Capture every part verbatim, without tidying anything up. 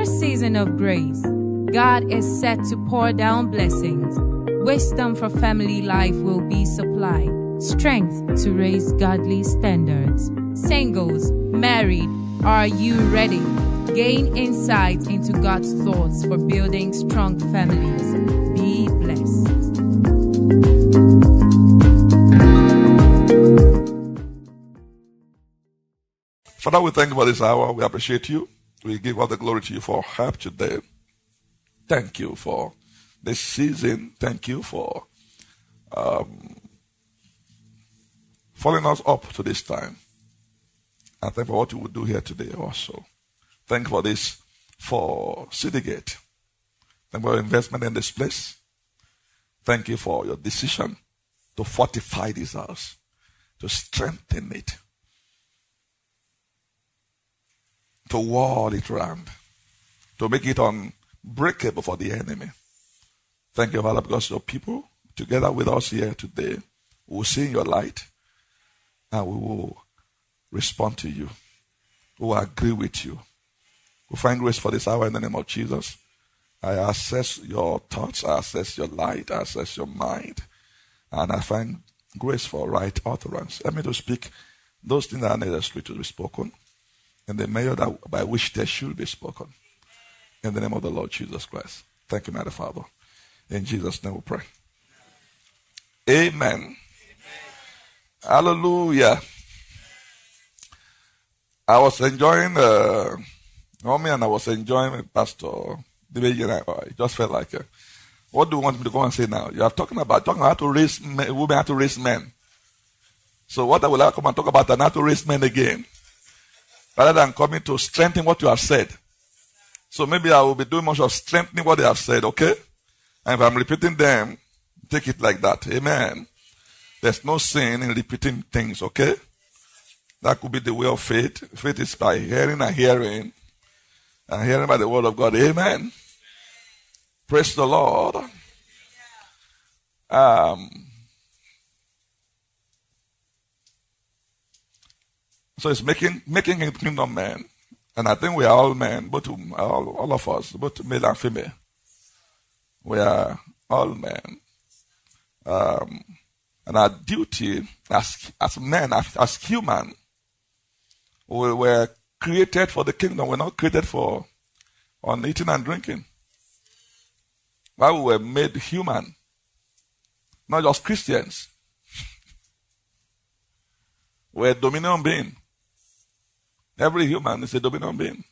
another season of grace. God is set to pour down blessings. Wisdom for family life will be supplied. Strength to raise godly standards. Singles, married, are you ready? Gain insight into God's thoughts for building strong families. Be blessed. Father, we thank you for this hour. We appreciate you. We give all the glory to you for help today. Thank you for this season. Thank you for um, following us up to this time. And thank you for what you will do here today also. Thank you for this, for Citygate. Thank you for your investment in this place. Thank you for your decision to fortify this house, to strengthen it, to wall it round, to make it unbreakable for the enemy. Thank you, Father, because your people, together with us here today, will see your light and we will respond to you. We will agree with you. We find grace for this hour in the name of Jesus. I assess your thoughts, I assess your light, I assess your mind, and I find grace for right utterance. Help me to speak those things that are necessary to be spoken, in the manner that by which they should be spoken. In the name of the Lord Jesus Christ. Thank you, my Father. In Jesus' name we pray. Amen. Amen. Hallelujah. I was enjoying, uh, Naomi and I was enjoying Pastor Dibeji, and I, it just felt like, uh, what do you want me to go and say now? You are talking about talking about how to raise men, women, how to raise men. So what I will I come and talk about and how to raise men again, rather than coming to strengthen what you have said. So maybe I will be doing much of strengthening what they have said, okay? And if I'm repeating them, take it like that. Amen. There's no sin in repeating things, okay? That could be the way of faith. Faith is by hearing and hearing, and hearing by the word of God. Amen. Praise the Lord. Um, so it's making making a kingdom man. And I think we are all men, both all, all of us, both male and female. We are all men. Um, and our duty as as men, as, as human, we were created for the kingdom. We're not created for on eating and drinking. Why we were made human, not just Christians. We're a dominion being. Every human is a dominion being.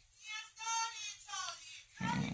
Hmm.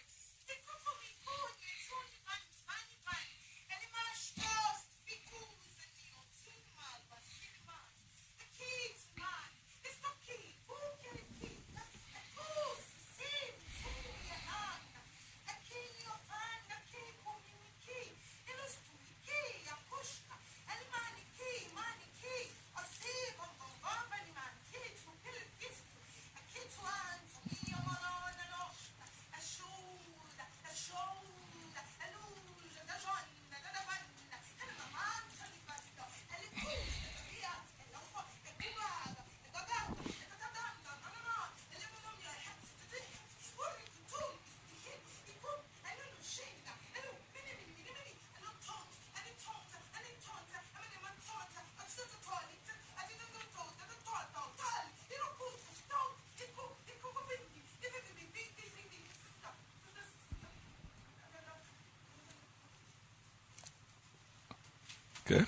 Okay.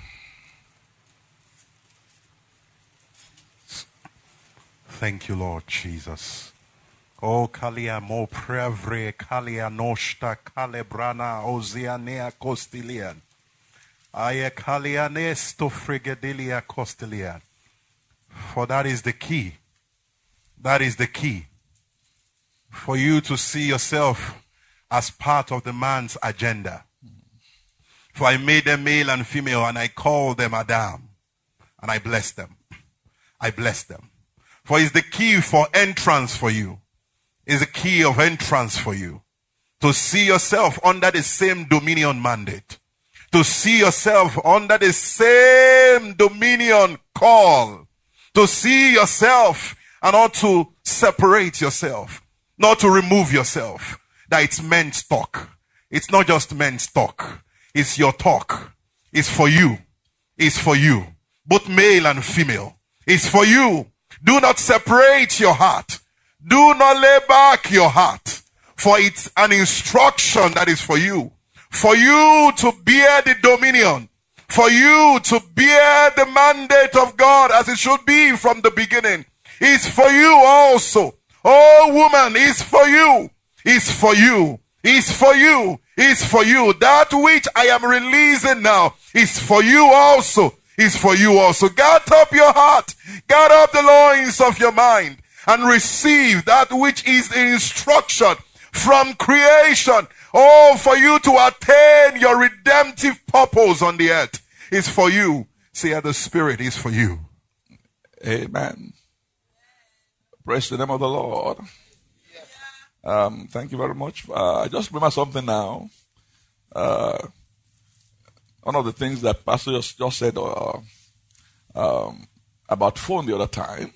Thank you, Lord Jesus. O kalia mo prevre kalia noshta kalebrana ozianea costilian. Aye kalianesto frigedilia costilian. For that is the key. That is the key. For you to see yourself as part of the man's agenda. For I made them male and female, and I called them Adam, and I blessed them. I blessed them. For it's the key for entrance for you. It's the key of entrance for you. To see yourself under the same dominion mandate. To see yourself under the same dominion call. To see yourself and not to separate yourself. not to remove yourself. That it's men's talk. It's not just men's talk. It's your talk. It's for you. It's for you. Both male and female. It's for you. Do not separate your heart. Do not lay back your heart. For it's an instruction that is for you. For you to bear the dominion. For you to bear the mandate of God as it should be from the beginning. It's for you also. Oh woman, it's for you. It's for you. It's for you. It's for you. That which I am releasing now is for you also. It's for you also. Guard up your heart. Guard up the loins of your mind. And receive that which is the instruction from creation. Oh, for you to attain your redemptive purpose on the earth. It's for you. Say, the Spirit is for you. Amen. Praise the name of the Lord. Um, thank you very much. Uh, I just remember something now. Uh, one of the things that Pastor just, just said uh, um, about phone the other time.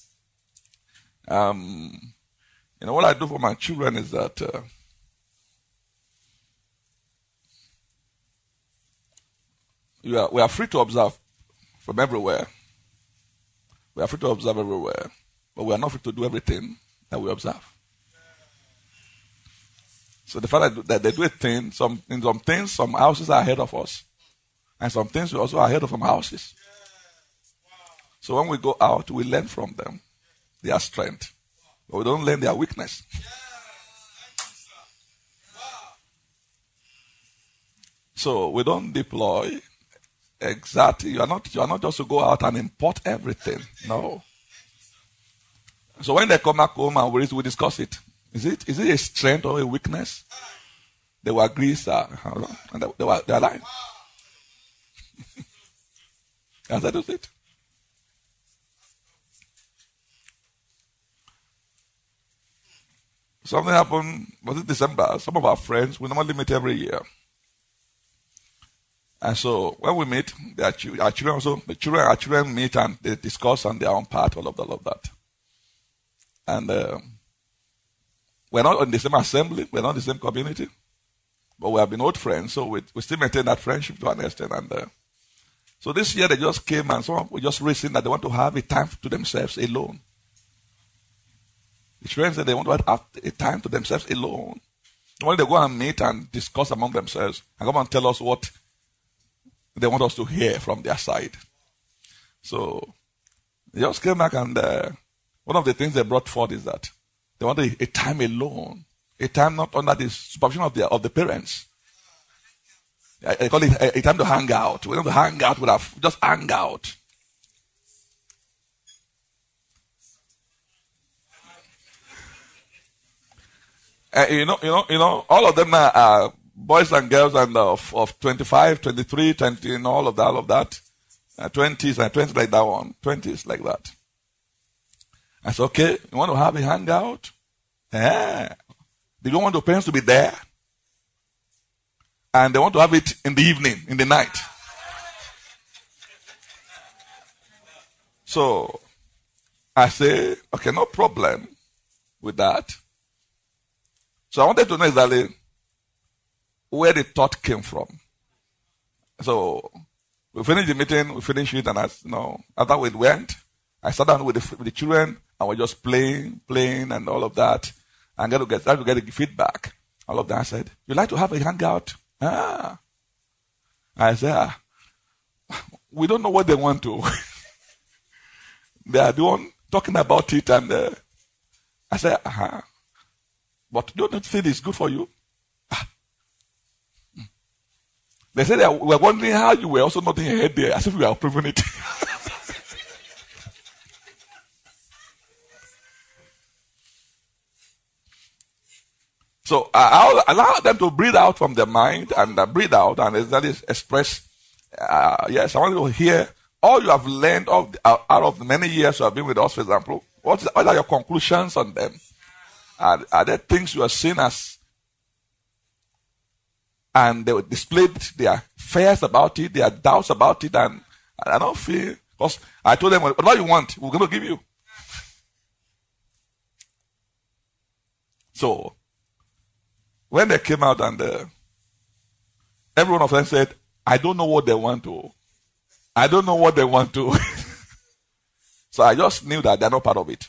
Um, you know, what I do for my children is that uh, we, are, we are free to observe from everywhere. We are free to observe everywhere. But we are not free to do everything that we observe. So the fact that they do a thing, some, in some things, some houses are ahead of us. And some things we also are ahead of some houses. So when we go out, we learn from them their strength. But we don't learn their weakness. So we don't deploy exactly. You are not, you are not just to go out and import everything. No. So when they come back home and we, we discuss it. Is it is it a strength or a weakness? They will agree, sir. And they, they, were, they are lying. As I do it. Something happened, was it December? Some of our friends, we normally meet every year. And so when we meet, our children also, the children, our children meet and they discuss on their own part, all of that, all of that. And uh, we're not in the same assembly, we're not in the same community, but we have been old friends, so we, we still maintain that friendship to an extent. And uh, so this year they just came and some we just reasoned that they want to have a time to themselves alone. The children said they want to have a time to themselves alone. When they go and meet and discuss among themselves and come and tell us what they want us to hear from their side. So they just came back and uh, one of the things they brought forth is that they want a, a time alone, a time not under the supervision of the of the parents. I, I call it a, a time to hang out. We want to hang out with our, just hang out. Uh, you know, you know, you know, all of them are uh, boys and girls and uh, of, of twenty-five, twenty-three, twenty, you know, all of that, all of that. Uh, twenties and twenties like that one. twenties like that. I said, okay, you want to have a hangout? Yeah. They don't want the parents to be there. And they want to have it in the evening, in the night. So, I say, okay, no problem with that. So I wanted to know exactly where the thought came from. So we finished the meeting, we finished it, and I, you know, after we went, I sat down with the, with the children, and we're just playing, playing, and all of that, and got to get, got to get the feedback. All of that. I said, "You like to have a hangout?" Ah. I said, ah, "We don't know what they want to." They are the one talking about it, and uh, I said, "Uh huh." But you don't feel it's good for you? Ah. They said they were wondering how you were also nodding your head there, as if we were approving it. So I'll allow them to breathe out from their mind and uh, breathe out and exactly express, uh, yes, I want you to hear all you have learned of the, out of the many years you have been with us, for example. What, is, what are your conclusions on them? Are, are there things you are seeing as, and they displayed their fears about it, their doubts about it, and, and I don't feel, because I told them, whatever you want, we're going to give you. So, when they came out and uh, every one of them said, I don't know what they want to. I don't know what they want to. So I just knew that they're not part of it.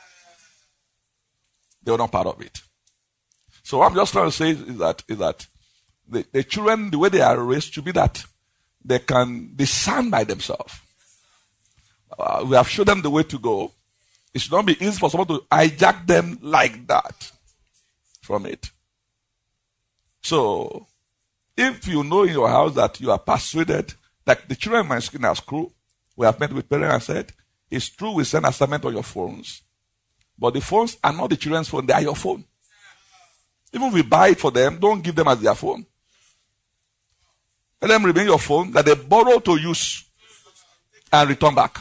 They were not part of it. So what I'm just trying to say is that, is that the, the children, the way they are raised, should be that they can discern by themselves. Uh, we have shown them the way to go. It should not be easy for someone to hijack them like that from it. So, if you know in your house that you are persuaded, like the children in my school at school, we have met with parents and said, it's true we send assignment on your phones, but the phones are not the children's phone, they are your phone. Even if we buy it for them, don't give them as their phone. Let them remain your phone that they borrow to use and return back.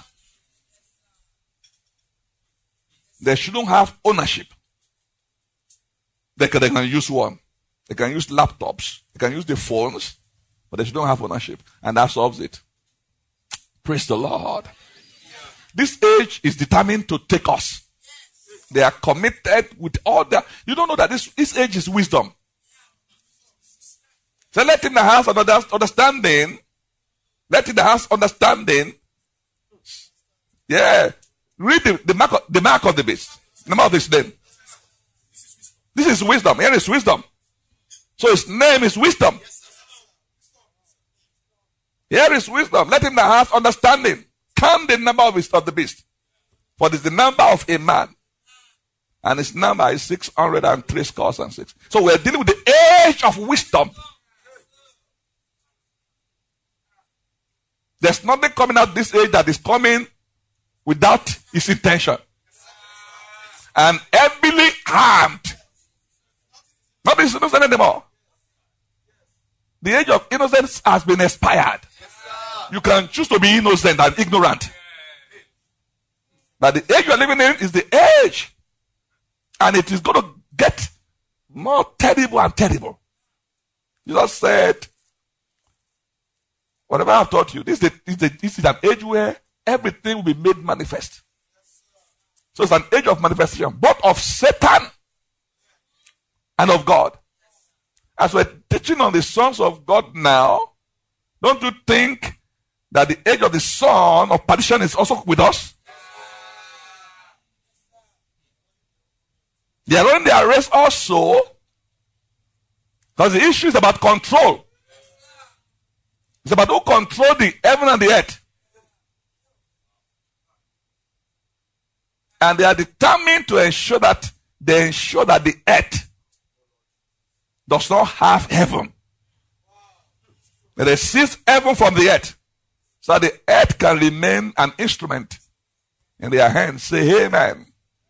They shouldn't have ownership. They can, they can use one. They can use laptops. They can use the phones, but they shouldn't have ownership. And that solves it. Praise the Lord. This age is determined to take us. They are committed with all their... You don't know that this, this age is wisdom. So let in the house understanding. Let in the house understanding. Yeah. Read the, the, mark, of, the mark of the beast. The mark of his name. This is wisdom. Here is wisdom. So his name is wisdom. Here is wisdom. Let him that has understanding count the number of, his, of the beast. For this is the number of a man. And his number is six hundred three scores and six. So we're dealing with the age of wisdom. There's nothing coming out this age that is coming without his intention. And heavily harmed. Not is innocent anymore. The age of innocence has been expired. You can choose to be innocent and ignorant. But the age you are living in is the age. And it is going to get more terrible and terrible. Jesus said, whatever I've taught you, this is, a, this, is a, this is an age where everything will be made manifest. So it's an age of manifestation, both of Satan and of God. As we're teaching on the sons of God now, don't you think that the age of the son of perdition is also with us? They are running their race also, because the issue is about control. It's about who control the heaven and the earth. And they are determined to ensure that they ensure that the earth does not have heaven. That they seize heaven from the earth, so that the earth can remain an instrument in their hands. Say amen.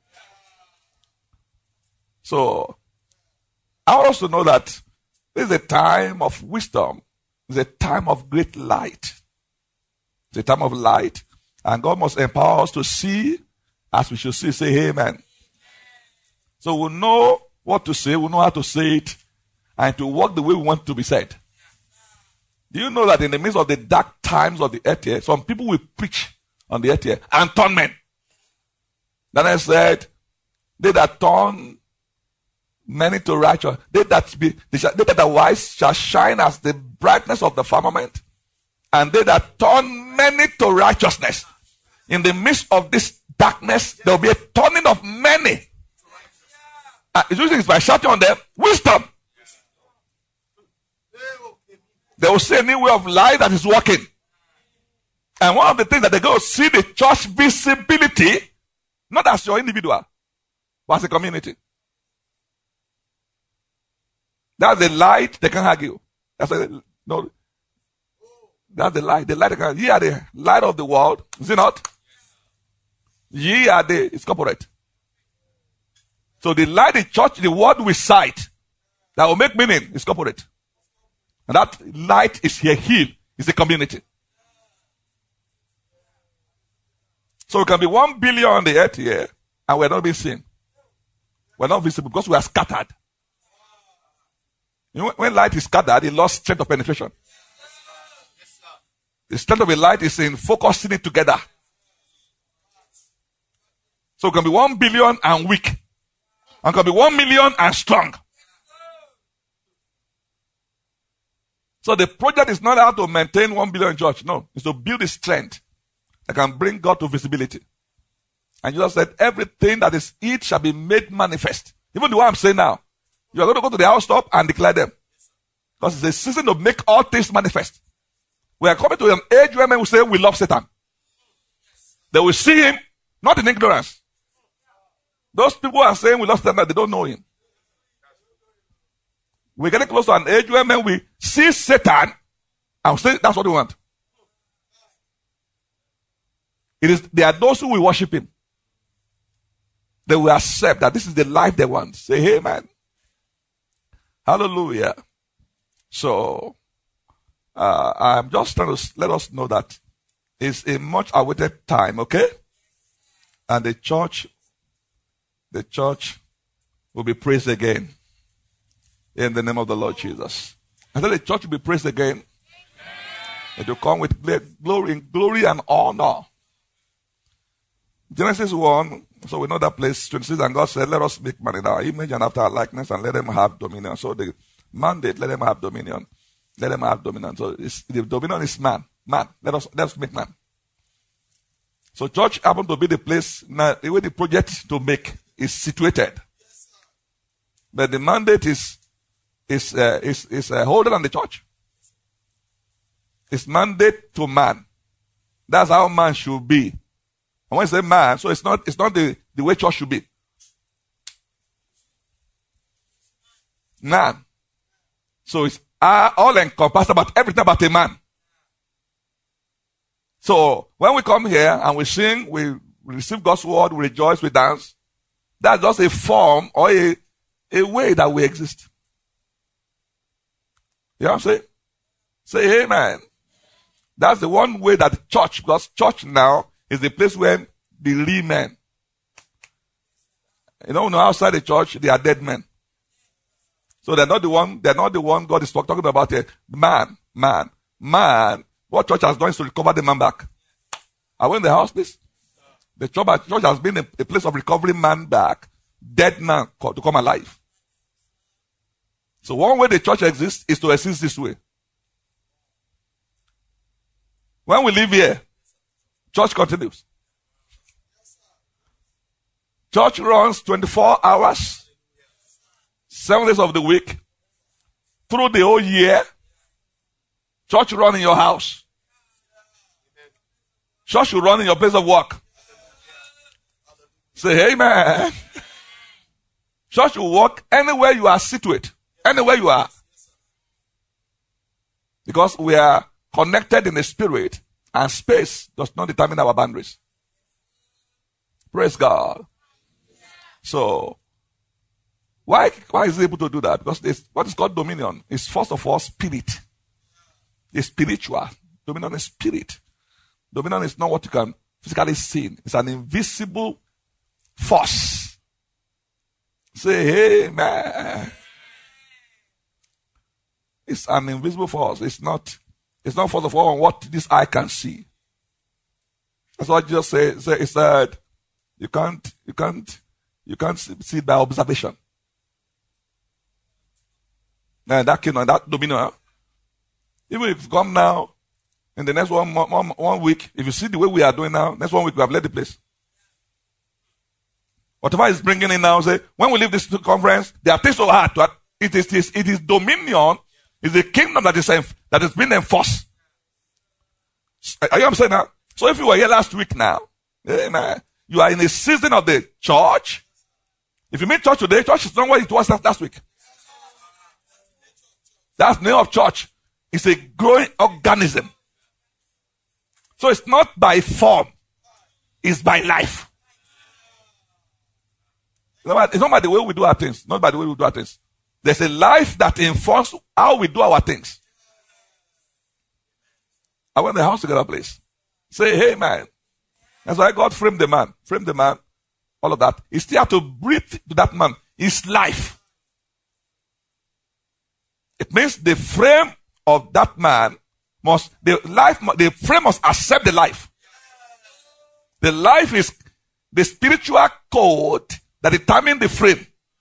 So, I want us to know that this is a time of wisdom. It's a time of great light. It's a time of light. And God must empower us to see as we should see. Say amen. So we'll know what to say. We'll know how to say it. And to walk the way we want to be said. Do you know that in the midst of the dark times of the earth here, some people will preach on the earth here and turn men. Then I said, they that turn many to righteous, they that be, they, shall, they that are wise shall shine as the brightness of the firmament, and they that turn many to righteousness. In the midst of this darkness, there will be a turning of many. Uh, it's usually by shouting on them, wisdom. They will see a new way of life that is working. And one of the things that they go see the church visibility, not as your individual, but as a community. That's the light they can argue. That's a, no. That's the light. The light they can. Ye are the light of the world. Is it not? Ye are the. It's corporate. So the light, the church, the word we cite that will make meaning is corporate. And that light is here, here, is the community. So it can be one billion on the earth here, and we're not being seen. We're not visible because we are scattered. You know, when light is scattered, it lost strength of penetration. The strength of a light is in focusing it together. So it can be one billion and weak. And can be one million and strong. So the project is not how to maintain one billion church. No, it's to build the strength that can bring God to visibility. And Jesus said, everything that is it shall be made manifest. Even the one I'm saying now. You are going to go to the housetop and declare them. Because it's a season to make all things manifest. We are coming to an age where men will say, we love Satan. They will see him, not in ignorance. Those people are saying we love Satan, they don't know him. We're getting close to an age where men will see Satan and say, that's what we want. It is, there are those who will worship him. They will accept that this is the life they want. Say, hey, man. Hallelujah. So, uh, I'm just trying to let us know that it's a much awaited time, okay? And the church, the church will be praised again. In the name of the Lord Jesus. I said the church will be praised again. It will come with glory, glory and honor. Genesis one, so we know that place, twenty-six, and God said, let us make man in our image and after our likeness and let them have dominion. So the mandate, let them have dominion. Let them have dominion. So it's, the dominion is man. Man. Let us, let us make man. So church happened to be the place, now, the way the project to make is situated. But the mandate is, is, uh, is, is uh, older than the church. It's mandate to man. That's how man should be. And when I say man, so it's not, it's not the, the way church should be. Man. So it's uh, all encompassed about everything about a man. So when we come here and we sing, we receive God's word, we rejoice, we dance. That's just a form or a, a way that we exist. You know what I'm saying? Say amen. That's the one way that the church, because church now is the place where the real men. You know, outside the church, they are dead men. So they're not the one, they're not the one God is talking about here. Man, man, man. What church has done is to recover the man back. Are we in the house, please? The church, church has been a, a place of recovering man back. Dead man to come alive. So one way the church exists is to exist this way. When we live here, church continues. Church runs twenty-four hours, seven days of the week, through the whole year. Church run in your house. Church will run in your place of work. Say amen. Church will work anywhere you are situated. Anywhere you are. Because we are connected in the spirit, and space does not determine our boundaries. Praise God. So, why, why is he able to do that? Because this, what is called dominion is first of all spirit. It's spiritual. Dominion is spirit. Dominion is not what you can physically see. It's an invisible force. Say amen. It's an invisible force. It's not, it's not first of all on what this eye can see. That's what Jesus said. Say, he said, you can't, you can't, you can't see it by observation. Now that kingdom, that dominion, even if you come now, in the next one, one, one week, if you see the way we are doing now, next one week we have led the place. Whatever is bringing in now, say, when we leave this conference, there are things so hard to it is, it is, it is dominion, is the kingdom that is, that is being enforced. Are you understand now? So if you were here last week now, amen, you are in a season of the church. If you meet church today, church is not what it was last week. That's the name of church. It's a growing organism. So it's not by form. It's by life. It's not by the way we do our things. Not by the way we do our things. There's a life that informs how we do our things. I went to the house together, please. Say, hey, man. That's why God framed the man. Framed the man. All of that. He still had to breathe to that man. His life. It means the frame of that man must, the life, the frame must accept the life. The life is the spiritual code that determines the frame.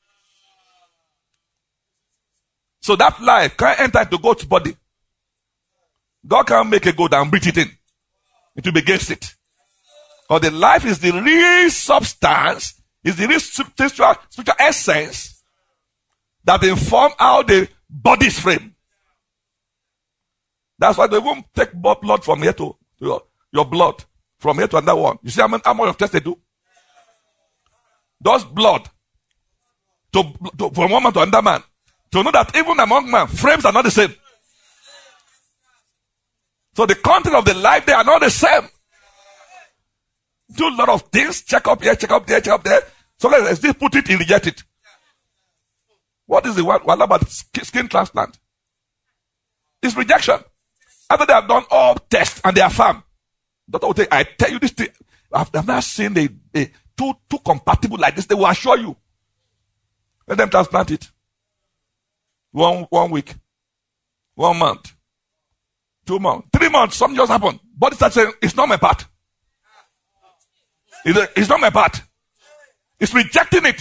So that life can't enter into God's body. God can't make a goat and breathe it in. It will be against it. Because the life is the real substance, is the real spiritual, spiritual essence that inform how the body is framed. That's why they won't take blood from here to, to your, your blood, from here to another one. You see how, many, how much of tests they do? Those blood to, to, from one man to another man. To know that even among men, frames are not the same. So the content of the life, they are not the same. Do a lot of things, check up here, check up there, check up there. So let's still put it and reject it. What is the one, what about skin transplant? It's rejection. After they have done all tests and they are firm, doctor will say, I tell you this thing, I've never seen a, a two, two compatible like this. They will assure you. Let them transplant it. One, one week, one month, two months, three months, something just happened. Body starts saying, it's not my part. It's not my part. It's rejecting it.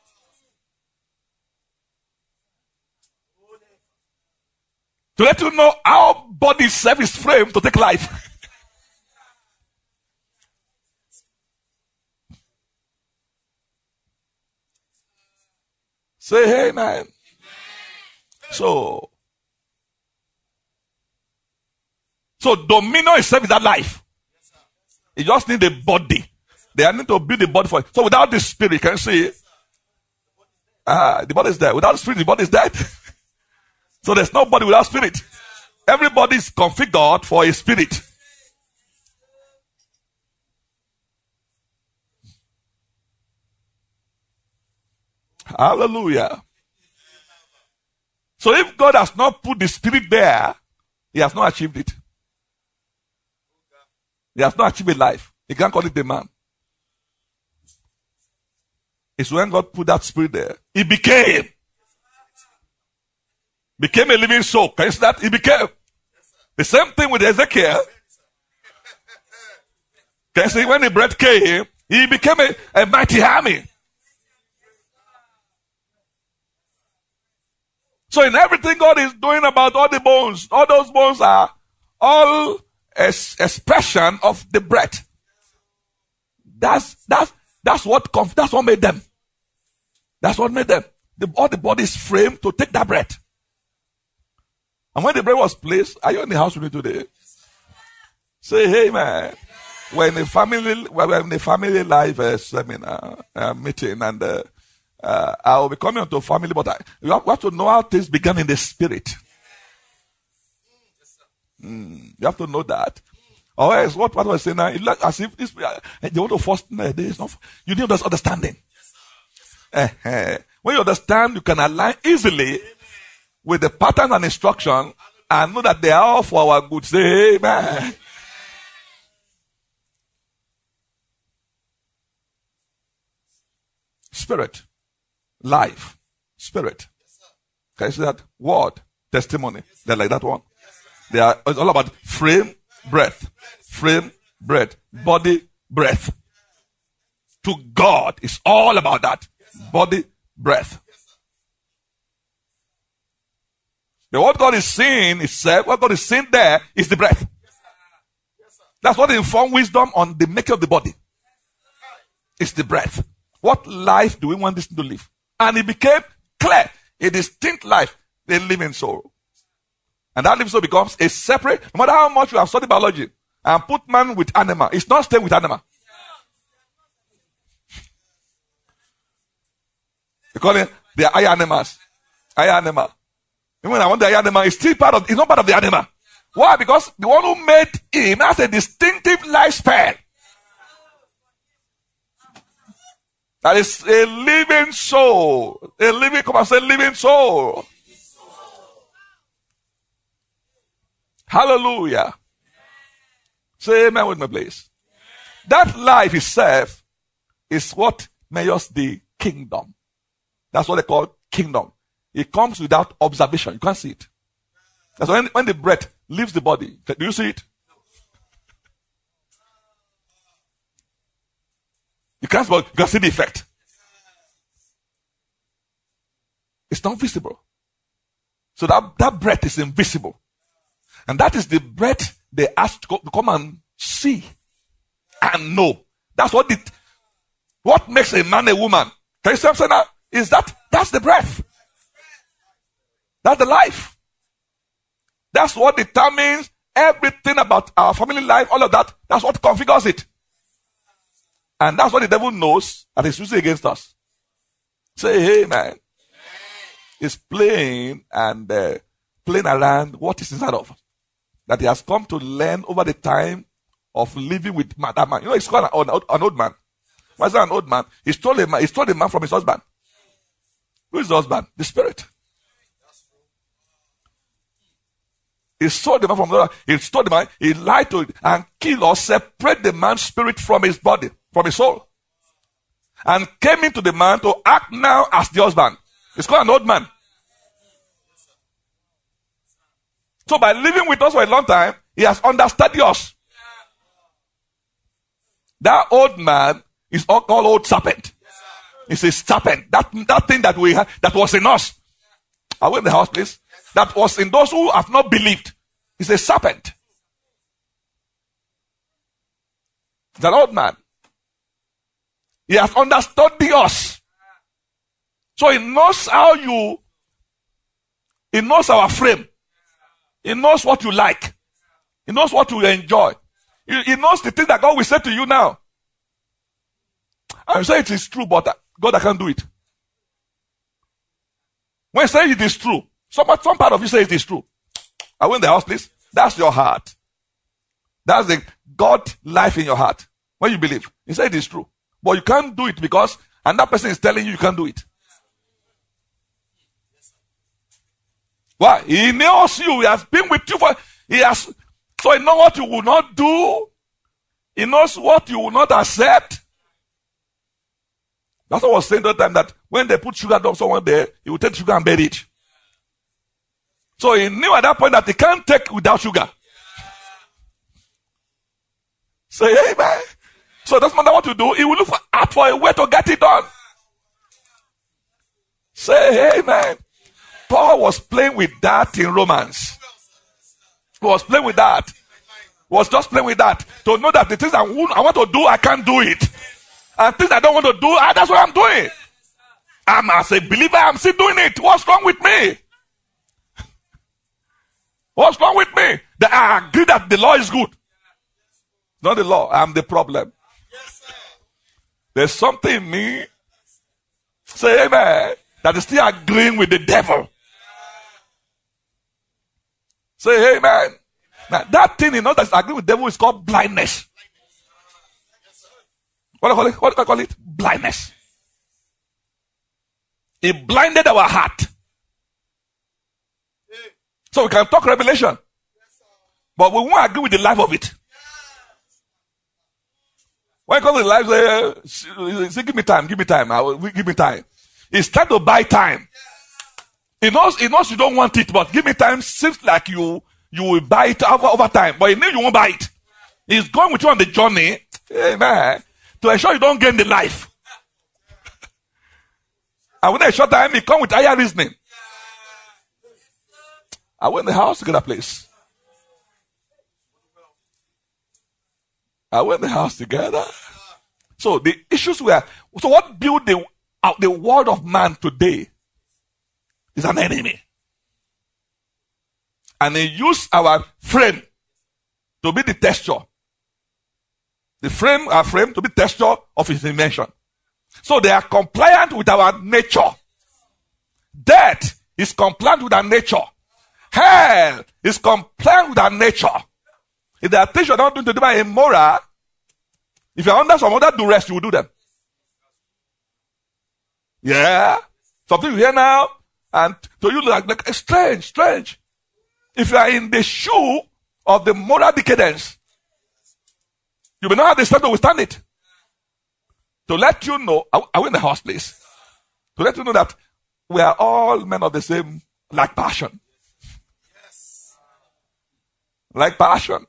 To let you know how body self is framed to take life. Say hey, man. So, so dominion itself is that life. You just need a body. They need to build the body for it. So without the spirit, can you see? Ah, the body is there. Without the spirit, the body is dead. So there's no body without spirit. Everybody is configured for a spirit. Hallelujah. So if God has not put the spirit there, he has not achieved it. He has not achieved a life. He can't call it a man. It's when God put that spirit there. He became. Became a living soul. Can you see that? He became. The same thing with Ezekiel. Can you see when the breath came, he became a, a mighty army. So in everything God is doing about all the bones, all those bones are all as expression of the breath. That's that's that's what conf- that's what made them. That's what made them. The, all the body is framed to take that breath. And when the breath was placed, are you in the house with me today? Say, hey man. We're in a family, we're in a family life uh, seminar uh, meeting, and uh, uh, I'll be coming onto family, but I, you have, you have to know how things began in the spirit. Mm, you have to know that. Or else, what what I was saying now, it's like as if this, uh, they want to force, no, there is not, you need this understanding. Uh, uh, when you understand, you can align easily with the pattern and instruction and know that they are all for our good. Say amen. Spirit, life, spirit. Can you see that? Word, testimony. They're like that one. They are, it's all about frame, breath. Frame, breath. Body, breath. To God, it's all about that. Body, breath. But what God is saying is said, what God is saying there is the breath. That's what informs wisdom on the making of the body. It's the breath. What life do we want this to live? And it became clear. A distinct life. They live in sorrow. And that living soul becomes a separate, no matter how much you have studied biology and put man with animal, it's not staying with animal. They call it they are higher animals. Higher animal. Even when I want the higher animal, it's still part of, it's not part of the animal. Why? Because the one who made him has a distinctive lifespan. That is a living soul. A living, come on, say living soul. Hallelujah. Say amen with me, please. That life itself is what measures the kingdom. That's what they call kingdom. It comes without observation. You can't see it. That's when, when the breath leaves the body. Do you see it? You can't, you can see the effect. It's not visible. So that, that breath is invisible. And that is the breath they asked to come and see and know. That's what it, what makes a man a woman. Can you see what I'm saying now? Is that, that's the breath. That's the life. That's what determines everything about our family life, all of that. That's what configures it. And that's what the devil knows and is using against us. Say, hey, man. He's playing and uh, playing around what is inside of us. That he has come to learn over the time of living with man, that man. You know, he's called an, an, an old man. Why is that an old man? He stole a man, he stole a man from his husband. Who is the husband? The spirit. He stole the man from the other. He stole the man. He lied to it and killed or separate the man's spirit from his body, from his soul. And came into the man to act now as the husband. It's called an old man. So by living with us for a long time, he has understudied us. That old man is called old serpent. It's a serpent. That, that thing that we had, that was in us. Are we in the house, please? That was in those who have not believed. It's a serpent. It's an old man. He has understood us. So he knows how you, he knows our frame. He knows what you like. He knows what you enjoy. He, he knows the things that God will say to you now. And you say it is true, but God, I can't do it. When you say it is true, some, some part of you say it is true. Are we in the house, please? That's your heart. That's the God life in your heart. When you believe, you say it is true. But you can't do it because another person is telling you you can't do it. Why? He knows you. He has been with you for, he has, so he knows what you will not do. He knows what you will not accept. That's what I was saying that time, that when they put sugar down someone there, he will take sugar and bury it. So he knew at that point that he can't take without sugar. Say amen. So it doesn't matter what you do, he will look for, out for a way to get it done. Say amen. Paul was playing with that in Romans. He was playing with that. He was just playing with that. To know that the things I want, I want to do, I can't do it. And things I don't want to do, ah, that's what I'm doing. I'm as a believer, I'm still doing it. What's wrong with me? What's wrong with me? That I agree that the law is good. Not the law, I'm the problem. There's something in me, say amen, that is still agreeing with the devil. Say amen. Now that thing you know that's agreeing with the devil is called blindness. What do I call it? What do I call it? Blindness. It blinded our heart. So we can talk revelation, but we won't agree with the life of it. When I call it life, say, say, give me time, give me time, I will, give me time. It's time to buy time. He knows, he knows you don't want it, but give me time seems like you, you will buy it over, over time, but he knows you won't buy it. He's going with you on the journey, amen, to ensure you don't gain the life. And within a short time, he come with higher reasoning. I went in the house to get a place. I went in the house together. So the issues were, so what built the, uh, the world of man today is an enemy. And he used our frame to be the texture. The frame, our frame to be texture of his invention. So they are compliant with our nature. Death is compliant with our nature. Hell is compliant with our nature. If there are things you're not doing to them are immoral, if you're under some other duress, you will do them. Yeah. Something you hear now, and to you like, like strange, strange. If you are in the shoe of the moral decadence, you may not have the strength to withstand it. To let you know, are we in the house, please? To let you know that we are all men of the same, like passion. Like passion.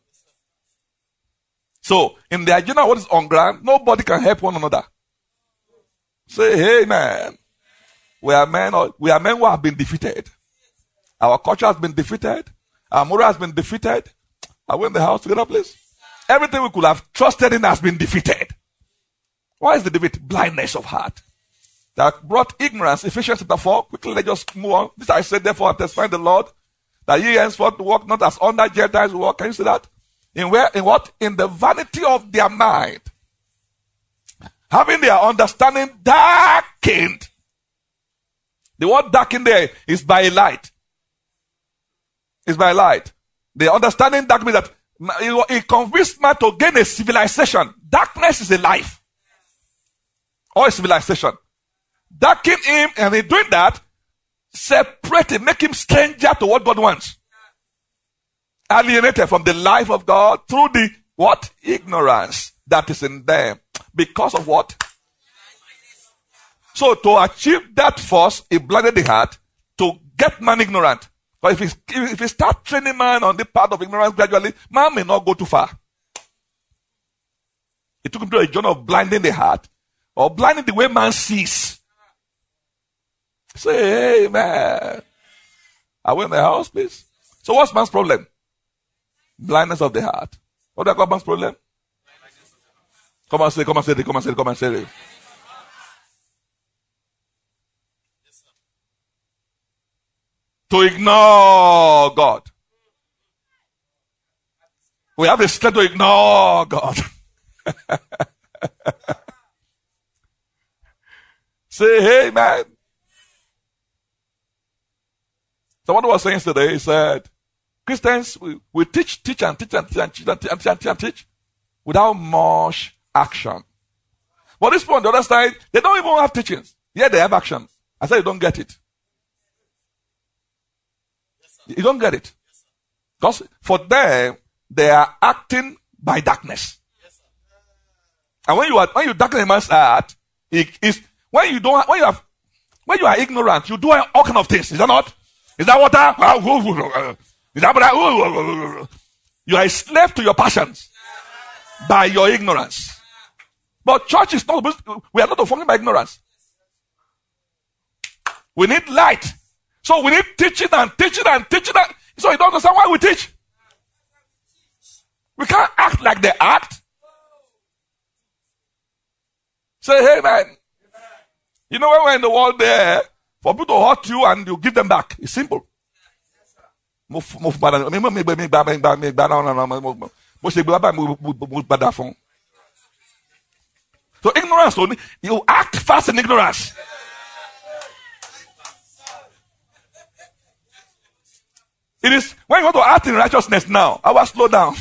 So, in the agenda of what is on ground, nobody can help one another. Say, hey man, we are men, we are men who have been defeated. Our culture has been defeated. Our moral has been defeated. Are we in the house together, please? Everything we could have trusted in has been defeated. Why is the defeat? Blindness of heart. That brought ignorance. Ephesians chapter four. Quickly, let's just move on. This I said, therefore, I testify the Lord, that ye henceforth walk not as under Gentiles walk. Can you see that? In where? In what? In the vanity of their mind. Having their understanding darkened. The word darkened there is by light. It's by light. The understanding darkened means that it convinced man to gain a civilization. Darkness is a life. Or a civilization. Darken him, and in doing that, separate him, make him stranger to what God wants. Alienated from the life of God through the what? Ignorance that is in them. Because of what? So to achieve that force, he blinded the heart to get man ignorant. But if he, if he start training man on the path of ignorance gradually, man may not go too far. It took him to a journey of blinding the heart, or blinding the way man sees. Say amen. Are we in the house, please? So what's man's problem? Blindness of the heart. What do I call man's problem? Come on, say, come on, say it, come on, say it, come on, say it. To ignore God. We have the strength to ignore God. Say, hey, man. So what I was saying today, he said, Christians, we, we teach, teach, and teach, and teach, and teach, and teach, and teach, and teach, and teach without much action. But this point, the other side, they don't even have teachings. Yeah, they have action. I said you don't get it. You don't get it. Because for them, they are acting by darkness. And when you are when you darken a man's heart, it is when you don't when you have when you are ignorant, you do all kind of things. Is that not? Is that water? Is that water? You are a slave to your passions by your ignorance. But church is not, we are not functioning by ignorance. We need light. So we need teaching and teaching and teaching. And, so you don't understand why we teach. We can't act like they act. Say, hey man. You know when we're in the world there, for people to hurt you and you give them back. It's simple. Move, move, so ignorance only, you act fast in ignorance. It is when you want to act in righteousness now, I will slow down.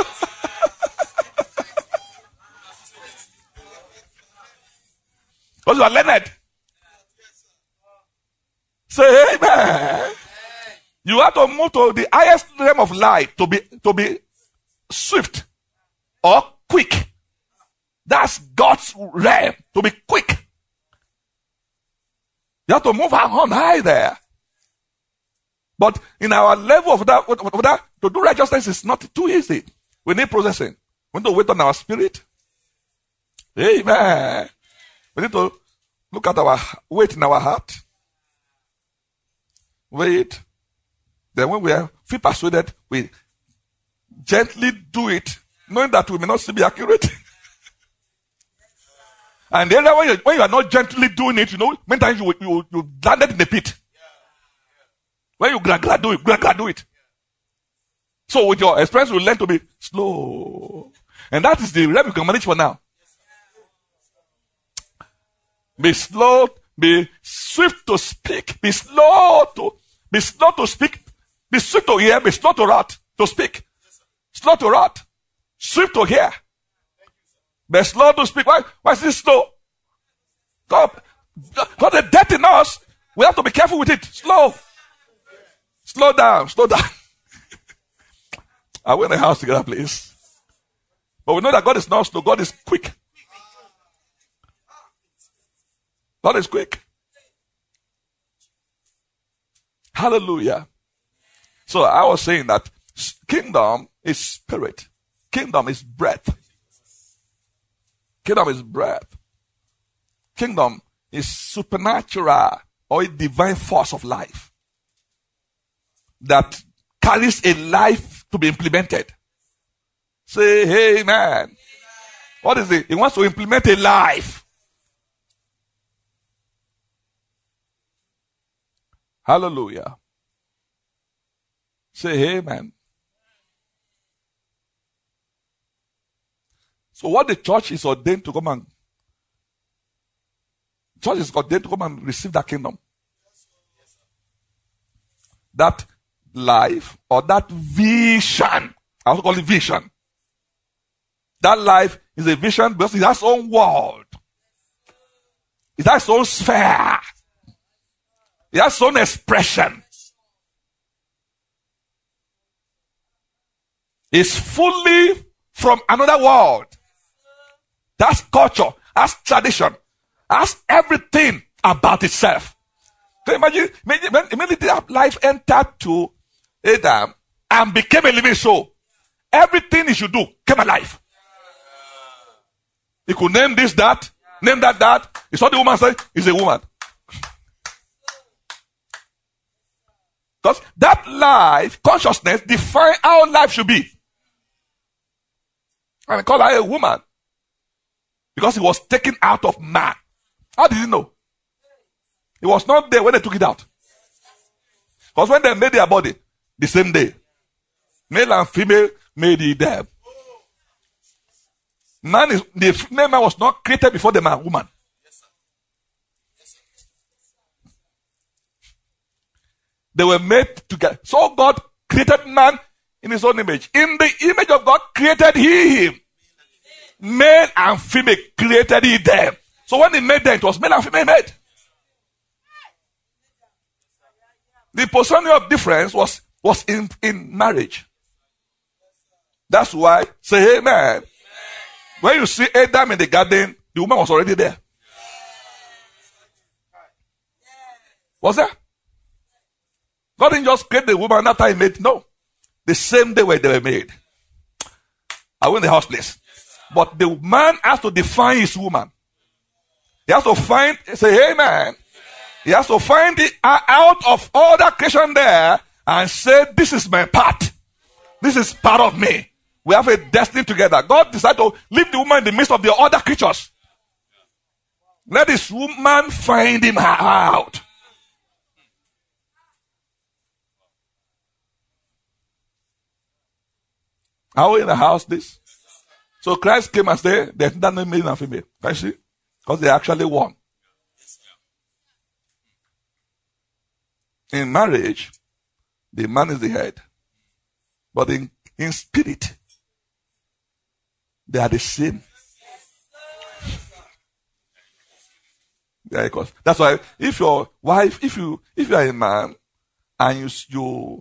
Because you are learned. Say amen. You have to move to the highest realm of light to be to be swift or quick. That's God's realm, to be quick. You have to move on high there. But in our level of that, of that, to do righteousness is not too easy. We need processing. We need to wait on our spirit. Amen. We need to look at our weight in our heart. Wait. Then when we are feel persuaded, we gently do it, knowing that we may not still be accurate. And then when you, when you are not gently doing it, you know, many times you you, you landed in the pit. When you gra gra do it, gra gra do it. So with your experience, you learn to be slow. And that is the realm you can manage for now. Be slow, be swift to speak, be slow to, be slow to speak, be swift to hear, be slow to write, to speak. Slow to write, swift to hear. Be slow to speak. Why, why is this slow? God, God, the death in us, we have to be careful with it. Slow. Slow down, slow down. Are we in the house together, please? But we know that God is not slow, God is quick. God is quick. Hallelujah. So I was saying that kingdom is spirit. Kingdom is breath. Kingdom is breath. Kingdom is supernatural or a divine force of life. that carries a life to be implemented. Say, hey, man. What is it? He wants to implement a life. Hallelujah. Say, amen. So what the church is ordained to come and church is ordained to come and receive that kingdom. That life or that vision. I also call it vision. That life is a vision because it has its own world. It has its own sphere. It has its own expression. It's fully from another world. That's culture. That's tradition. That's everything about itself. Can you imagine? Imagine immediately that life entered to Adam and became a living soul. Everything he should do came alive. He could name this, that, name that, that. He saw the woman say, he's a woman. Because that life, consciousness, define how life should be. And they call her a woman. Because it was taken out of man. How did he know? It was not there when they took it out. Because when they made their body, the same day, male and female made it there. Man is, the female man was not created before the man, woman. They were made together. So God created man in his own image. In the image of God created he him. Male and female created he them. So when he made them, it was male and female made. The position of difference was, was in, in marriage. That's why, say amen. Amen. When you see Adam in the garden, the woman was already there. Was there? God didn't just create the woman after he made. No. The same day where they were made. I went in the house place. But the man has to define his woman. He has to find, say, hey man. He has to find it out of all that creation there and say, this is my part. This is part of me. We have a destiny together. God decided to leave the woman in the midst of the other creatures. Let this woman find him out. Are we in the house this? So Christ came and said, there's not no male and female. Can you see? Because they actually won. In marriage, the man is the head. But in, in spirit, they are the same. Yeah, because that's why if your wife, if you if you are a man and you you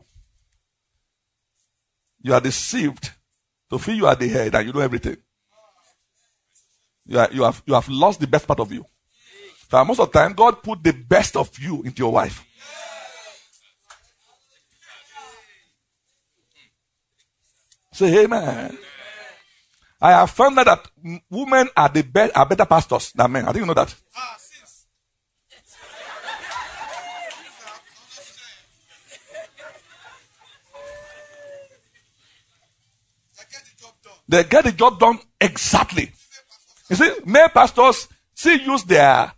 you are deceived to feel you are the head and you know everything, you are, you have you have lost the best part of you. So most of the time, God put the best of you into your wife. Say amen. I have found out that women are the be- are better pastors than men. I think you know that. They get the job done exactly. You see, male pastors still use their.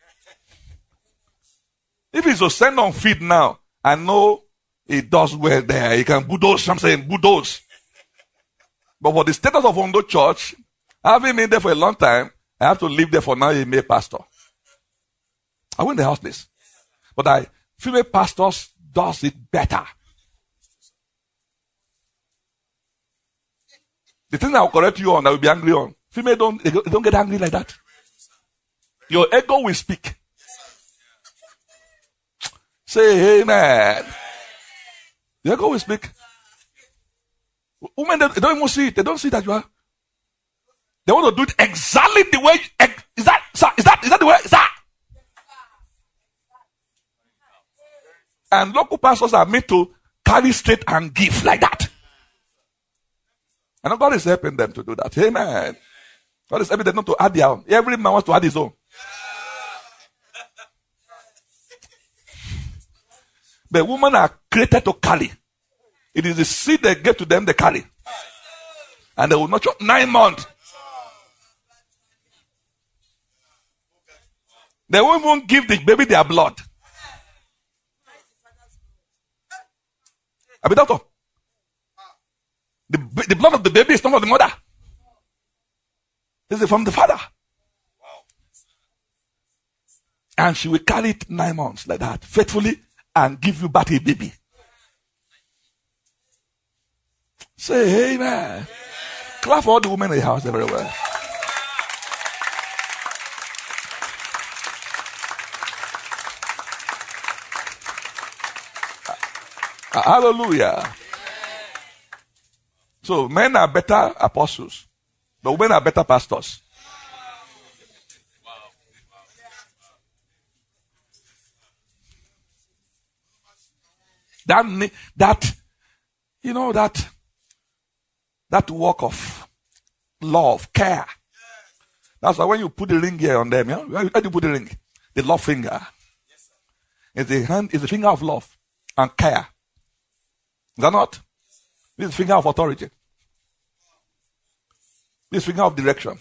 If it's to send on feed now, I know he does well there. He can bulldoze. I'm saying bulldoze. But for the status of Ondo Church, having been there for a long time, I have to live there for now a male pastor. I went in the house place. But I, female pastors does it better. The thing I will correct you on, I will be angry on. Female don't, they don't get angry like that. Your ego will speak. Say amen. Your ego will speak. Women, they don't even see it. They don't see that you are. They want to do it exactly the way. Is that, sir? Is that, is that the way? Sir? And local pastors are made to carry straight and give like that. And God is helping them to do that. Amen. God is helping them not to add their own. Every man wants to add his own. The women are created to carry. It is the seed they give to them, they carry. And they will nurture nine months. They won't even give the baby their blood. I mean, doctor, the, the blood of the baby is not from the mother. It's from the father. And she will carry it nine months like that, faithfully, and give you back a baby. Say amen. Amen. Clap for all the women in the house very well. Uh, hallelujah. So men are better apostles, but women are better pastors. That, that, you know, that, that work of love, care. That's why when you put the ring here on them, you know, where do you put the ring? The love finger. It's the hand, it's the finger of love and care. Is that not? This is finger of authority. This finger of direction.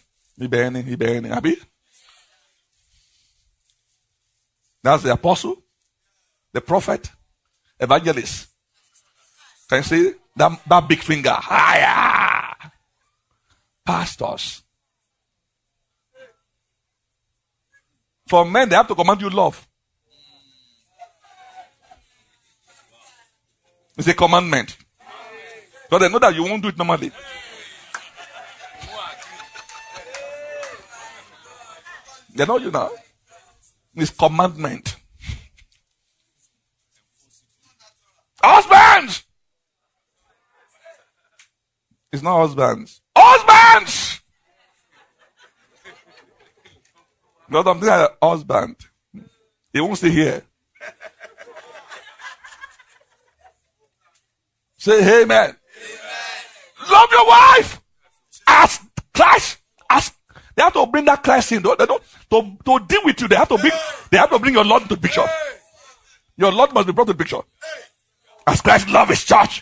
That's the apostle, the prophet, evangelist. Can you see that, that big finger? Higher. Pastors. For men, they have to command you love. It's a commandment. So they know that you won't do it normally. They know you now. It's commandment. Husbands! It's not husbands. Husbands! Because I'm thinking like a husband. He won't stay here. Say amen. Amen. Love your wife as Christ. As they have to bring that Christ in. They don't, to, to deal with you. They have to bring. They have to bring your Lord into the picture. Your Lord must be brought to the picture. As Christ loves his church.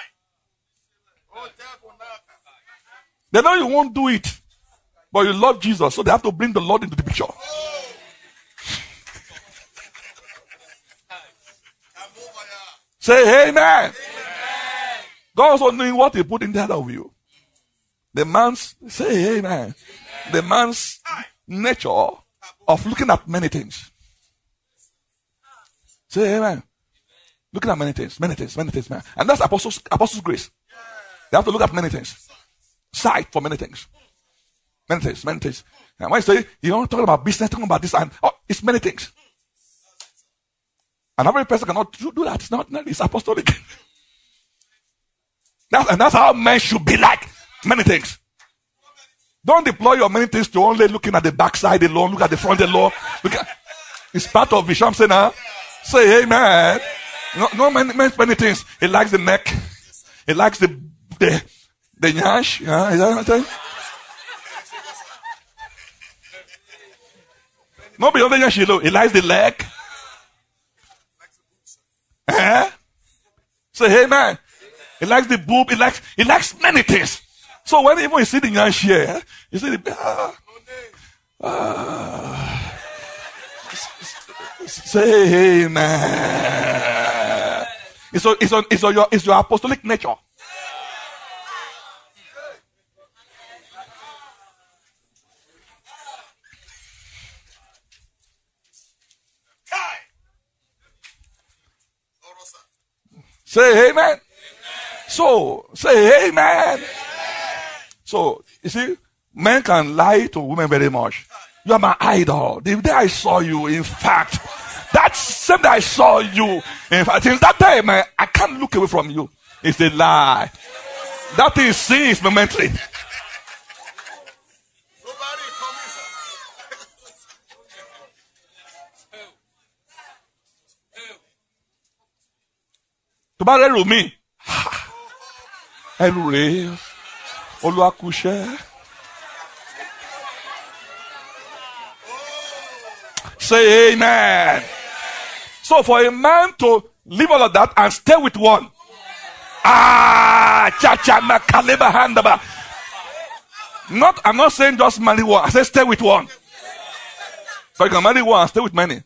They know you won't do it, but you love Jesus, so they have to bring the Lord into the picture. Say amen. Amen. God also knowing what he put inside of you. The man's, say amen. Amen. The man's nature of looking at many things. Say amen. Looking at many things, many things, many things, man. And that's apostles, apostles' grace. They have to look at many things. Sight for many things. Many things, many things. And when I say, you don't talk about business, talking about this, and oh, it's many things. And every person cannot do that. It's not, it's apostolic. That's, and that's how men should be like. Many things. Don't deploy your many things to only looking at the backside alone, look at the front alone. Look at, it's part of Vision. Say now. Say amen. No, no many, many, many things. He likes the neck. He likes the the the nyash. Yeah, is that what I'm saying? No, beyond the nyash, he likes the leg. Eh? Say amen. He likes the boob. He likes he likes many things. So when even you see the nyash here, you see the ah, ah, say amen. It's, on, it's, on, it's, on your, it's your apostolic nature. Say amen. Amen. So, say amen. Amen. So, you see, men can lie to women very much. You are my idol. The day I saw you, in fact, that same day I saw you, in fact, since that time, I, I can't look away from you. It's a lie. That is sin is momentary. To buy ẹrù mi, ẹrù rẹ̀, Olúwakuṣẹ́. Say amen. So for a man to Leave all of that and stay with one. Ah, cha cha makaleba handaba. Not, I'm not saying just marry one. I say stay with one. So you can marry one and stay with many.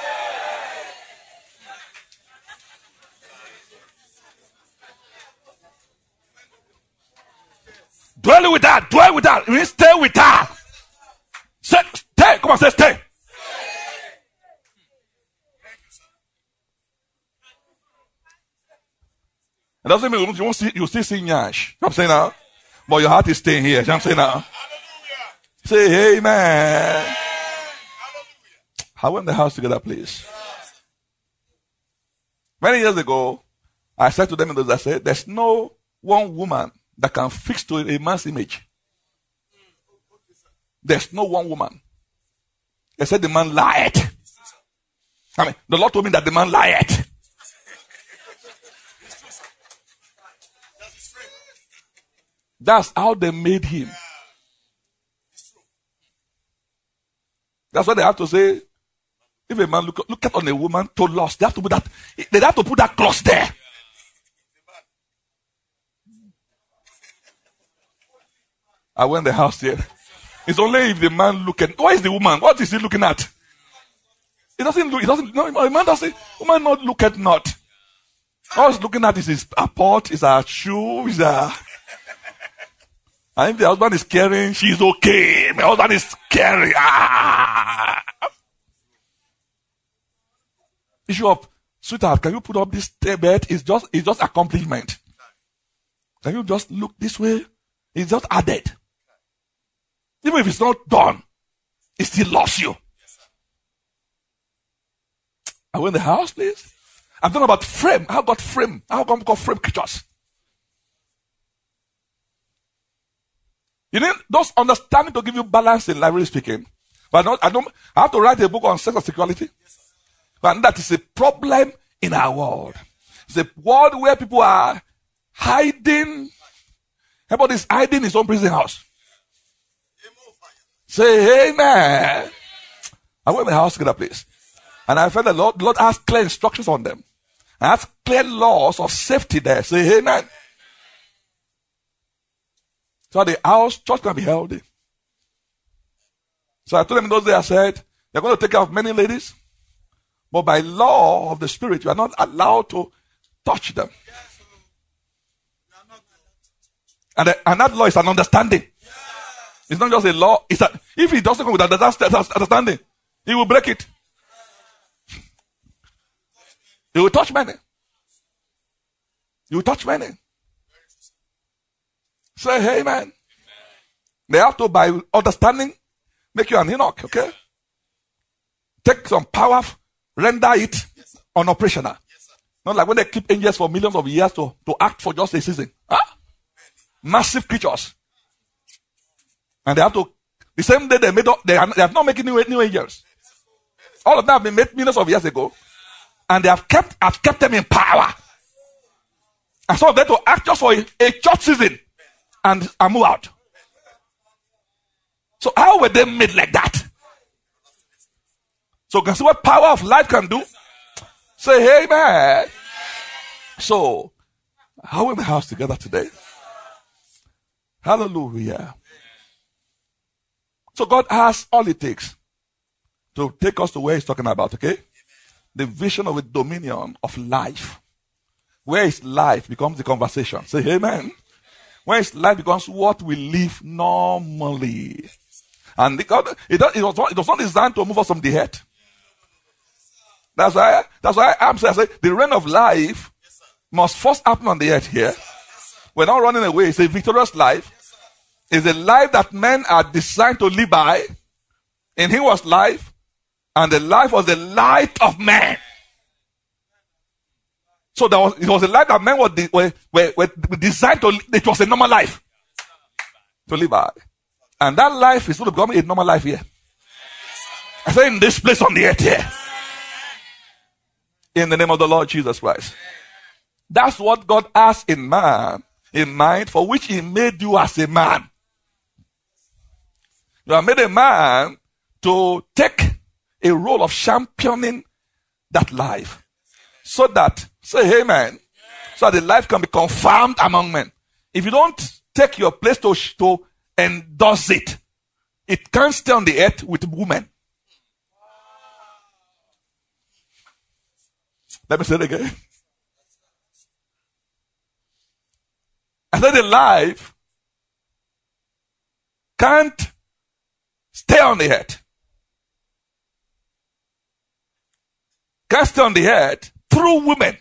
Dwell with her. Dwell with her. You mean stay with her. Say, stay. Come on, say stay. It doesn't mean you won't see, you still see Nyash. I'm saying now. But your heart is staying here. I'm saying now. Say amen. I went in the house together, please. Many years ago, I said to them in those, I said, there's no one woman that can fix to a man's image. There's no one woman. They said the man lied. I mean, the Lord told me that the man lied. That's how they made him. That's why they have to say, if a man look, look at on a woman to lust, they have to put that, they have to put that clause there. I went in the house here. It's only if the man look at, why is the woman? What is he looking at? It doesn't look, it doesn't, no, a man doesn't, woman not look at not. All he's looking at is his a pot, is a shoe, is a, and if the husband is caring, she's okay. My husband is caring. Ah. Issue of, sweetheart, can you put up this bed? It's just, it's just accomplishment. Can you just look this way? It's just added. Even if it's not done, it still loves you. Are we in the house, please? I'm talking about frame. How about frame? How come we call frame creatures? You need those understanding to give you balance in life, really speaking. But not, I don't. I have to write a book on sex and sexuality. But that is a problem in our world. It's a world where people are hiding. Everybody is hiding his own prison house. Say amen. I went in the house together, please. And I felt the Lord, the Lord has clear instructions on them. I have clear laws of safety there. Say amen. So the house, church can be healthy. So I told them in those days, I said, they're going to take care of many ladies. But by law of the Spirit, you are not allowed to touch them. And, the, and that law is an understanding. It's not just a law. It's a, if he doesn't come with that understanding, he will break it. He will touch many. He will touch many. Say, hey, man. They have to, by understanding, make you an Enoch, okay? Take some power, render it unoperational. Not like when they keep angels for millions of years to, to act for just a season. Huh? Massive creatures. And they have to, the same day they made up, they are, they are not making new, new angels. All of them have been made millions of years ago. And they have kept, have kept them in power. And so they have to act just for a, a short season. And, and move out. So how were they made like that? So you can see what power of life can do. Say, hey, man. So, how are we in the house together today? Hallelujah. So God has all it takes to take us to where he's talking about, okay? The vision of a dominion of life. Where is life becomes the conversation. Say, amen. Where is life becomes what we live normally. And God, it, it, was not, it was not designed to move us from the earth. That's why, that's why I'm saying, I say, the reign of life must first happen on the earth here. We're not running away. It's a victorious life. It's a life that men are designed to live by. In him was life, and the life was the light of man. So there was, it was a life that men were, were, were, were designed to, it was a normal life to live by. And that life is going to become a normal life here. I say in this place on the earth here. In the name of the Lord Jesus Christ. That's what God has in man, in mind, for which he made you as a man. You have made a man to take a role of championing that life. So that, say amen, so that the life can be confirmed among men. If you don't take your place to, to endorse it, it can't stay on the earth with women. Let me say it again. I said the life can't stay on the earth. Can't stay on the earth through women.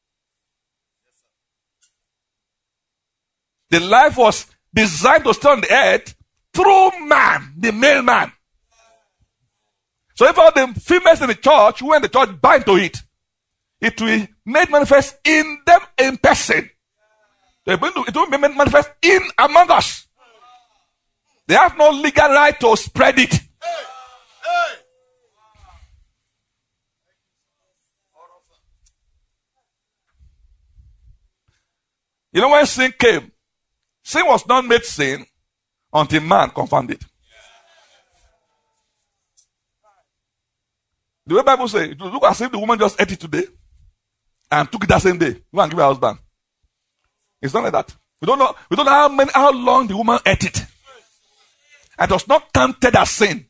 The life was designed to stay on the earth through man, the male man. So if all the females in the church, who in the church bind to it, it will be made manifest in them in person. It will be made manifest in among us. They have no legal right to spread it. You know when sin came, sin was not made sin until man confirmed it. The way the Bible says, it look as if the woman just ate it today and took it that same day. Go and give her husband. It's not like that. We don't know. We don't know how many, how long the woman ate it. And it was not counted as sin.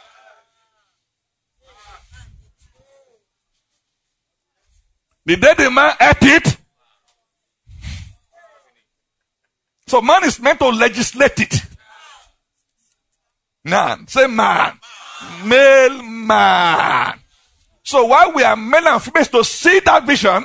The day the man ate it, so man is meant to legislate it. Man, say man, male man. So while we are male and female to see that vision,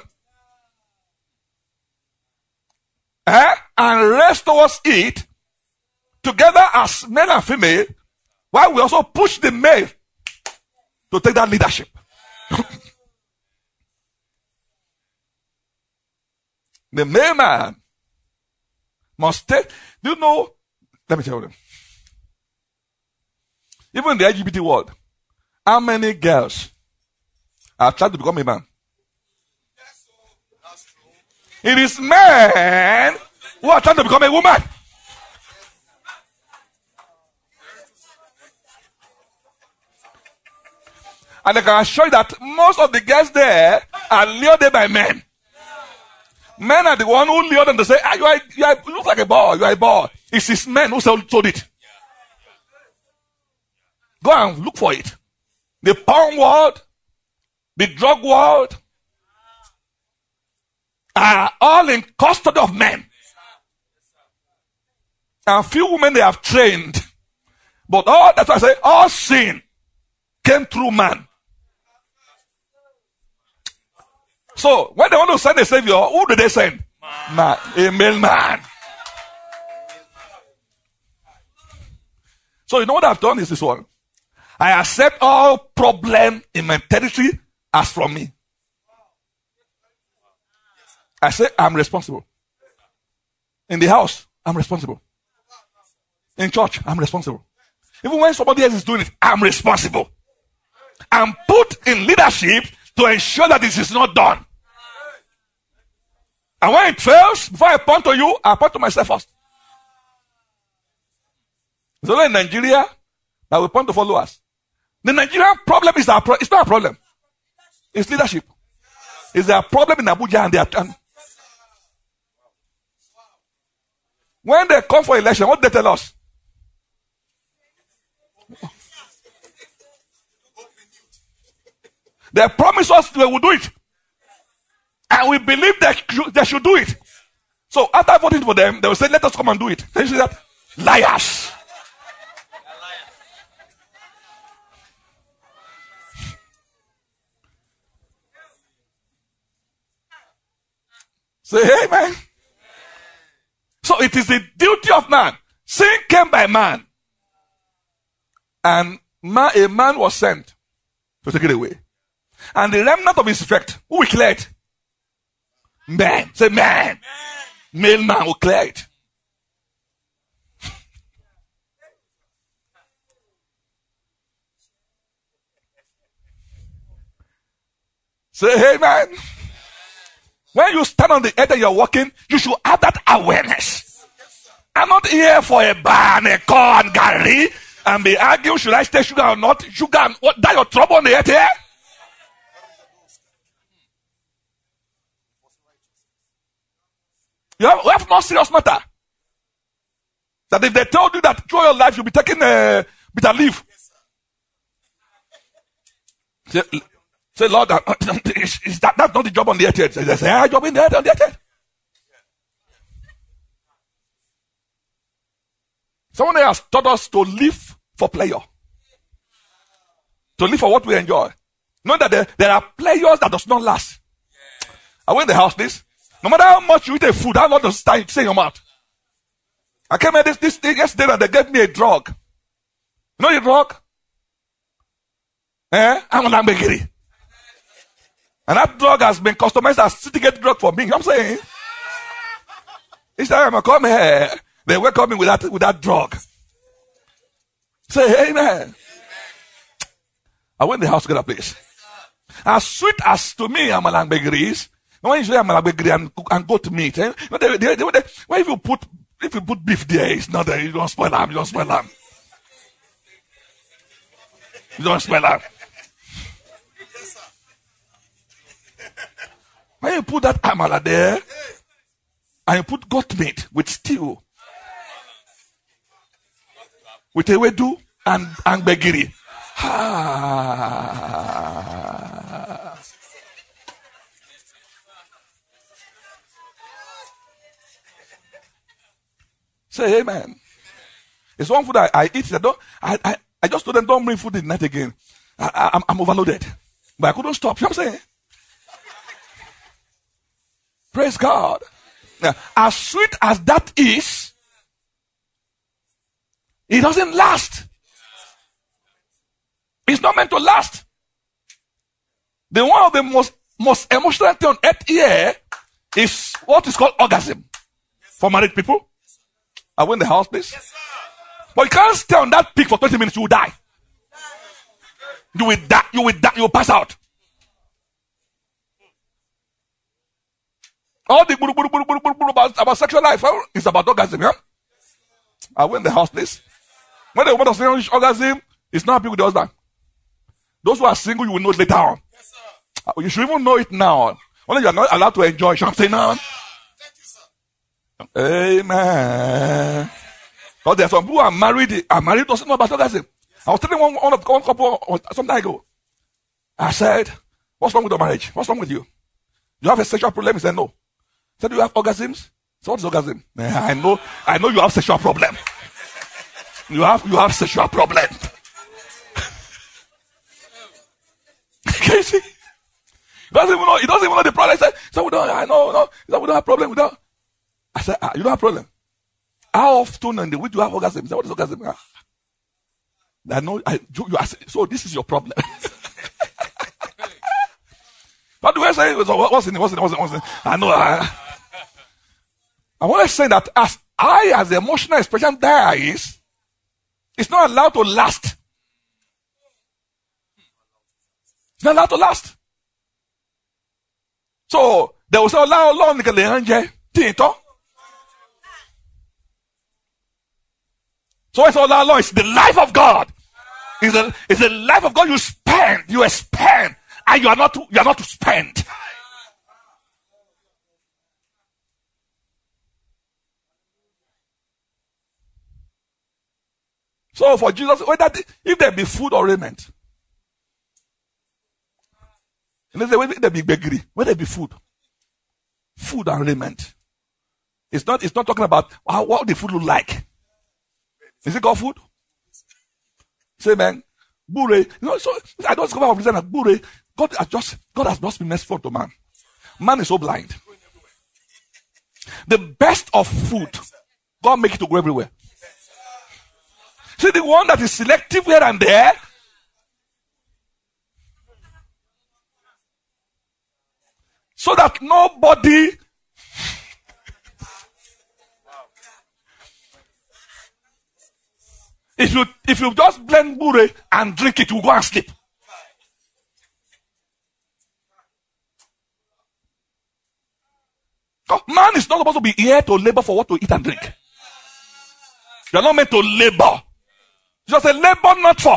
eh, and rest towards it, together as male and female, while we also push the male to take that leadership. The male man must take, do you know, let me tell you, even in the L G B T world, how many girls are trying to become a man? It is men who are trying to become a woman. And I can assure you that most of the girls there are lured by men. Men are the one who lure them to say, ah, you, are, you, are, you look like a boy, you are a boy. It's his men who told it. Go and look for it. The porn world, the drug world, are all in custody of men. And few women they have trained. But all, that's why I say, all sin came through man. So, when they want to send a savior, who do they send? Man. A male man. So, you know what I've done is this one. I accept all problem in my territory as from me. I say, I'm responsible. In the house, I'm responsible. In church, I'm responsible. Even when somebody else is doing it, I'm responsible. I'm put in leadership to ensure that this is not done. And when it fails, before I point to you, I point to myself first. It's only in Nigeria that we point to followers. The Nigerian problem is our pro- it's not a problem. It's leadership. It's a problem in Abuja and they are and when they come for election, what do they tell us? They promise us they will do it. And we believe that they should do it. So after voting for them, they will say, let us come and do it. Can you see that? Liars. Say amen. So it is the duty of man. Sin came by man. And man, a man was sent to take it away. And the remnant of his effect, who will clear it? Man. Say man. Male man will clear it. Say amen. When you stand on the earth and you're walking, you should have that awareness. I'm not here for a bar and a car and Gary and be arguing, should I stay sugar or not? Sugar and what? That your trouble on the earth here? You have, you have more serious matter. That if they told you that through your life you'll be taking a bitter leaf. Say, say Lord, uh, is, is that, that's not the job on the earth. They say, yeah, job in the earth, on the earth. Someone has taught us to live for pleasure. To live for what we enjoy. Know that there, there are pleasures that does not last. Are we in the house, please? No matter how much you eat a food, how long does it stay in your mouth? I came here this, this thing yesterday and they gave me a drug. You know the drug? Eh? I'm an ambegiri. And that drug has been customized as syndicate drug for me. You know what I'm saying? Each time I come here, they welcome me with that, with that drug. Say amen. I went in the house together, please. As sweet as to me, Amalang Begiri is. When you say Amalang Begiri and, and goat meat, eh? They, they, they, they, well, if you put if you put beef there, it's not there. You don't spoil lamb. You don't spoil lamb. You don't spoil lamb. When you put that amala there, and you put goat meat with stew, with ewedu and and begiri. Ah. Say amen. It's one food I, I eat. I, don't, I, I, I just told them, don't bring food in the night again. I, I, I'm, I'm overloaded. But I couldn't stop. You know what I'm saying? Praise God. Now, as sweet as that is, it doesn't last. It's not meant to last. The one of the most, most emotional thing on earth here is what is called orgasm. For married people. Are we in the house, please? Yes, sir. But you can't stay on that peak for twenty minutes, you will die. You will die, you will die, you will pass out. All the buru, buru, buru, buru, buru, about, about sexual life is about orgasm, yeah? Are we in the house, please? When the woman is saying orgasm, it's not happy with the husband. Those who are single, you will know it later on. Yes, sir. You should even know it now. Only you are not allowed to enjoy it. I'm saying now. Amen. Because there are some people who are married, are married doesn't know about orgasm. I was telling one, one of one couple some time ago. I said, what's wrong with your marriage? What's wrong with you? You have a sexual problem? He said, no. I said, do you have orgasms? So what is orgasm? I know, I know you have sexual problem. You have, you have sexual problem. Can you see? He doesn't even know, he doesn't even know the problem. He said, so we don't, I know, no, he said, we don't have problem, we don't. I said, ah, you don't have problem. How often in the week do you have orgasm? He said, what is orgasm? Ah. I know, I, you, you ask, so this is your problem. What do I say? What's in it? What's in it? What's in it? What's in it? I know. I, I want to say that as high as the emotional expression there is, it's not allowed to last. It's not allowed to last. So, they will say, allow long to get Tito. So it's all along. It's the life of God. It's the, it's the life of God you spend. You spend. And you are not to, you are not to spend. So for Jesus, whether they, if there be food or raiment. And they say, whether there be bakery, whether there be food. Food and raiment. It's not, it's not talking about how, what the food look like. Is it called food? Say, man, Bure. You know, so I don't discover of reason that Bure, God has just, God has not been merciful to man. Man is so blind. The best of food, God make it to go everywhere. See, the one that is selective here and there, so that nobody If you if you just blend bure and drink it, you go and sleep. Oh, man is not supposed to be here to labor for what to eat and drink. You are not meant to labor. Just a labor not for.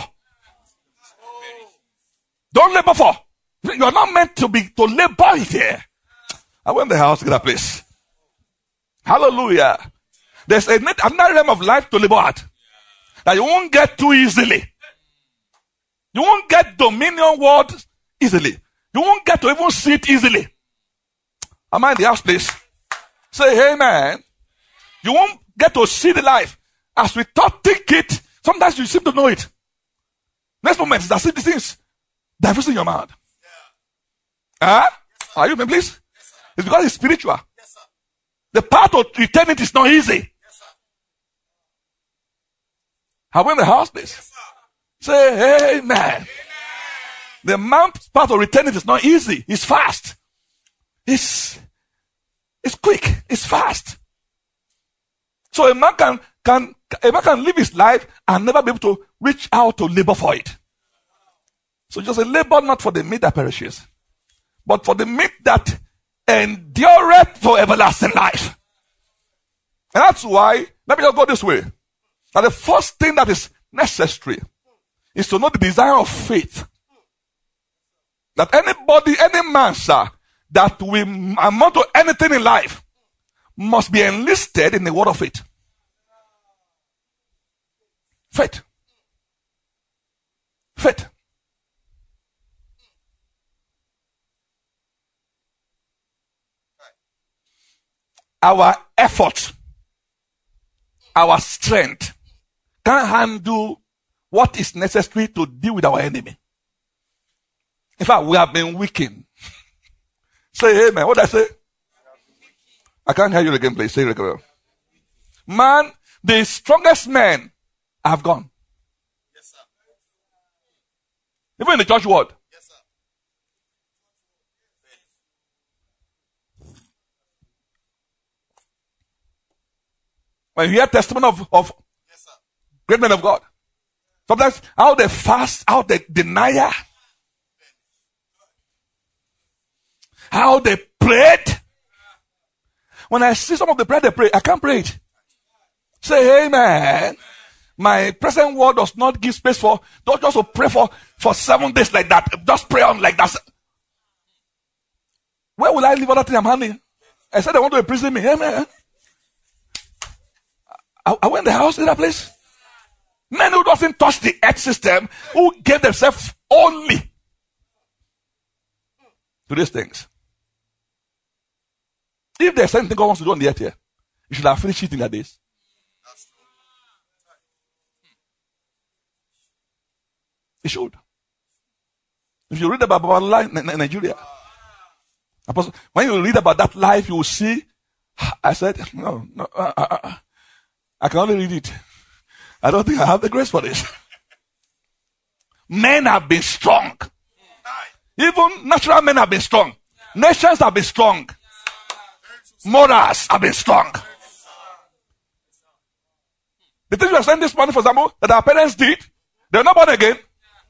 Don't labor for. You are not meant to be to labor here. I went to the house, get a place. Hallelujah. There's a, another realm of life to labor at that you won't get too easily. You won't get dominion word easily. You won't get to even see it easily. Am I in the house, please? Say, hey, man. You won't get to see the life. As we thought, think it, sometimes you seem to know it. Next moment is that see these things diverse in your mind. Yeah. Huh? Yes, are you with me, please? Yes, it's because it's spiritual. Yes, the path to eternity is not easy. Yes, Are we in the house, please? Yes, say, hey, man. Amen. The mount path to eternity is not easy. It's fast. It's, it's quick. It's fast. So a man can, can, a man can live his life and never be able to reach out to labor for it. So just a labor not for the meat that perishes, but for the meat that endureth for everlasting life. And that's why, let me just go this way. That the first thing that is necessary is to know the desire of faith. That anybody, any man, sir, that will amount to anything in life must be enlisted in the word of faith. Faith. Faith. Our effort, our strength can't handle what is necessary to deal with our enemy. In fact, we have been weakened. Say amen. What did I say? I can't hear you again, please. Say it again. Man, the strongest men have gone. Yes, sir. Even in the church world. Yes, sir. When you hear testimony of, of yes, sir. Great men of God, sometimes how they fast, how they deny, how they prayed. When I see some of the prayer they pray, I can't pray it. Say, hey man, my present word does not give space for, don't just pray for, for seven days like that. Just pray on like that. Where will I leave other thing I'm handling? I said they want to imprison me. Hey man. I, I went in the house in that place. Men who doesn't touch the earth system, who gave themselves only to these things. If there's anything God wants to do on the earth here, you should have finished it in that days. He should. If you read about, about life in Nigeria, when you read about that life, you will see. I said, no, no, uh, uh, uh, I can only read it. I don't think I have the grace for this. Men have been strong. Even natural men have been strong. Nations have been strong. Morals have been strong. The things we are saying this morning, for example, that our parents did, they were not born again.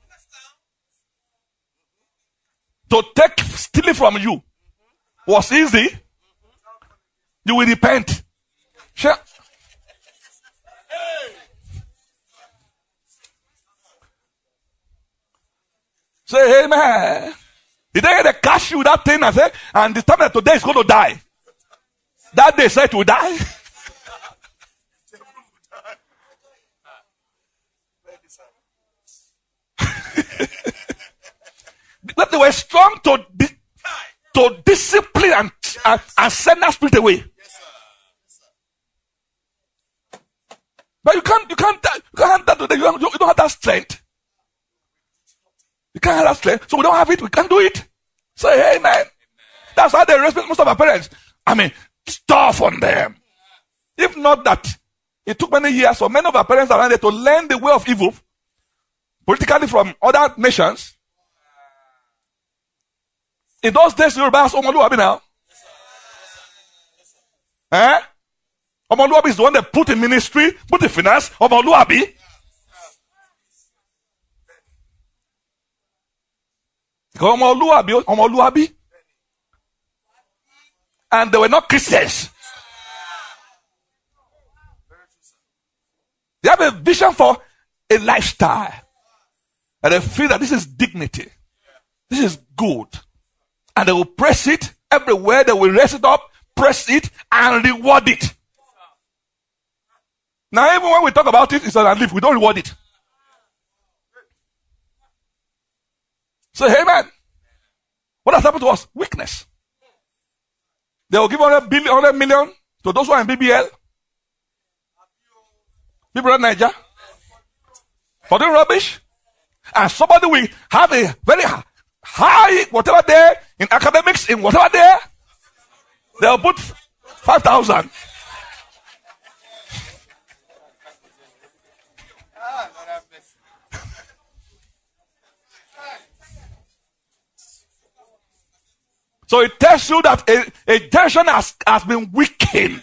To take stealing from you was easy. You will repent. Sure. Say amen. Did they they catch you that thing and say, and the time that today is going to die? That day said to die. But they were strong to di- to discipline and, and, and send that spirit away. But you can't you can't you can't have that today. You don't, you don't have that strength. You can't have that strength. So we don't have it. We can't do it. Say amen. That's how they respect most of our parents. I mean, tough on them. If not that, it took many years for many of our parents around there to learn the way of evil, politically from other nations. In those days, Yoruba has Omoluabi now. Eh? Omoluabi is the one that put in ministry, put in finance. Omoluabi. Omoluabi, Omoluabi. And they were not Christians. They have a vision for a lifestyle. And they feel that this is dignity. This is good. And they will press it everywhere. They will raise it up, praise it and reward it. Now, even when we talk about it, it's an leaf. We don't reward it. Say, hey man, what has happened to us? Weakness. They will give one hundred billion, one hundred million to those who are in B B L. People in Nigeria. For doing rubbish. And somebody will have a very high, whatever there, in academics, in whatever there, they'll put five thousand. So it tells you that a, a generation has, has been weakened.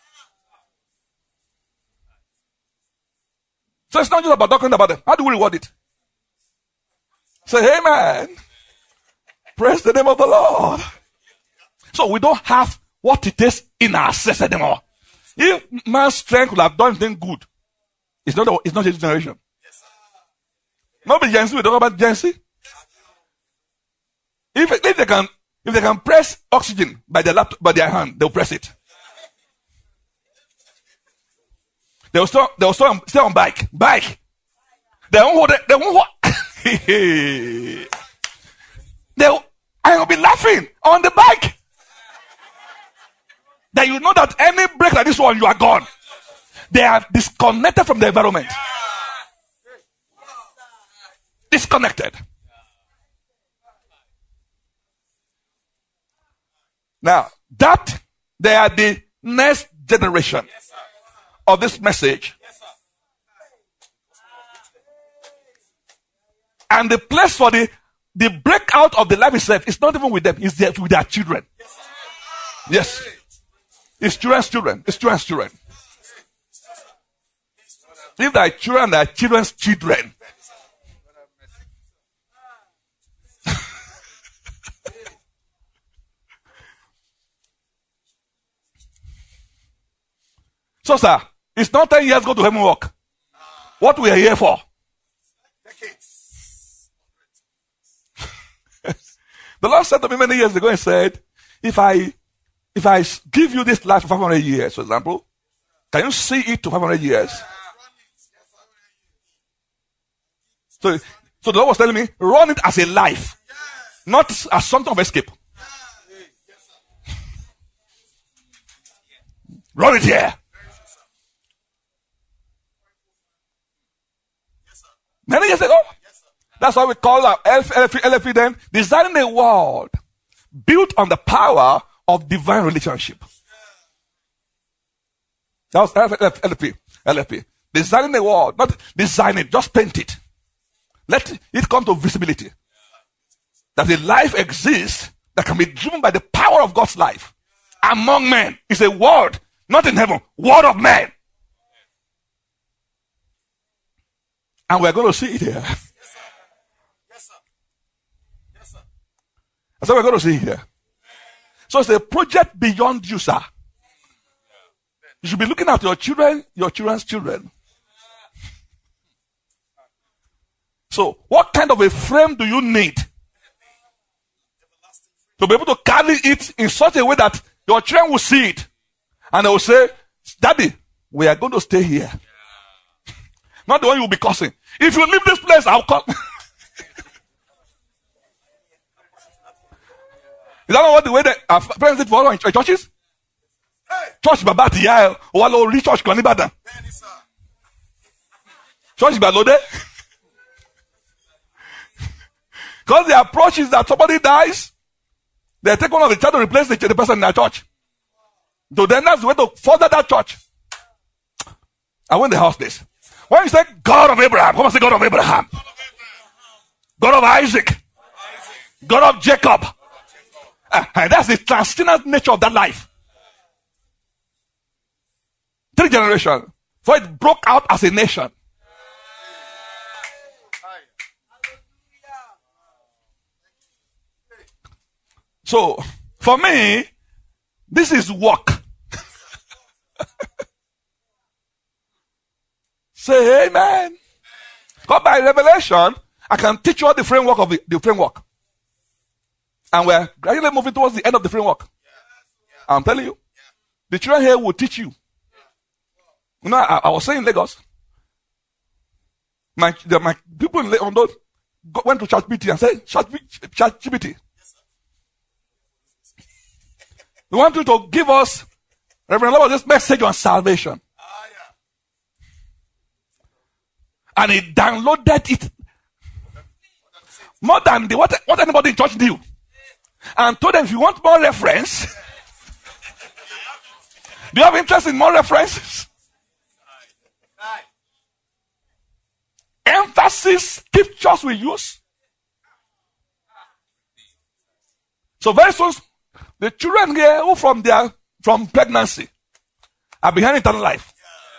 So it's not just about talking about them. How do we reward it? Say, hey man, praise the name of the Lord. So we don't have what it is in ourselves anymore. If man's strength would have done anything good, it's not, it's not a generation. Not Gen Z, we talk about Gen Z. If, if they can If they can press oxygen by their laptop, by their hand, they'll press it. They'll stay, they'll stay on, stay on bike. Bike. They won't hold it. They won't hold. They'll, I will be laughing on the bike. Then you know that any break like this one, you are gone. They are disconnected from the environment. Disconnected. Now, that they are the next generation of this message. And the place for the, the breakout of the life itself is not even with them, it's with their children. Yes. It's children's children. It's children's children. If they are children, they are children's children. So, sir, it's not ten years go to heaven walk. What we are here for? The Lord said to me many years ago and said, if I, if I give you this life for five hundred years, for example, can you see it to five hundred years? So, so the Lord was telling me, run it as a life, not as something of escape. Run it here. Many years ago. That's why we call our L F E then designing a world built on the power of divine relationship. That was L F P. L F P. Designing a world, not design it, just paint it. Let it come to visibility. That a life exists that can be driven by the power of God's life among men. It's a word, not in heaven, word of man. And we're going to see it here. Yes, sir. Yes, sir. Yes, sir. That's what we're going to see here. So it's a project beyond you, sir. You should be looking at your children, your children's children. So, what kind of a frame do you need to be able to carry it in such a way that your children will see it and they will say, Daddy, we are going to stay here. Not the one you will be cursing. If you leave this place, I'll come. Is that not what the way that our parents did for in churches? Hey. Church Babati, yeah, or only church Kanibadan. Church Balode. Because the approach is that somebody dies, they take one of the child to replace the, the person in their church. So then that's the way to further that church. I went to the house this. When you say God of Abraham, come and say God of Abraham. God of Isaac. God of Jacob. Uh, and that's the transcendent nature of that life. Three generations. For it broke out as a nation. So, for me, this is work. Say amen. Because by revelation, I can teach you all the framework of the, the framework. And we're gradually moving towards the end of the framework. I'm telling you. The children here will teach you. You know, I, I was saying in Lagos, my, the, my people in Lagos went to ChatGPT and said, ChatGPT, we want you to give us, Reverend Lord, this message on salvation. And he downloaded it more than the, what, what anybody in church knew. And told them, if you want more reference, do you have interest in more references? Emphasis scriptures we use. So very soon, the children here who from their from pregnancy are behind eternal life.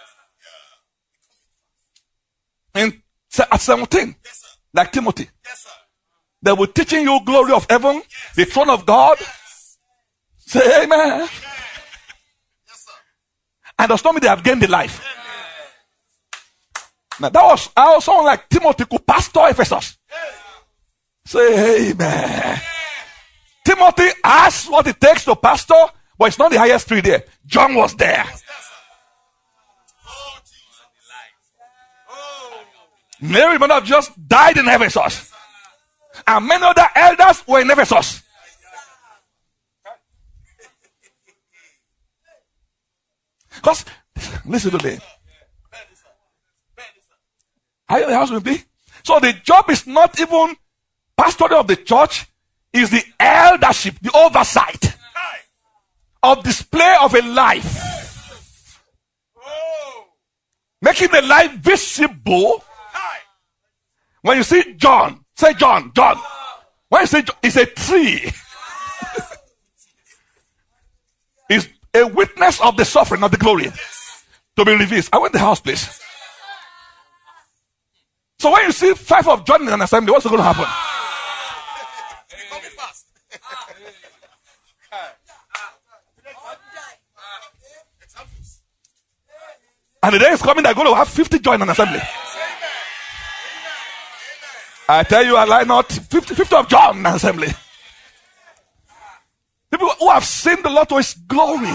In at seventeen, yes, like Timothy, yes, they were teaching you glory of heaven, yes, the throne of God. Yes. Say amen. Amen. Yes, and does not mean they have gained the life. Amen. Now that was how someone like Timothy could pastor Ephesus. Yes. Say amen. Amen. Timothy asked what it takes to pastor, but it's not the highest tree there. John was there. Mary, mother of Jesus, died in Ephesus. And many other elders were in Ephesus. Because, listen to me. Are you in the house with me? So the job is not even pastoring of the church, is the eldership, the oversight of display of a life. Making the life visible. When you see John, say John, John. When you say John, it's a tree. It's a witness of the suffering, of the glory to be revealed. I went to the house, please. So when you see five of John in an assembly, what's going to happen? And the day is coming, they're going to have fifty John in an assembly. I tell you, I lie not. fifty, fifty of John in an assembly. People who have seen the Lord to his glory.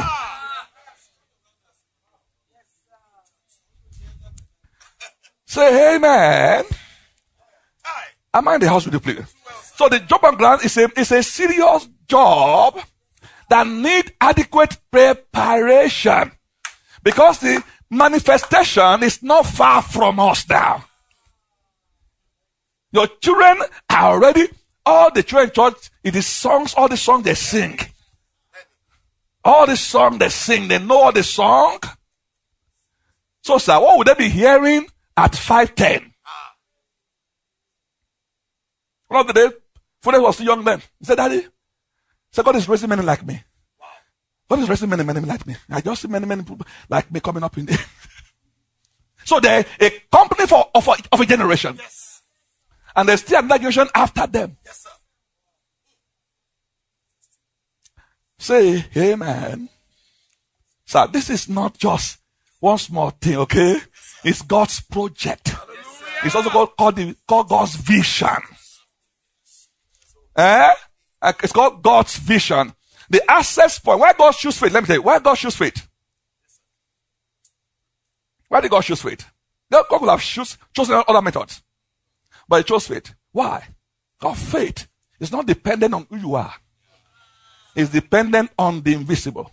Say amen. Am I in the house with you, please? So the job on ground is a, is a serious job that need adequate preparation. Because the manifestation is not far from us now. Your children are already, all the children in church, it is songs, all the songs they sing. All the songs they sing, they know all the song. So, sir, what would they be hearing at five ten? One of the days, Father was a young man. He said, Daddy, he said, God is raising many like me. God is raising many, many like me. I just see many, many people like me coming up in there. So they're a company for, of, a, of a generation. Yes. And there's still another generation after them. Yes, sir. Say amen. Sir, this is not just one small thing, okay? It's God's project. It's also called, called, the, called God's vision. Eh? It's called God's vision. The access point. Why God choose faith? Let me tell you. Why God choose faith? Why did God choose faith? God could have choose, chosen other methods. But he chose faith. Why? Because faith is not dependent on who you are. It's dependent on the invisible.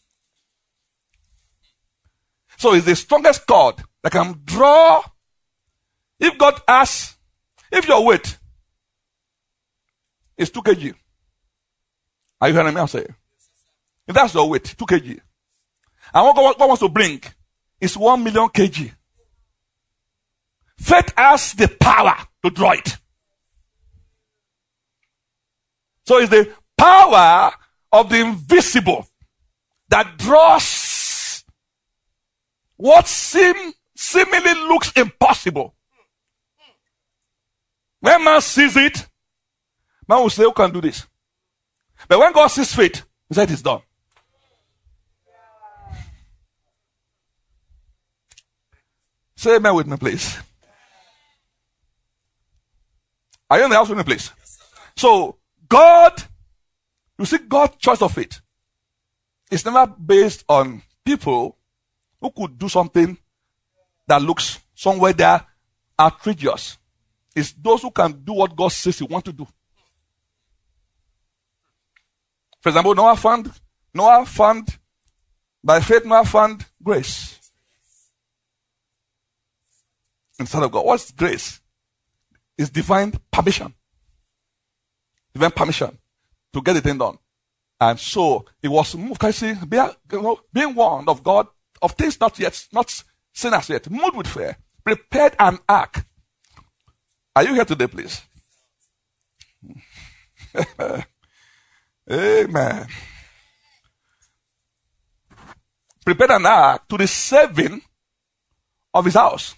So it's the strongest cord that can draw. If God asks, if your weight is two kilograms, are you hearing me? I'm saying, if that's your weight, two kilograms, and what God, God wants to bring is one million kilograms. Faith has the power to draw it. So it's the power of the invisible that draws what seem seemingly looks impossible. When man sees it, man will say, who can do this? But when God sees faith, he said it's done. Say amen with me, please. Are you in the house with me, please? So, God, you see God's choice of faith. It's never based on people who could do something that looks somewhere there outrageous. It's those who can do what God says He wants to do. For example, Noah found, Noah found, by faith, Noah found grace instead of God. What's grace? It's divine permission. Divine permission to get the thing done. And so it was moved. Can you see? Being, you know, being warned of God, of things not yet, not seen as yet, moved with fear, prepared an ark. Are you here today, please? Amen. Prepared an ark to the saving of his house.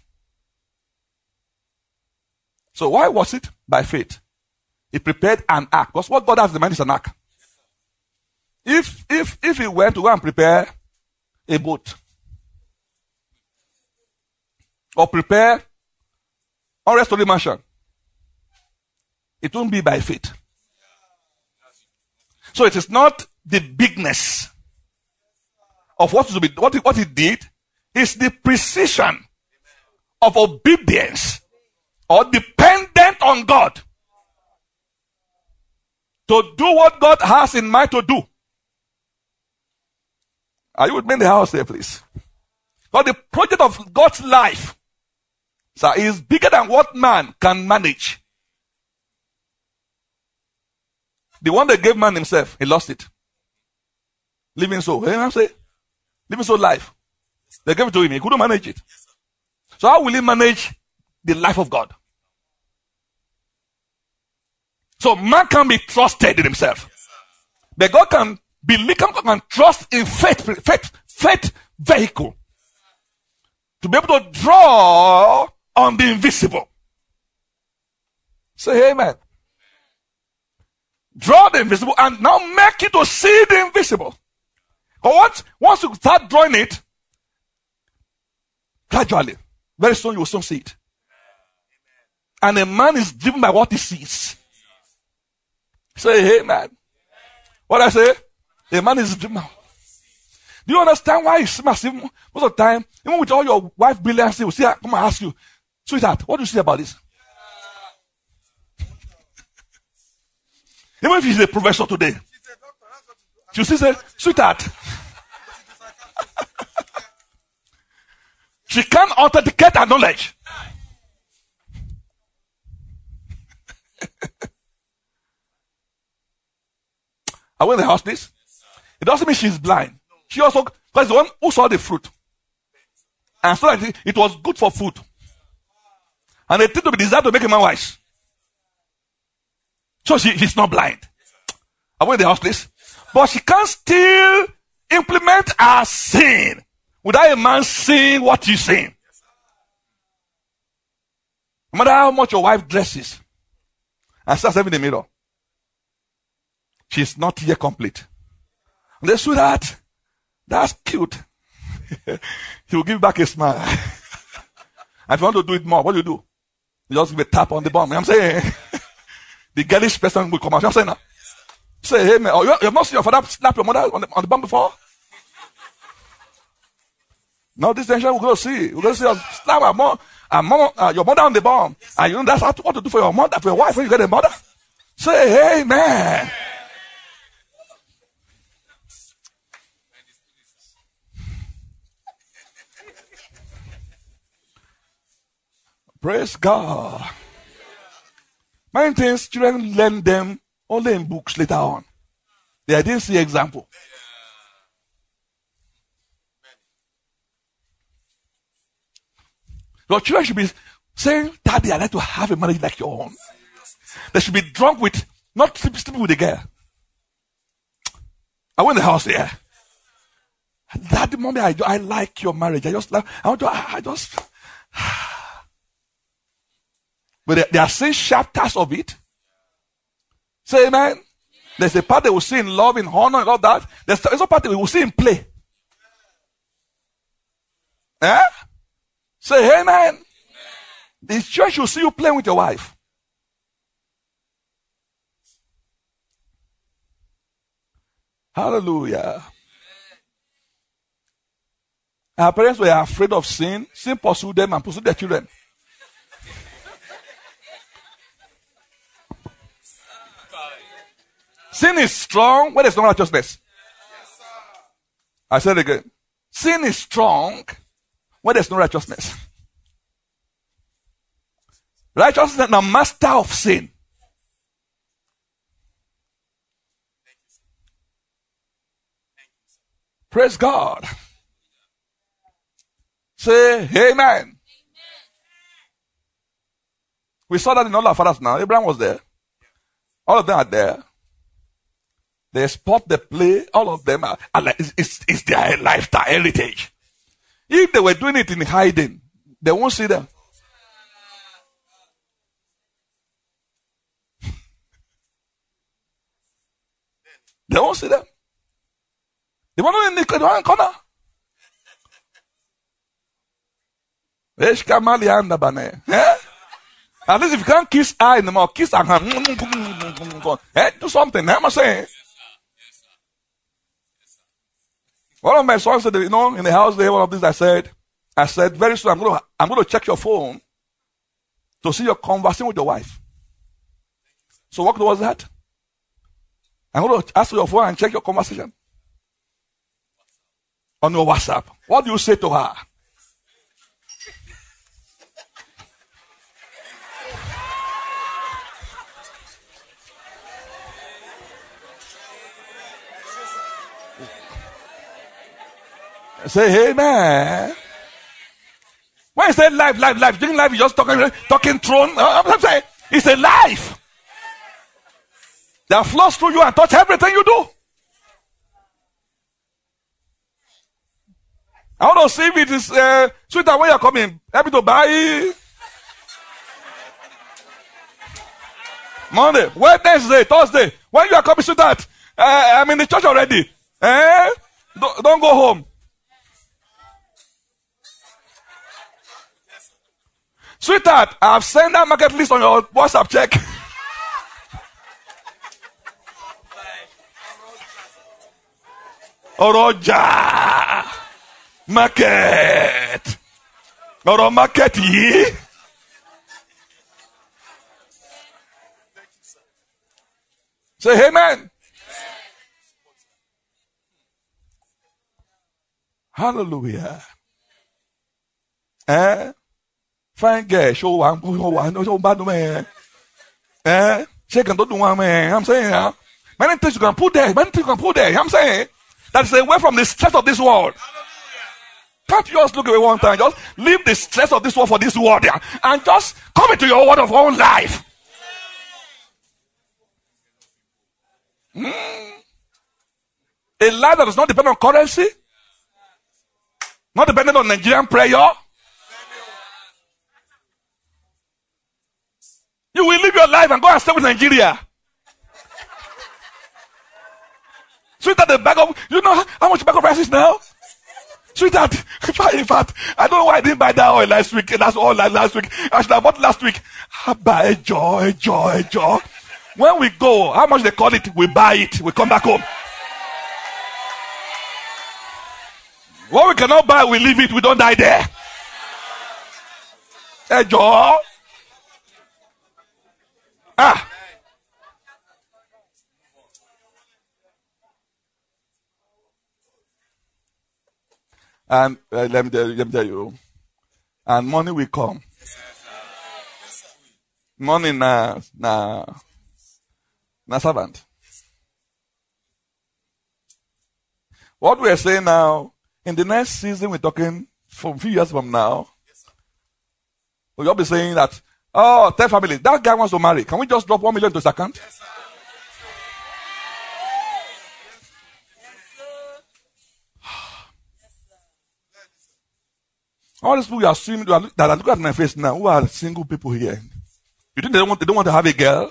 So why was it? By faith. He prepared an ark. Because what God has in mind is an ark. If if if he went to go and prepare a boat, or prepare or restore the mansion, it won't be by faith. So it is not the bigness of what to be, what he, what he did, is the precision of obedience or dependent on God to do what God has in mind to do. Are you with me in the house there, please? But the project of God's life, sir, is bigger than what man can manage. The one that gave man himself, he lost it. Living so, you know what I'm saying? Living so life. They gave it to him, he couldn't manage it. So how will he manage the life of God? So man can be trusted in himself. But God can believe, God can trust in faith, faith, faith vehicle. To be able to draw on the invisible. Say amen. Draw the invisible and now make it to see the invisible. But once, once you start drawing it, gradually, very soon you will soon see it. And a man is driven by what he sees. Say amen. What I say? A man is driven. Do you understand why it's massive? Most of the time, even with all your wife brilliance, will see her come and ask you, sweetheart, what do you see about this? Even if she's a professor today, she will say, sweetheart. She can't authenticate her knowledge. Are we in the house, please? It doesn't mean she's blind. She also, because the one who saw the fruit. And so that it was good for food. And they think to be desired to make a man wise. So she, she's not blind. Are we in the house, please? But she can still implement her sin without a man seeing what he's saying. No matter how much your wife dresses and starts having the mirror, she's not yet complete. And they say, that that's cute. He will give back a smile. And if you want to do it more, what do you do? You just give a tap on the bum. You know what I'm saying? The girlish person will come out. You know what I'm saying now? Say, hey man, oh, you have not seen your father slap your mother on the, on the bum before? No, this generation we're going to see. We're going to see her slap her mom, her mom, uh, your mother on the bum. And you know that's how to, what to do for your mother, for your wife when you get a mother. Say, hey man. Praise God. Many things children learn them only in books later on. They didn't see example. Your children should be saying, Daddy, I'd like to have a marriage like your own. They should be drunk with, not sleeping with a girl. I went in the house here. Daddy, mommy, I, I like your marriage. I just love, I want to, I just. But they, they are seeing chapters of it. Say amen. There's a part they will see in love, in honor, and all that. There's a part they will see in play. Eh? Say amen. Amen. The church will see you playing with your wife. Hallelujah. Our parents were afraid of sin. Sin pursued them and pursued their children. Sin is strong when there's no righteousness. I said it again. Sin is strong when there's no righteousness. Righteousness is the master of sin. Praise God. Say amen. Amen. We saw that in all our fathers now. Abraham was there. All of them are there. They sport, they play. All of them are, are like, it's, it's their lifestyle heritage. If they were doing it in hiding, they won't see them. They won't see them. They won't in the one corner. Eh? At least if you can't kiss eye anymore, kiss and hand. Eh? Do something. I'm saying. One of my sons said, you know, in the house there, one of these I said, I said, very soon I'm going to, I'm going to check your phone to see your conversing with your wife. So what was that? I'm going to ask for your phone and check your conversation on your WhatsApp. What do you say to her? Say, hey man. When you say life, life, life, during life, you just talking, talking throne. I'm saying it's a life that flows through you and touch everything you do. I want to see if it is uh, sweeter when you're coming. Happy to buy Monday, Wednesday, Thursday. When you are coming, sweetheart, uh, I'm in the church already. Eh? Don't, don't go home. Sweetheart, I've sent that market list on your WhatsApp check. Oroja. Market. Oro market ye. Say amen. Hallelujah. Eh? Fine girl, show one, show one, show bad man. Eh? She can do one man. I'm saying, huh? Many things you can put there, many things you can put there. I'm saying, that's away from the stress of this world. Can't you just look away one time? Just leave the stress of this world for this world there, and just come into your word of own life. Mm. A life that does not depend on currency, not dependent on Nigerian prayer. You will live your life and go and stay with Nigeria. Sweetheart, the bag of, you know how much bag of rice is now? Sweetheart, in fact, I don't know why I didn't buy that oil last week. That's all last week. I should have bought last week. I buy joy, joy, joy. When we go, how much they call it? We buy it. We come back home. What we cannot buy, we leave it. We don't die there. Hey, joy. Ah. And uh, let, me tell you, let me tell you, and money will come. Money na na na servant. What we are saying now, in the next season, we're talking from a few years from now. We'll be saying that, oh, tell family, that guy wants to marry. Can we just drop one million to his account? All these people you are seeing that are looking at my face now, who are single people here? You think they don't want, they don't want to have a girl?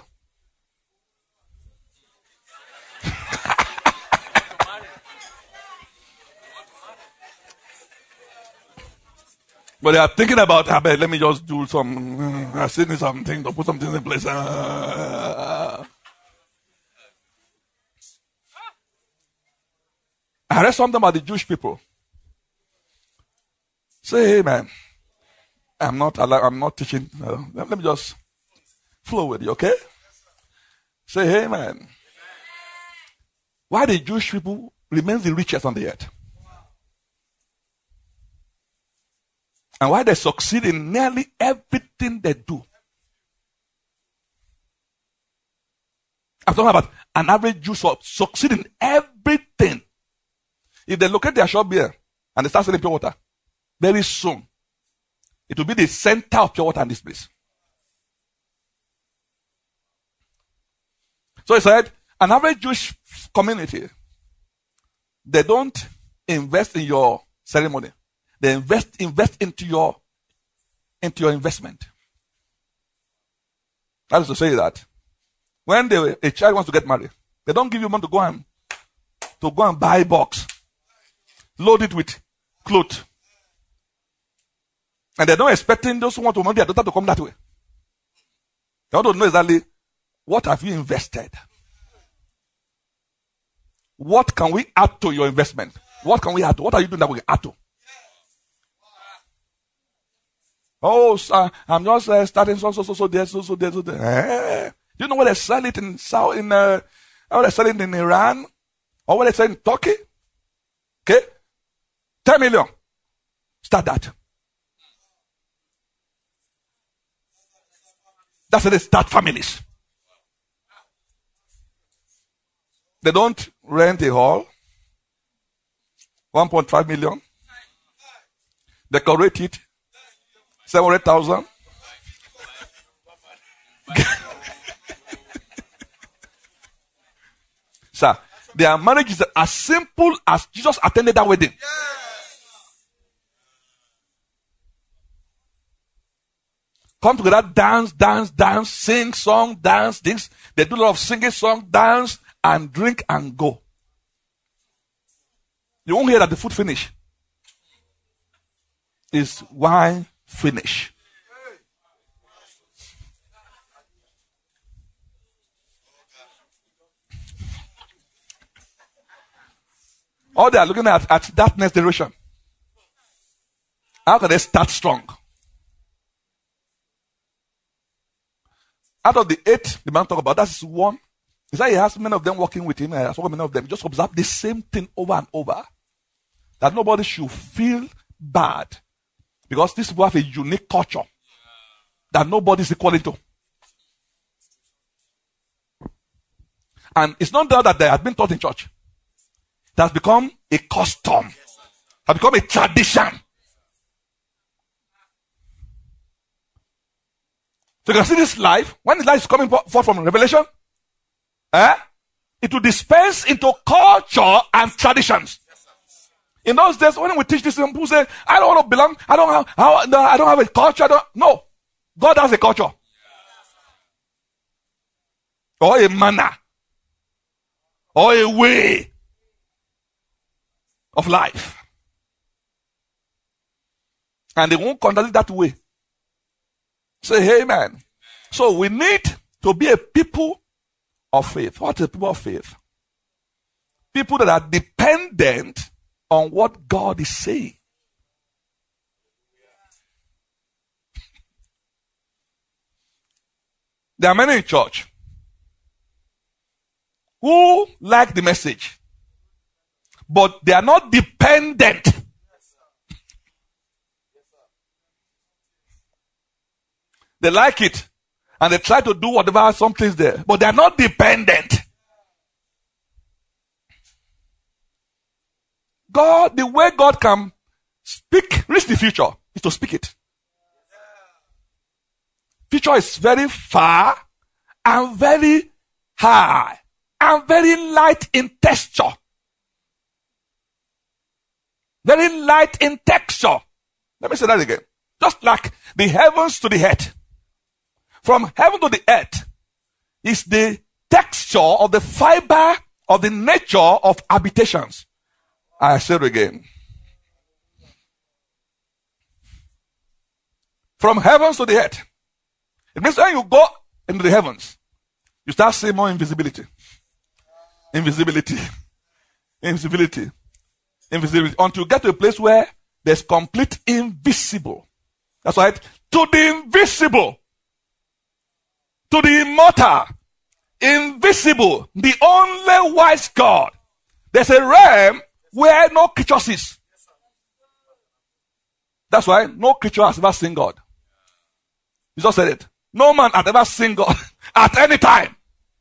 But they are thinking about, ah, let me just do some, uh, I see something to put something in place. Uh, I read something about the Jewish people. Say amen. I'm not I'm not teaching. Uh, let me just flow with you, okay? Say amen. Why the Jewish people remain the richest on the earth? And why they succeed in nearly everything they do. I'm talking about an average Jew succeed in everything. If they locate their shop here and they start selling pure water, very soon, it will be the center of pure water in this place. So he said, an average Jewish community, they don't invest in your ceremony. They invest invest into your into your investment. That is to say that when they, a child wants to get married, they don't give you money to go and to go and buy a box, load it with clothes, and they're not expecting those who want to marry their daughter to come that way. They want to know exactly what have you invested. What can we add to your investment? What can we add to? What are you doing that we can add to? Oh, uh, I'm just uh, starting so so so so there so so there so there. Eh. Do you know where they sell it in South in uh, how they sell it in Iran or where they sell it in Turkey? Okay, ten million. Start that. That's how they start families. They don't rent a hall. one point five million. Decorate it. seven hundred thousand. Sir, their marriage is as simple as Jesus attended that wedding. Come together, dance, dance, dance, sing, song, dance, things. They do a lot of singing, song, dance, and drink and go. You won't hear that the food finish. It's wine finish. All they are looking at at that next generation. How can they start strong? Out of the eight the man talk about, that's one. He said he has many of them working with him. I saw many of them. Just observe the same thing over and over. That nobody should feel bad. Because these people have a unique culture that nobody is equal to. And it's not that they have been taught in church. It has become a custom. It has become a tradition. So you can see this life. When the life is coming forth from Revelation, eh, it will dispense into culture and traditions. In those days, when we teach this, people say, I don't want to belong. I don't have, I don't have a culture. I don't, no. God has a culture. Or a manner. Or a way of life. And they won't conduct it that way. Say amen. So we need to be a people of faith. What is a people of faith? People that are dependent on what God is saying. There are many in church who like the message, but they are not dependent. They like it and they try to do whatever something's there, but they are not dependent. God, the way God can speak, reach the future, is to speak it. Future is very far and very high and very light in texture. Very light in texture. Let me say that again. Just like the heavens to the earth. From heaven to the earth is the texture of the fiber of the nature of habitations. I say it again. From heavens to the earth. It means when you go into the heavens, you start seeing more invisibility. Invisibility. Invisibility. Invisibility. Until you get to a place where there's complete invisible. That's right. To the invisible, to the immortal, invisible, the only wise God. There's a realm where no creature is. That's why no creature has ever seen God. You just said it. No man has ever seen God at any time.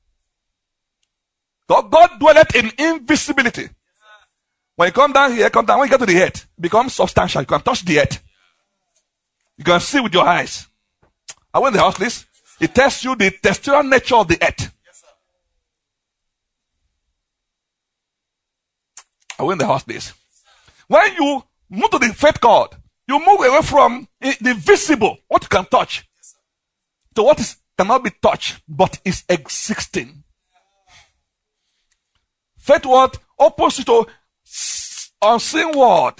God, God dwelleth in invisibility. When you come down here, come down. When you get to the earth, it becomes substantial. You can touch the earth. You can see with your eyes. I went in the house, please. It tells you the textural nature of the earth. I went in the house, please. When you move to the faith God, you move away from the visible, what you can touch, to what is cannot be touched, but is existing. Faith word opposite to unseen word.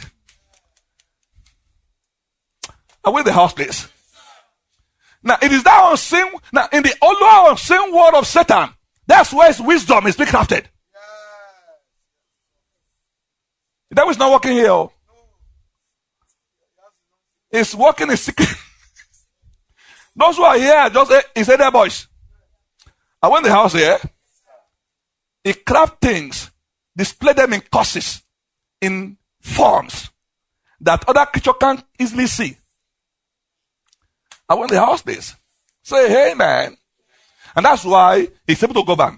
I went in the house, please. Now, it is that unseen, now in the only unseen word of Satan, that's where his wisdom is being crafted. The devil is not working here. He's working in secret. Those who are here, just he said their boys. I went in the house here. He craft things, display them in courses, in forms that other creature can't easily see. I went in the house place. Say, hey man. And that's why he's able to govern.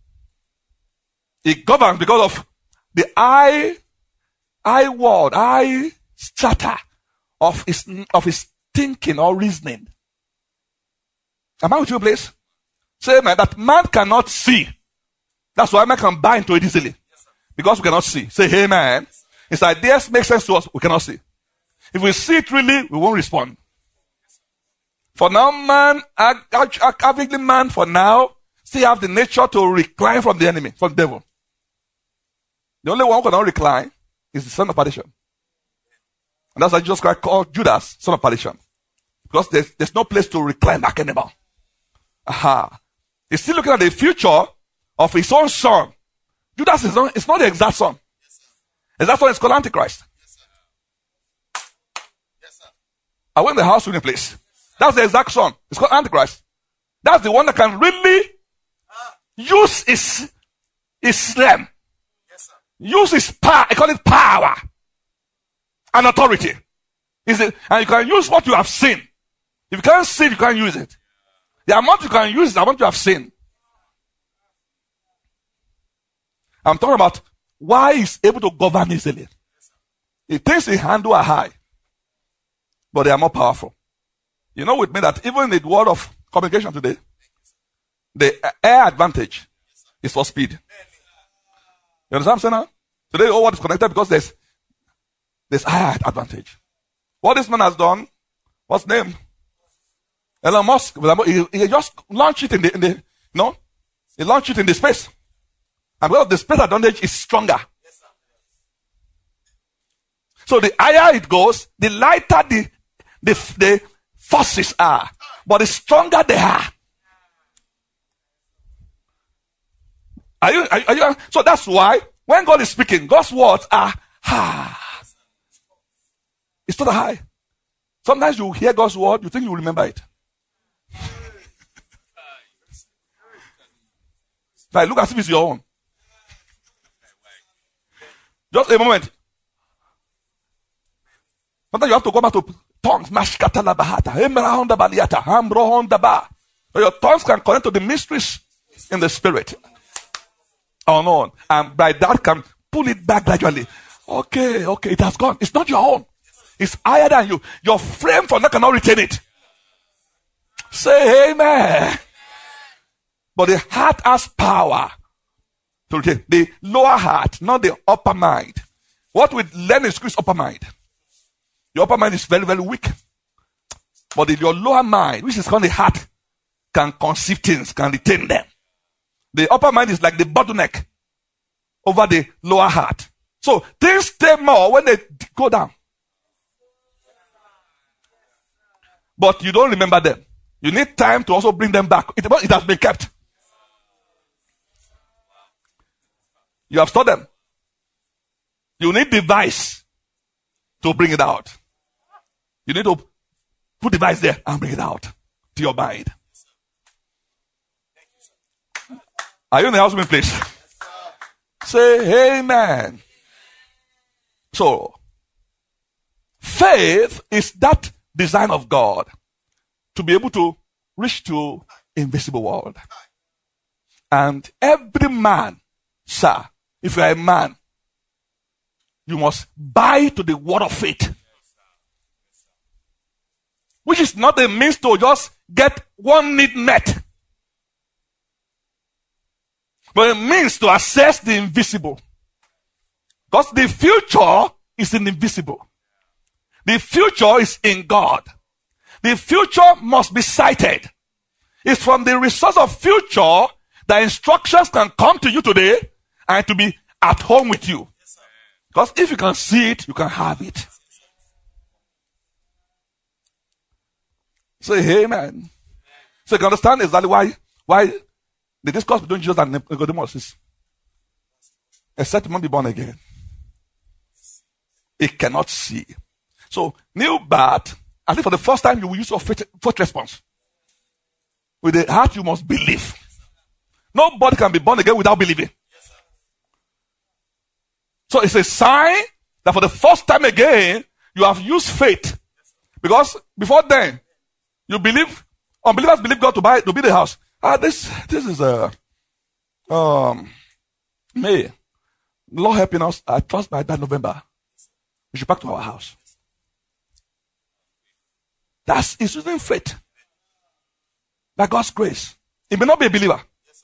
He governs because of the eye, eye word, eye strata of his, of his thinking or reasoning. Am I with you, please? Say, man, that man cannot see. That's why man can buy into it easily. Because we cannot see. Say, hey, man. His ideas make sense to us. We cannot see. If we see it really, we won't respond. For now, man, averagely man, for now, still have the nature to recline from the enemy, from the devil. The only one who cannot recline is the son of perdition. And that's why Jesus Christ called Judas son of perdition. Because there's, there's no place to recline back anymore. Aha. He's still looking at the future of his own son. Judas is not, it's not the exact son. Yes, exact son is called Antichrist. Yes, sir. Yes, sir. I went in the house with a place. That's the exact son. It's called Antichrist. That's the one that can really ah. use his, his slam. Yes, sir. Use his power. I call it power and authority. Is it? And you can use what you have seen. If you can't see it, you can't use it. The amount you can use is the amount you have seen. I'm talking about why he's able to govern easily. He thinks he handle are high, but they are more powerful. You know with me that even in the world of communication today, the air advantage is for speed. You understand what I'm saying now? Today all what is connected because there's there's air advantage. What this man has done, what's his name? Elon Musk, he, he just launched it in the, in the, you know, he launched it in the space. And because the space advantage is stronger. Yes, so the higher it goes, the lighter the, the, the forces are. But the stronger they are. Are you, are you, are you, so that's why when God is speaking, God's words are ah. It's not high. Sometimes you hear God's word, you think you remember it. Like, look as if it's your own. Just a moment. Sometimes you have to go back to tongues. But your tongues can connect to the mysteries in the spirit. Unknown. And by that can pull it back gradually. Okay, okay, it has gone. It's not your own. It's higher than you. Your frame for that cannot retain it. Say amen. But the heart has power to retain. The lower heart, not the upper mind. What we learn in school is upper mind. Your upper mind is very, very weak. But the, your lower mind, which is called the heart, can conceive things, can retain them. The upper mind is like the bottleneck over the lower heart. So things stay more when they go down. But you don't remember them. You need time to also bring them back. It, it has been kept. You have stored them. You need device to bring it out. You need to put the device there and bring it out to your mind. Are you in the house with me, please? Say amen. So, faith is that design of God to be able to reach to invisible world. And every man, sir, if you are a man, you must buy to the word of faith. Which is not a means to just get one need met, but a means to access the invisible. Because the future is in the invisible. The future is in God. The future must be sighted. It's from the resource of future that instructions can come to you today and to be at home with you. Because if you can see it, you can have it. Say amen. So you can understand exactly why, why the discourse between Jesus and Nicodemus is, except you must be born again. It cannot see. So, new birth, I think for the first time you will use your faith, faith response. With the heart you must believe. Nobody can be born again without believing. So it's a sign that for the first time again, you have used faith. Because before then, you believe, unbelievers believe God to buy, to build a house. Ah, this, this is a, um, May. Lord helping us, I trust by that November, we should back to our house. That's, it's using faith. By God's grace. It may not be a believer.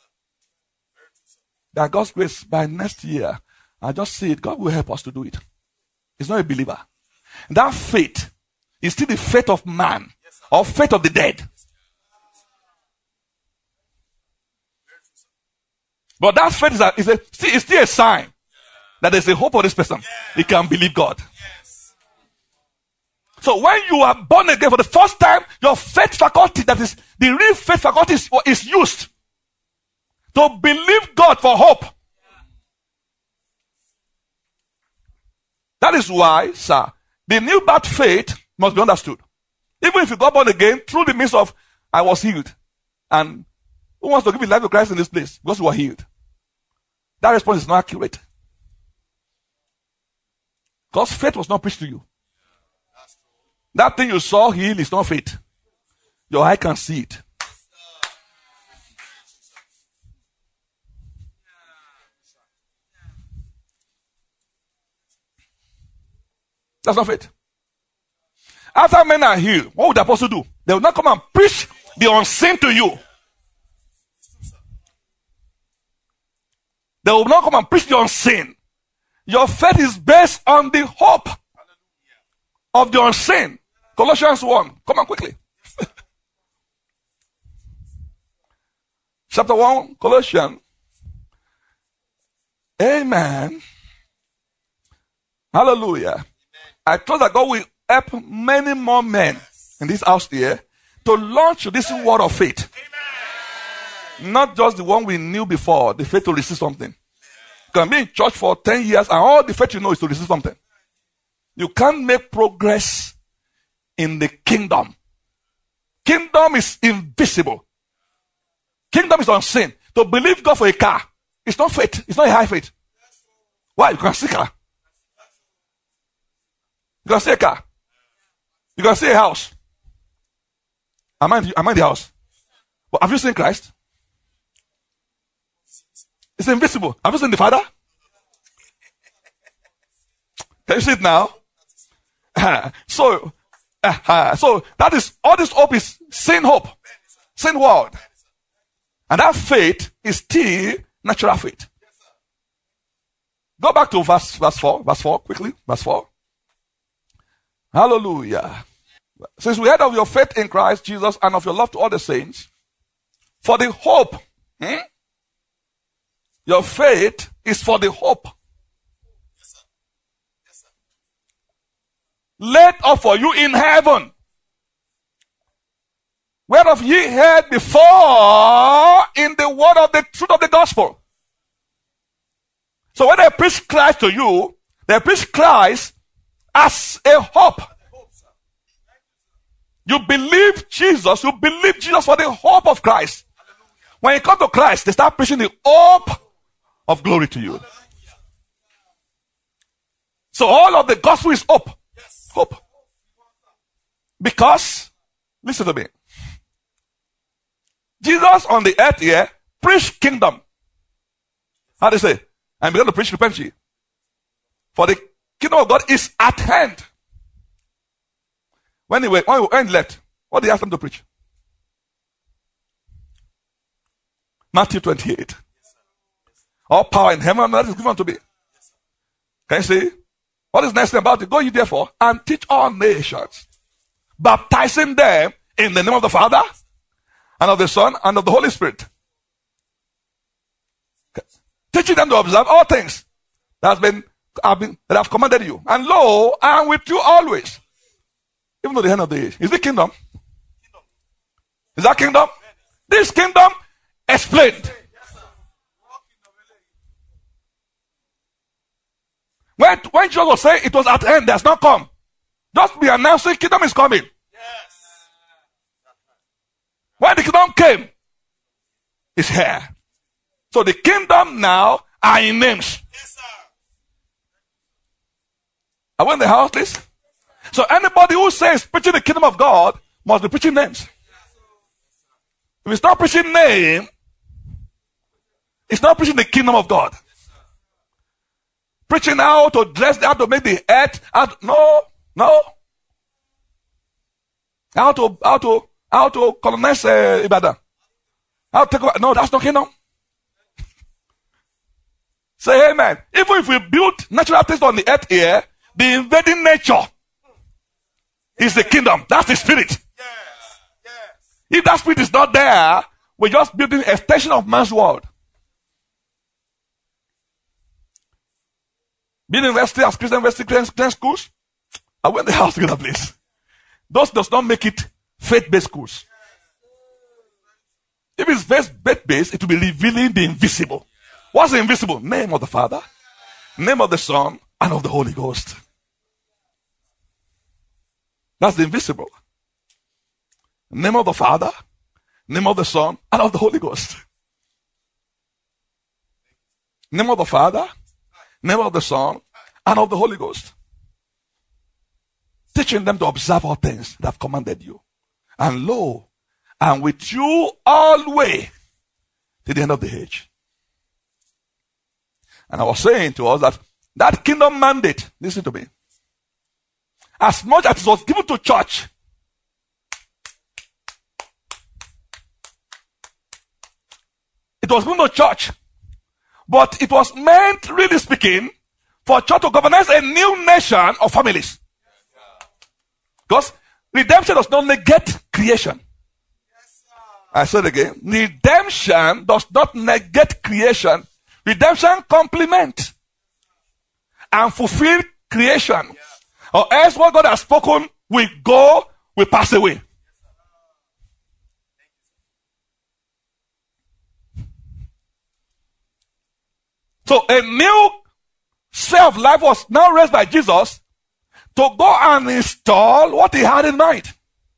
By God's grace, by next year, I just see it, God will help us to do it. It's not a believer. That faith is still the faith of man, or faith of the dead. But that faith is, a, is, a, is still a sign that there's a hope for this person. He can believe God. So when you are born again for the first time, your faith faculty, that is the real faith faculty, is, is used to believe God for hope. That is why, sir, the new birth faith must be understood. Even if you got born again through the means of, I was healed. And who wants to give his life to Christ in this place? Because you were healed. That response is not accurate. Because faith was not preached to you. That thing you saw healed is not faith. Your eye can see it. That's not faith. After men are healed, what would the apostle do? They will not come and preach the unseen to you. They will not come and preach the unseen. Your faith is based on the hope of the unseen. Colossians one. Come on quickly. Chapter one, Colossians. Amen. Hallelujah. Amen. I trust that God will help many more men in this house here to launch this word of faith. Amen. Not just the one we knew before, the faith to receive something. You can be in church for ten years and all the faith you know is to receive something. You can't make progress in the kingdom. Kingdom is invisible. Kingdom is unseen. To believe God for a car, it's not faith. It's not a high faith. Why? You can see a car. You can see a car. You can see a house. Am I, am I in the house? But have you seen Christ? It's invisible. Have you seen the Father? Can you see it now? so, uh, so that is, all this hope is sin hope. Sin world. And that faith is still natural faith. Go back to verse, verse four. Verse four, quickly. Verse four. Hallelujah. Since we heard of your faith in Christ Jesus and of your love to all the saints, for the hope, hmm? Your faith is for the hope. Yes, sir. Yes, sir. Laid up for you in heaven, whereof ye heard before in the word of the truth of the gospel. So when they preach Christ to you, they preach Christ as a hope. You believe Jesus, you believe Jesus for the hope of Christ. When you come to Christ, they start preaching the hope of glory to you. So all of the gospel is hope. Hope. Because, listen to me. Jesus on the earth here preached kingdom. How do you say? And began to preach repentance. For the kingdom of God is at hand. When he went, when he left, what did he ask them to preach? Matthew twenty-eight. All power in heaven and earth is given to me. Can you see? What is next about it? Go ye therefore and teach all nations, baptizing them in the name of the Father and of the Son and of the Holy Spirit. Okay. Teaching them to observe all things that has been, have been that have commanded you. And lo, I am with you always, even to the end of the age. Is it kingdom? Is that kingdom? This kingdom explained. When, when Jesus was saying it was at end, there's not come. Just be announcing kingdom is coming. Yes. When the kingdom came, it's here. So the kingdom now are in names. Yes, sir. Are we in the house, please? So anybody who says preaching the kingdom of God must be preaching names. If it's not preaching name, it's not preaching the kingdom of God. Preaching how to dress, how to make the earth, how to, no, no. How to, how to, how to colonize uh, Ibadan. How to take over, no, that's not kingdom. Say amen. Even if we build natural things on the earth here, the invading nature is the kingdom. That's the spirit. Yes. Yes. If that spirit is not there, we're just building an extension of man's world. Being university as Christian university, Christian schools, I went the house together, please. Those does not make it faith-based schools. If it's faith-based, it will be revealing the invisible. What's the invisible? Name of the Father, name of the Son, and of the Holy Ghost. That's the invisible. Name of the Father, name of the Son, and of the Holy Ghost. Name of the Father, name of the Son, and of the Holy Ghost. Teaching them to observe all things that I've commanded you. And lo, I'm with you always to the end of the age. And I was saying to us that that kingdom mandate, listen to me, as much as it was given to church, it was given to church, but it was meant, really speaking, for church to governance a new nation of families. Because redemption does not negate creation. I said again, redemption does not negate creation. Redemption complement and fulfill creation. Or else what God has spoken will go, will pass away. So a new self-life was now raised by Jesus to go and install what he had in mind.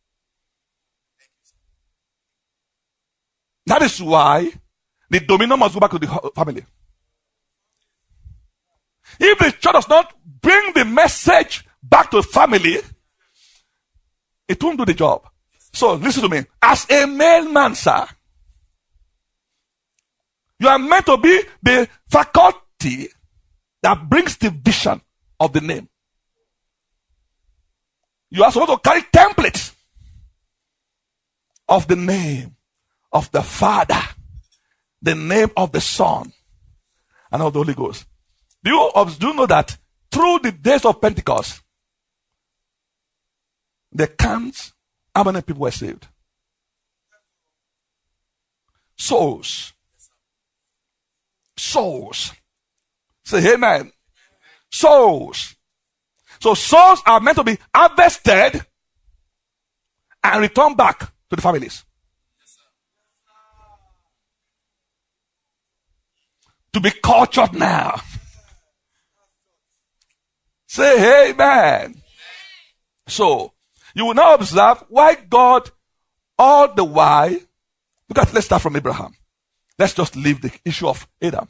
That is why the dominion must go back to the family. If the church does not bring the message back to the family, it won't do the job. So listen to me. As a male man, sir, you are meant to be the faculty that brings the vision of the name. You are supposed to carry templates of the name of the Father, the name of the Son, and of the Holy Ghost. Do you, do you know that through the days of Pentecost, they count how many people were saved? Souls. Souls. Say amen. Souls. So souls are meant to be harvested and returned back to the families. To be cultured now. Say amen. So, you will now observe why God all the while, look at, let's start from Abraham. Let's just leave the issue of Adam.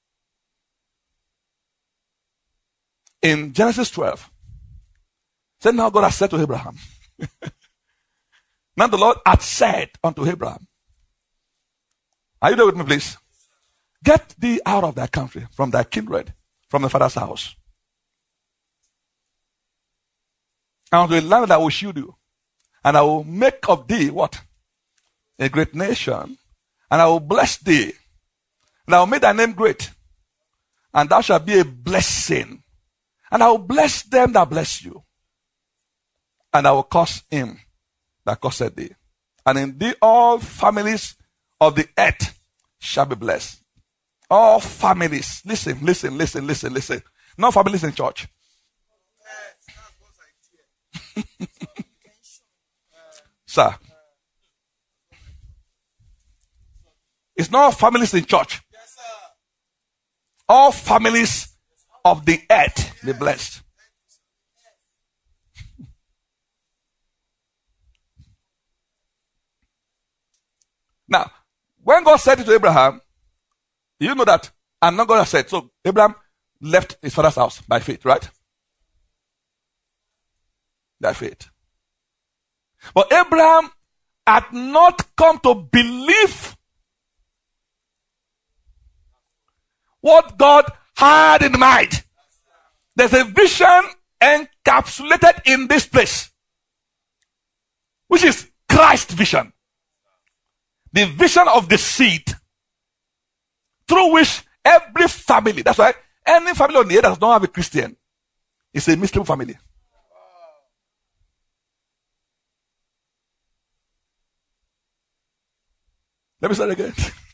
In Genesis twelve, said now God has said to Abraham, now the Lord had said unto Abraham, are you there with me, please? Get thee out of thy country, from thy kindred, from the father's house, and to a land that I will shew you, and I will make of thee what? A great nation, and I will bless thee, and I will make thy name great, and thou shalt be a blessing, and I will bless them that bless you, and I will curse him that curseth thee, and in thee all families of the earth shall be blessed. All families. Listen, listen, listen, listen, listen. No families in church. Sir. It's not families in church. All families of the earth be blessed. Now, when God said it to Abraham, you know that I'm not going to say it. So Abraham left his father's house by faith, right? By faith. But Abraham had not come to believe what God had in mind. There's a vision encapsulated in this place, which is Christ's vision. The vision of the seed through which every family, that's why any family on the earth that does not have a Christian is a mystery family. Let me say it again.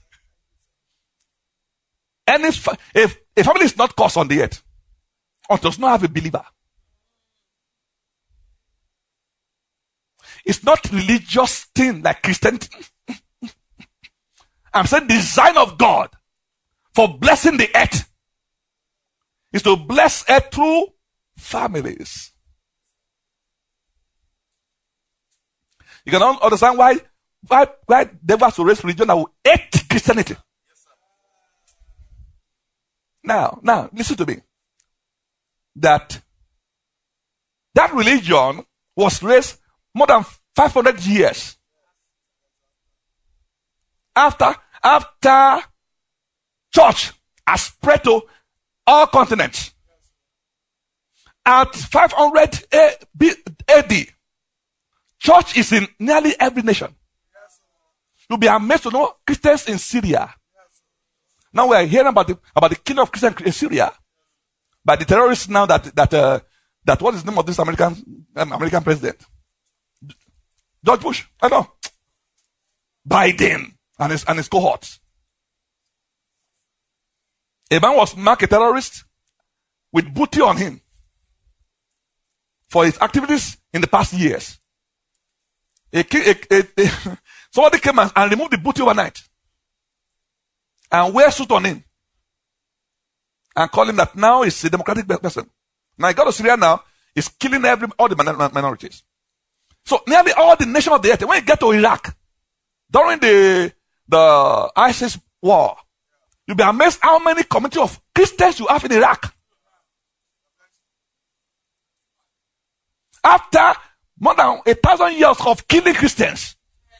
Any fa- if a family is not cursed on the earth, or does not have a believer, it's not religious thing like Christianity. I'm saying the design of God for blessing the earth is to bless earth through families. You can understand why why why devil has to raise religion that will hate Christianity. Now, now listen to me. That that religion was raised more than five hundred years after after church has spread to all continents. At five hundred A D, church is in nearly every nation. You'll be amazed to know Christians in Syria. Now we are hearing about the about the killing of Christians in Syria by the terrorists. Now that that uh, that what is the name of this American um, American president? George Bush. I know. Biden and his and his cohorts. A man was marked a terrorist with booty on him for his activities in the past years. A, a, a, a, somebody came and, and removed the booty overnight and wear suit on him and call him that now he's a democratic person. Now he got to Syria now, he's killing every all the minorities. So nearly all the nations of the earth, when you get to Iraq, during the the ISIS war, you'll be amazed how many community of Christians you have in Iraq. After more than a thousand years of killing Christians,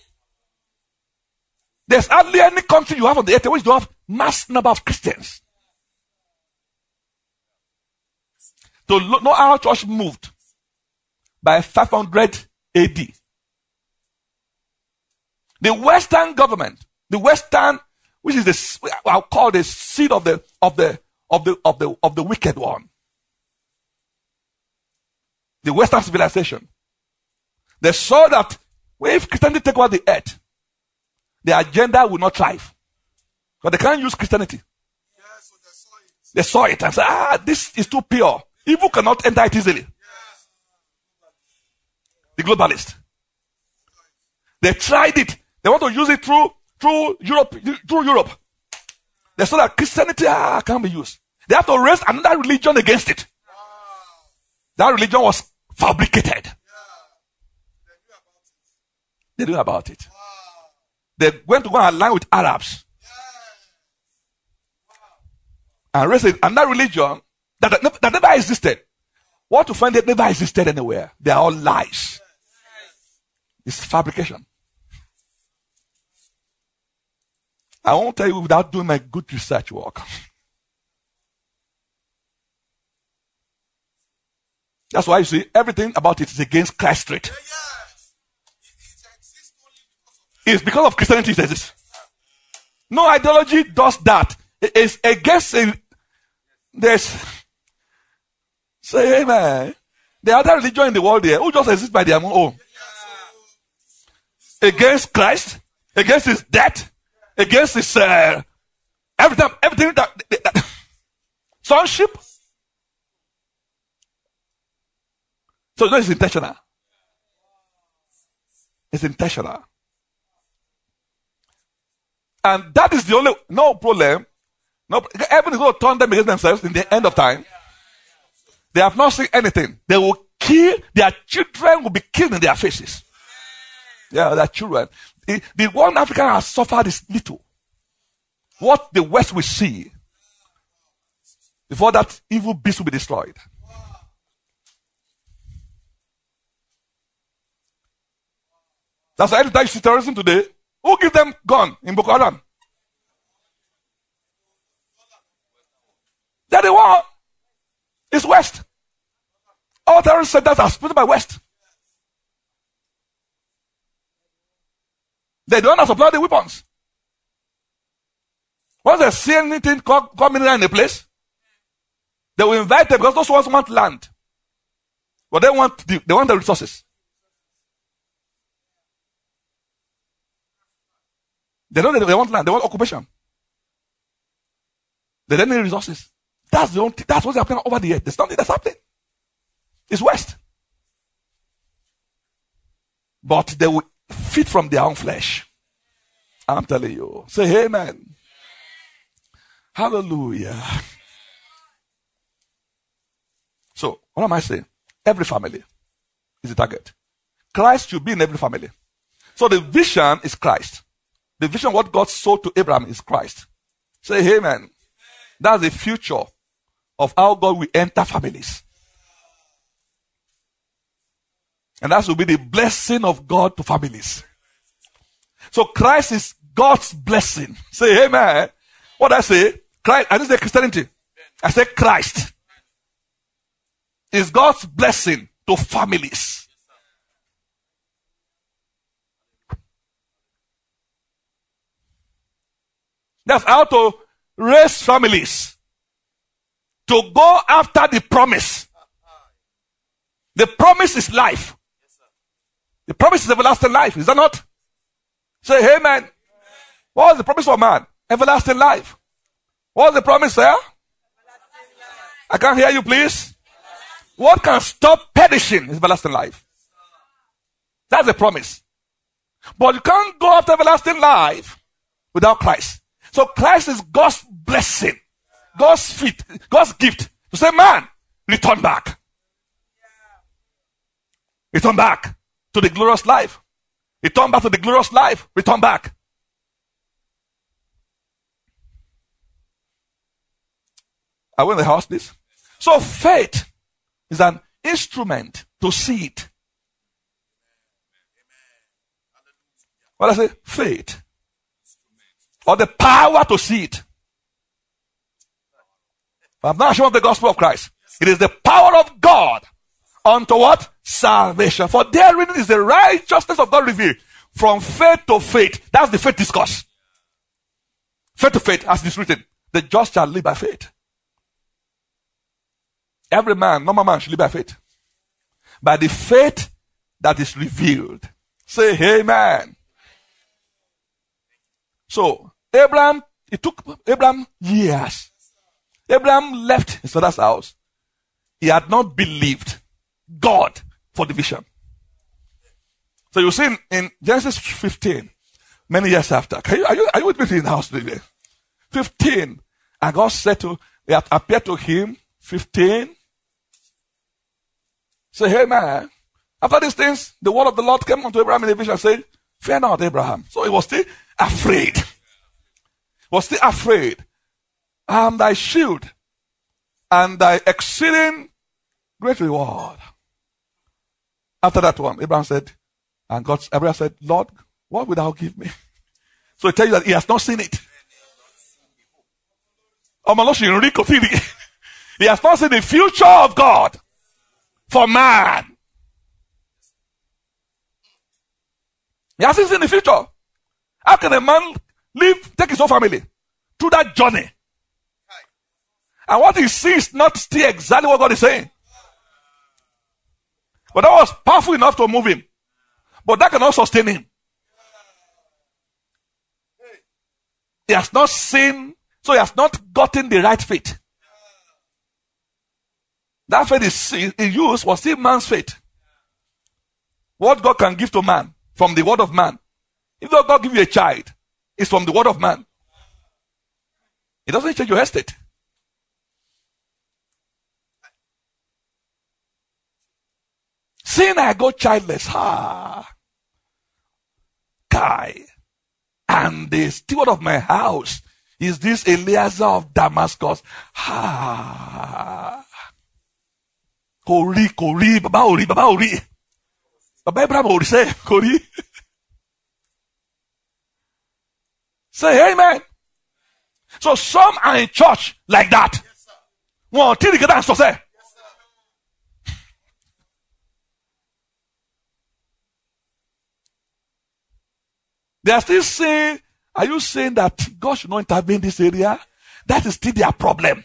there's hardly any country you have on the earth which don't have mass number of Christians. To know how church moved by five hundred A D. The Western government, the Western, which is the I'll call the seed of the of the of the of the of the wicked one. The Western civilization. They saw that if Christianity take over the earth, the agenda will not thrive. But they can't use Christianity. Yeah, so they saw it. They saw it and said, ah, this is too pure. Evil cannot enter it easily. Yeah. The globalists. They tried it. They want to use it through through Europe. Through Europe. They saw that Christianity ah, can't be used. They have to raise another religion against it. Wow. That religion was fabricated. They knew about it. They went to go and align with Arabs. And raise it. And that religion that, that, that never existed. What to find it never existed anywhere. They are all lies. It's fabrication. I won't tell you without doing my good research work. That's why you see everything about it is against Christ straight. It's because of Christianity it exists. No ideology does that. It's against a, there's say amen. The other religion in the world there who just exists by their own. Against Christ, against his death, against his uh, everything, everything that, that sonship. So you know it's intentional. It's intentional. And that is the only, no problem. No, heaven is going to turn them against themselves in the end of time. They have not seen anything. They will kill, their children will be killed in their faces. Yeah, their children. The, the one African has suffered is little. What the West will see before that evil beast will be destroyed. That's why anytime you see terrorism today, who gives them gun in Boko Haram? They're the one. It's West. All terrorist centers are sponsored by West. They don't have to supply the weapons. Once they see anything coming in a place, they will invite them because those ones want land. But they want the, they want the resources. They don't they want land, they want occupation. They don't need resources. That's the only that's what's happening over the earth. There's nothing that's happening. It's West. But they will feed from their own flesh. I'm telling you. Say amen. Hallelujah. So, what am I saying? Every family is a target. Christ should be in every family. So the vision is Christ. The vision what God sold to Abraham is Christ. Say amen. That's the future of how God will enter families. And that will be the blessing of God to families. So Christ is God's blessing. Say amen. What I say? Christ. I didn't say Christianity. I say Christ is God's blessing to families. That's how to raise families. To go after the promise. The promise is life. The promise is everlasting life. Is that not? Say amen. What was the promise for man? Everlasting life. What was the promise there? I can't hear you, please. What can stop perishing is everlasting life. That's the promise. But you can't go after everlasting life without Christ. So Christ is God's blessing, God's feet, God's gift to say, man, return back. Return back to the glorious life. Return back to the glorious life. Return back. Are we in the house, please? So faith is an instrument to see it. What I say? Faith. Or the power to see it. I'm not ashamed of the gospel of Christ. It is the power of God unto what? Salvation. For therein is the righteousness of God revealed. From faith to faith. That's the faith discourse. Faith to faith, as it is written. The just shall live by faith. Every man, normal man, should live by faith. By the faith that is revealed. Say amen. So, Abraham, it took Abraham years. Abraham left his father's house. He had not believed God for the vision. So you see in, in Genesis fifteen, many years after, can you, are, you, are you with me in the house today? fifteen. And God said to, he had appeared to him, fifteen. Say, hey man. After these things, the word of the Lord came unto Abraham in a vision and said, fear not, Abraham. So he was still afraid. Was still afraid. I am thy shield and thy exceeding great reward. After that one, Abraham said, and God, Abraham said, Lord, what will thou give me? So he tells you that he has not seen it. He has not seen the future of God for man. He hasn't seen the future. How can a man live, take his whole family through that journey? And what he sees is not still exactly what God is saying. But that was powerful enough to move him. But that cannot sustain him. He has not seen, so he has not gotten the right faith. That faith he used was still man's faith. What God can give to man from the word of man. If God give you a child, it's from the word of man. It doesn't change your estate. Seeing I go childless, ha, Kai, and the steward of my house is this Eliezer of Damascus, ha. Kori, Kori, Baba Ori, Baba Ori. Baba Abraham Ori say, Kori. Say amen. So some are in church like that. One, till you get answer, say. They are still saying, are you saying that God should not intervene in this area? That is still their problem.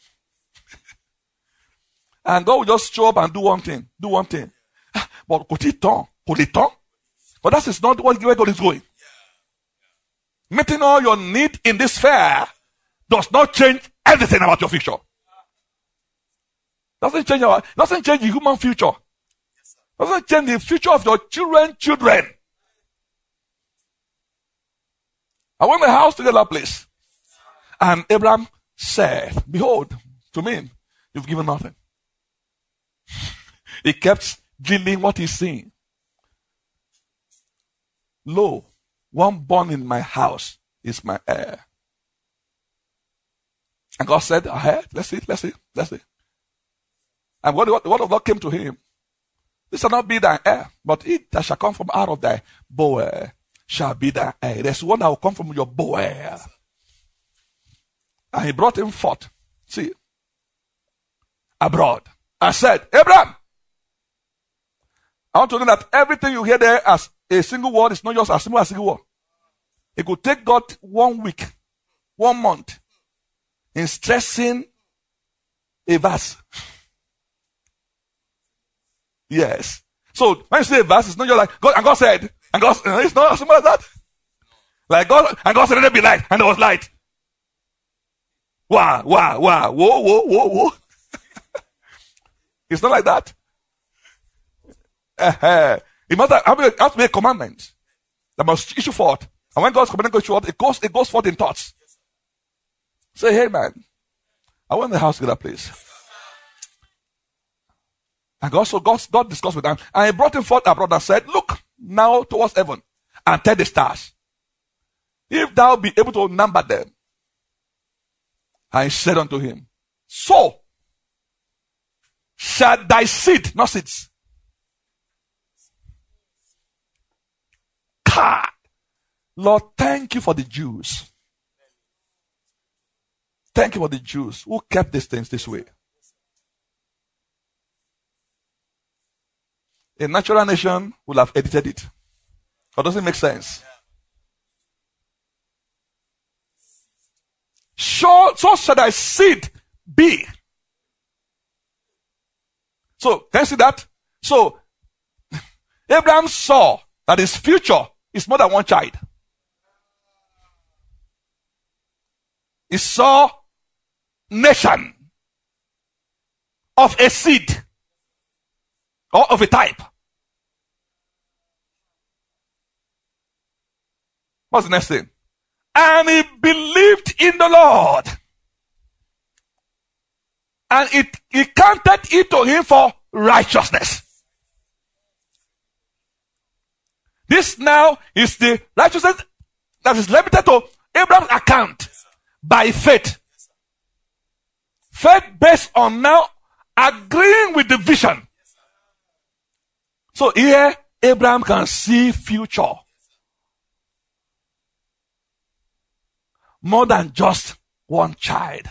And God will just show up and do one thing. Do one thing. But could he turn? Could he turn? But that is not where God is going. Meeting all your need in this fair does not change everything about your future. Doesn't change our, doesn't change the human future. Doesn't change the future of your children, children. I went to my house to get that place. And Abraham said, behold, to me, you've given nothing. He kept dealing what he's seeing. Lo, one born in my house is my heir. And God said, ahead, let's see, let's see, let's see. And what, what, the word of God came to him. This shall not be thy heir, but it that shall come from out of thy bowel shall be thy heir. There's one that will come from your bowel. And he brought him forth. See, abroad. I said, Abraham, I want to know that everything you hear there as a single word is not just as simple as a single word. It could take God one week, one month in stressing a verse. Yes. So when you say a verse, it's not just like God and God said, and God, it's not as simple as that. Like God, and God said, let there be light, and there was light. Wow, wow, wow, whoa, whoa, whoa, whoa. It's not like that. Uh-huh. It must have, it has to be a commandment that must issue forth. And when God's commandment goes forth, it goes, it goes forth in thoughts. Say, hey man, I went in the house to get that place. And God, so God, God discussed with them. And he brought him forth abroad and said, look now towards heaven and tell the stars, if thou be able to number them. And he said unto him, so shall thy seed, not seeds. God, Lord, thank you for the Jews. Thank you for the Jews who kept these things this way. A natural nation would have edited it. Or does it make sense? So, so shall thy seed be. So, can you see that? So, Abraham saw that his future is more than one child. He saw nation of a seed or of a type. What's the next thing? And he believed in the Lord. And it, he counted it to him for righteousness. This now is the righteousness that is limited to Abraham's account by faith. Faith based on now agreeing with the vision. So here, Abraham can see future. More than just one child.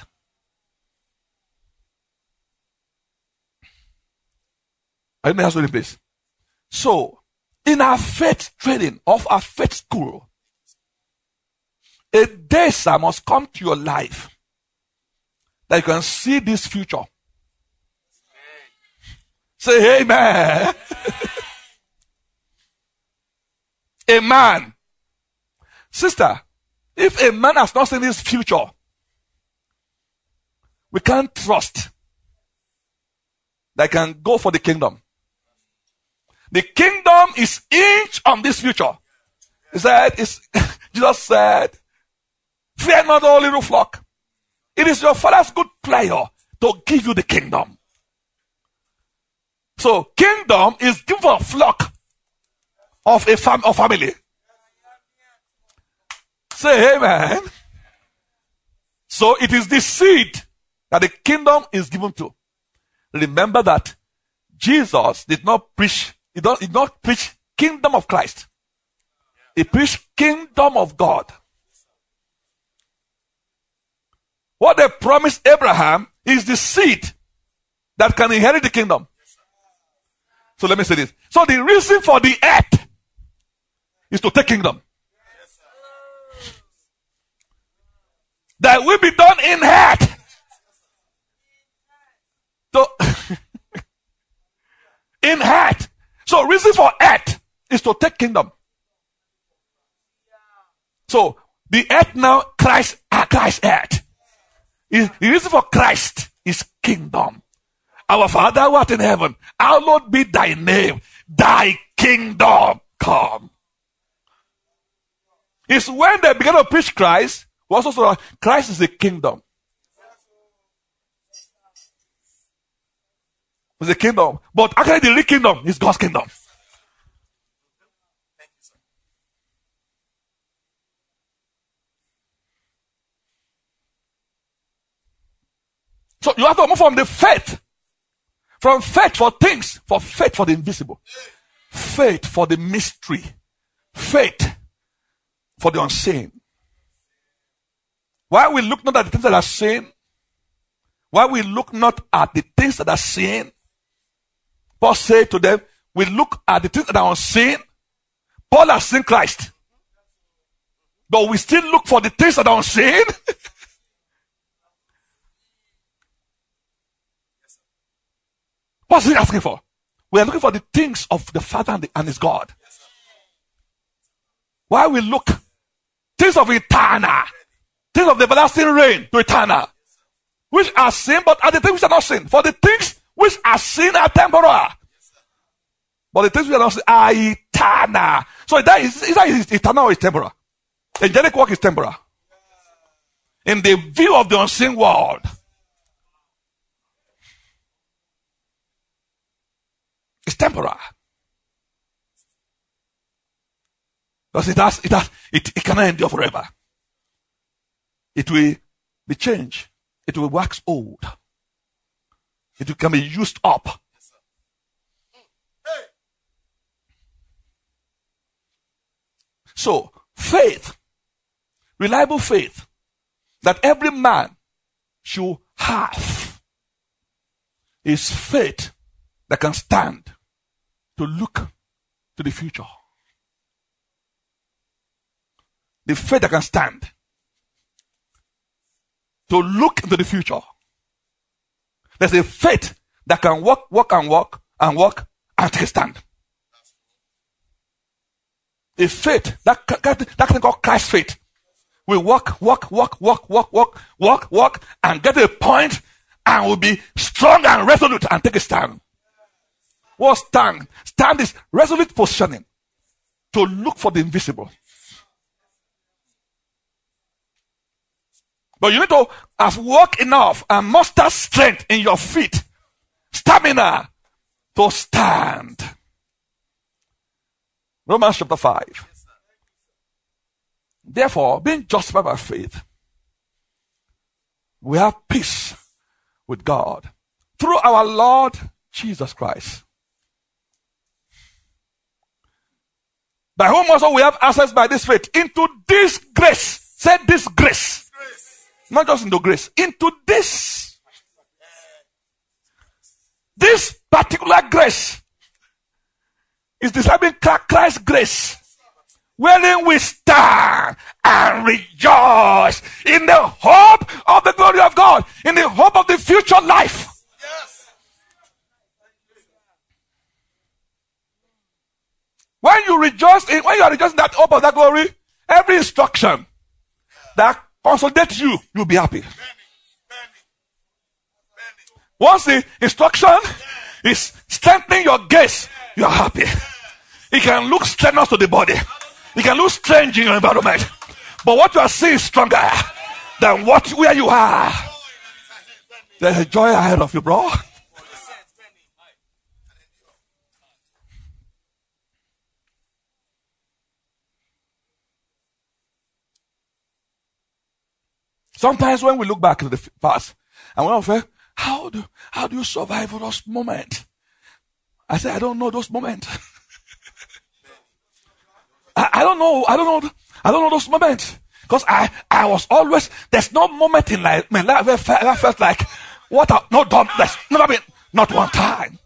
I think that's really please. So, in our faith training of our faith school, a day, sir, must come to your life that you can see this future. Say amen. A man. Sister, if a man has not seen his future, we can't trust that he can go for the kingdom. The kingdom is inch on this future. He said, it's, Jesus said, fear not, O little flock. It is your father's good pleasure to give you the kingdom. So, kingdom is given for a flock of a fam- of family. Say amen. So, it is the seed that the kingdom is given to. Remember that Jesus did not preach, he did not preach kingdom of Christ. He preached kingdom of God. What they promised Abraham is the seed that can inherit the kingdom. So let me say this. So the reason for the earth is to take kingdom. That will be done in earth. So, in earth. So reason for earth is to take kingdom. So the earth now, Christ, uh, Christ earth. Is the reason for Christ is kingdom. Our Father who art in heaven, hallowed be thy name, thy kingdom come. It's when they began to preach Christ, also saw Christ is the kingdom. It's the kingdom. But actually the real kingdom is God's kingdom. So you have to move from the faith. From faith for things, for faith for the invisible. Faith for the mystery. Faith for the unseen. Why we look not at the things that are seen? Why we look not at the things that are seen? Paul said to them, we look at the things that are unseen. Paul has seen Christ. But we still look for the things that are unseen. What's he asking for? We are looking for the things of the Father and, the, and his God. Why we look? Things of eternal. Things of the everlasting reign to eternal. Which are seen, but are the things which are not seen. For the things which are seen are temporal. But the things which are not seen are eternal. So that is, is that eternal or is temporal? Angelic work is temporal. In the view of the unseen world. It's temporal. Because it has, it has, it, it cannot endure forever. It will be changed. It will wax old. It can be used up. So, faith, reliable faith, that every man should have, is faith that can stand to look to the future. The faith that can stand to look into the future. There's a faith that can walk, walk and walk and walk and take a stand. A faith that can, that can call Christ faith. We walk, walk, walk, walk, walk, walk, walk, walk, and get to a point and will be strong and resolute and take a stand. What stand? Stand is resolute positioning to look for the invisible. But you need to have work enough and muster strength in your feet, stamina, to stand. Romans chapter five. Therefore, being justified by faith, we have peace with God through our Lord Jesus Christ, by whom also we have access by this faith into this grace. Say this grace. Grace. Not just into grace. Into this. This particular grace is describing Christ's grace, wherein we stand and rejoice in the hope of the glory of God, in the hope of the future life. Yes. When you rejoice in, when you are rejoicing in that hope of that glory, every instruction that consolidates you, you'll be happy. Once the instruction is strengthening your gaze, you are happy. It can look strenuous to the body. It can look strange in your environment. But what you are seeing is stronger than what where you are. There's a joy ahead of you, bro. Sometimes when we look back to the past and we say, how do how do you survive those moments? I say, I don't know those moments. I, I don't know. I don't know. I don't know those moments. Because I, I was always, there's no moment in life, my life where I felt, I felt like, what a, no, don't, there's never been, not one time.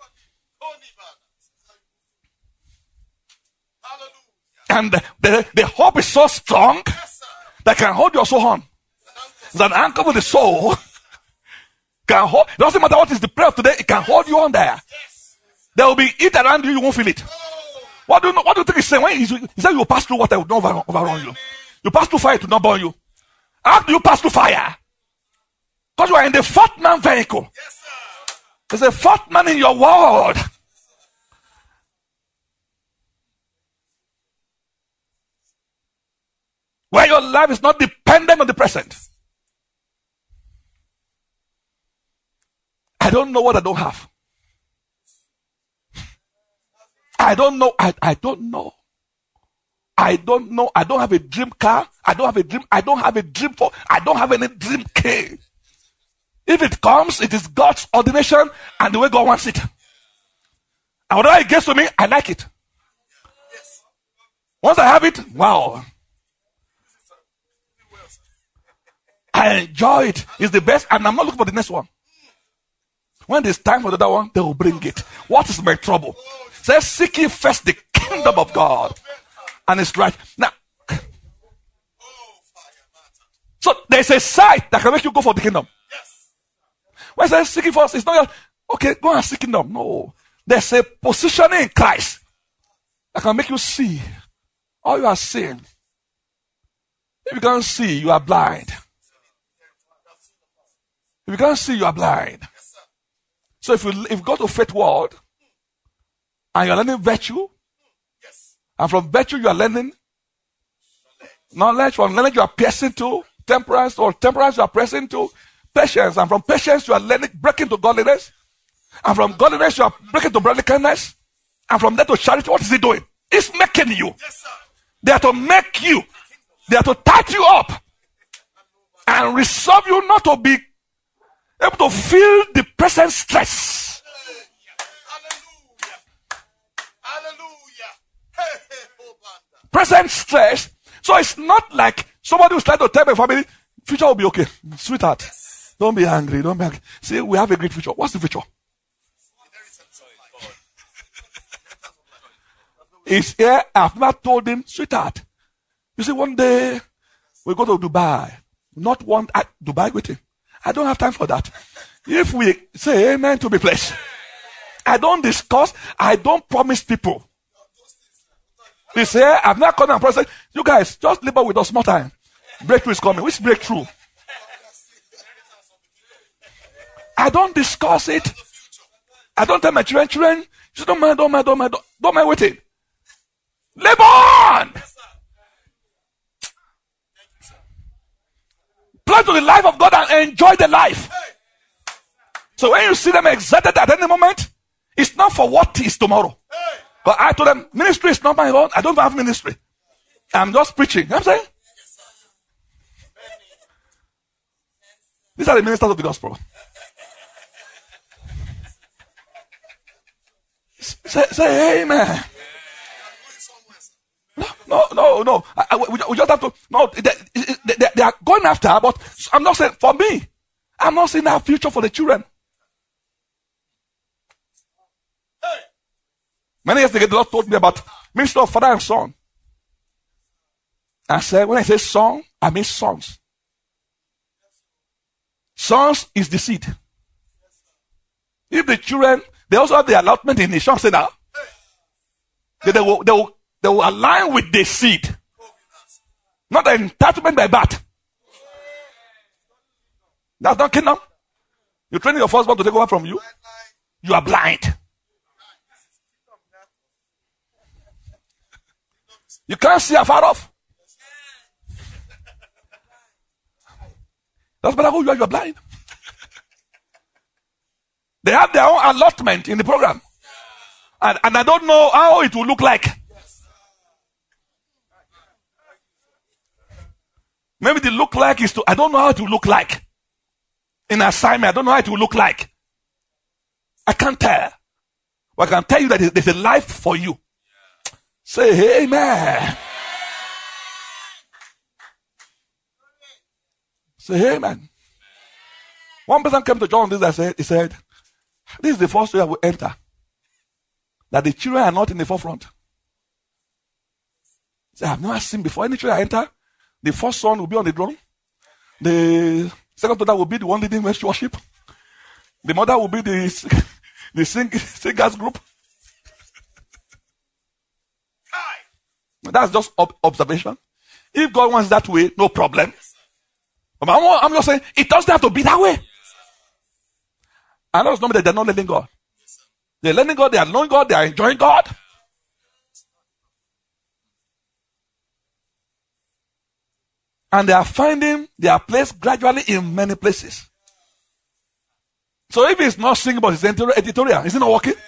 And the, the, the hope is so strong that can hold your soul on. It's an anchor for the soul. Can hold, it doesn't matter what is the prayer of today, it can hold you on there. There will be heat around you, you won't feel it. What do you know, what do you think he's saying? When he said you will pass through water, it will not overrun you. You pass through fire, it will not burn you. How do you pass through fire? Because you are in the fourth man vehicle. There's a fourth man in your world. Where your life is not dependent on the present. I don't know what I don't have. I don't know. I, I don't know. I don't know. I don't have a dream car. I don't have a dream. I don't have a dream for. I don't have any dream king. If it comes, it is God's ordination and the way God wants it. And whatever it gets to me, I like it. Once I have it, wow. I enjoy it. It's the best, and I'm not looking for the next one. When there's time for the other one, they will bring it. What is my trouble? Say, seek ye first the kingdom of God and it's right. Now, so there's a site that can make you go for the kingdom. When I say seeking first, it's not just, okay, go and seek kingdom. No. There's a positioning in Christ that can make you see all you are seeing. If you can't see, you are blind. If you can't see, you are blind. So if you, if you go to faith world and you're learning virtue, and from virtue you are learning knowledge, from knowledge you are piercing to temperance, or temperance you are pressing to patience, and from patience you are learning breaking to godliness, and from godliness you are breaking to brotherly kindness, and from there to charity. What is it doing? It's making you. They are to make you. They are to tighten you up and resolve you not to be able to feel the present stress. Present stress. So it's not like somebody who's trying to tell my family, future will be okay. Sweetheart, don't be angry. Don't be angry. See, we have a great future. What's the future? It's here. I've not told him, sweetheart. You see, one day we go to Dubai. Not one at Dubai with him. I don't have time for that. If we say amen to be blessed, I don't discuss, I don't promise people. They say, I've not come and promised, you guys, just labor with us more time. Breakthrough is coming. Which breakthrough? I don't discuss it. I don't tell my children, children, you don't mind, don't mind, don't mind, don't, don't mind waiting. Labor on! Plan to the life of God and enjoy the life. So when you see them excited at any moment, It's not for what is tomorrow. But I told them, ministry is not my own. I don't have ministry. I'm just preaching. You know what I'm saying? These are the ministers of the gospel. Say, say amen. No, no, no, no. I, I, we, we just have to. No, they, they, they are going after, but I'm not saying for me. I'm not seeing our future for the children. Many years ago, the Lord told me about ministry of father and son. I said, when I say son, I mean sons. Sons is the seed. If the children, they also have the allotment in the shop, say now, they, they, will, they, will, they will align with the seed. Not an entitlement by birth. That's not kingdom. You train your firstborn to take over from you. You are blind. You can't see afar off. That's better who you are, you are blind. They have their own allotment in the program. And, and I don't know how it will look like. Maybe the look like is to, I don't know how it will look like. In assignment, I don't know how it will look like. I can't tell. But I can tell you that there's a life for you. Say amen. Say amen. One person came to John this and said, he said, this is the first way I will enter. That the children are not in the forefront. He said, I've never seen before any children I enter. The first son will be on the throne. The second daughter will be the one leading worship. The mother will be the, the sing, singers group. That's just ob- observation. If God wants that way, no problem. But I'm, I'm just saying, it doesn't have to be that way. And that's not that they're not letting God. They're letting God, they are knowing God, they are enjoying God. And they are finding their place gradually in many places. So if he's not singing about his editorial, is he not working?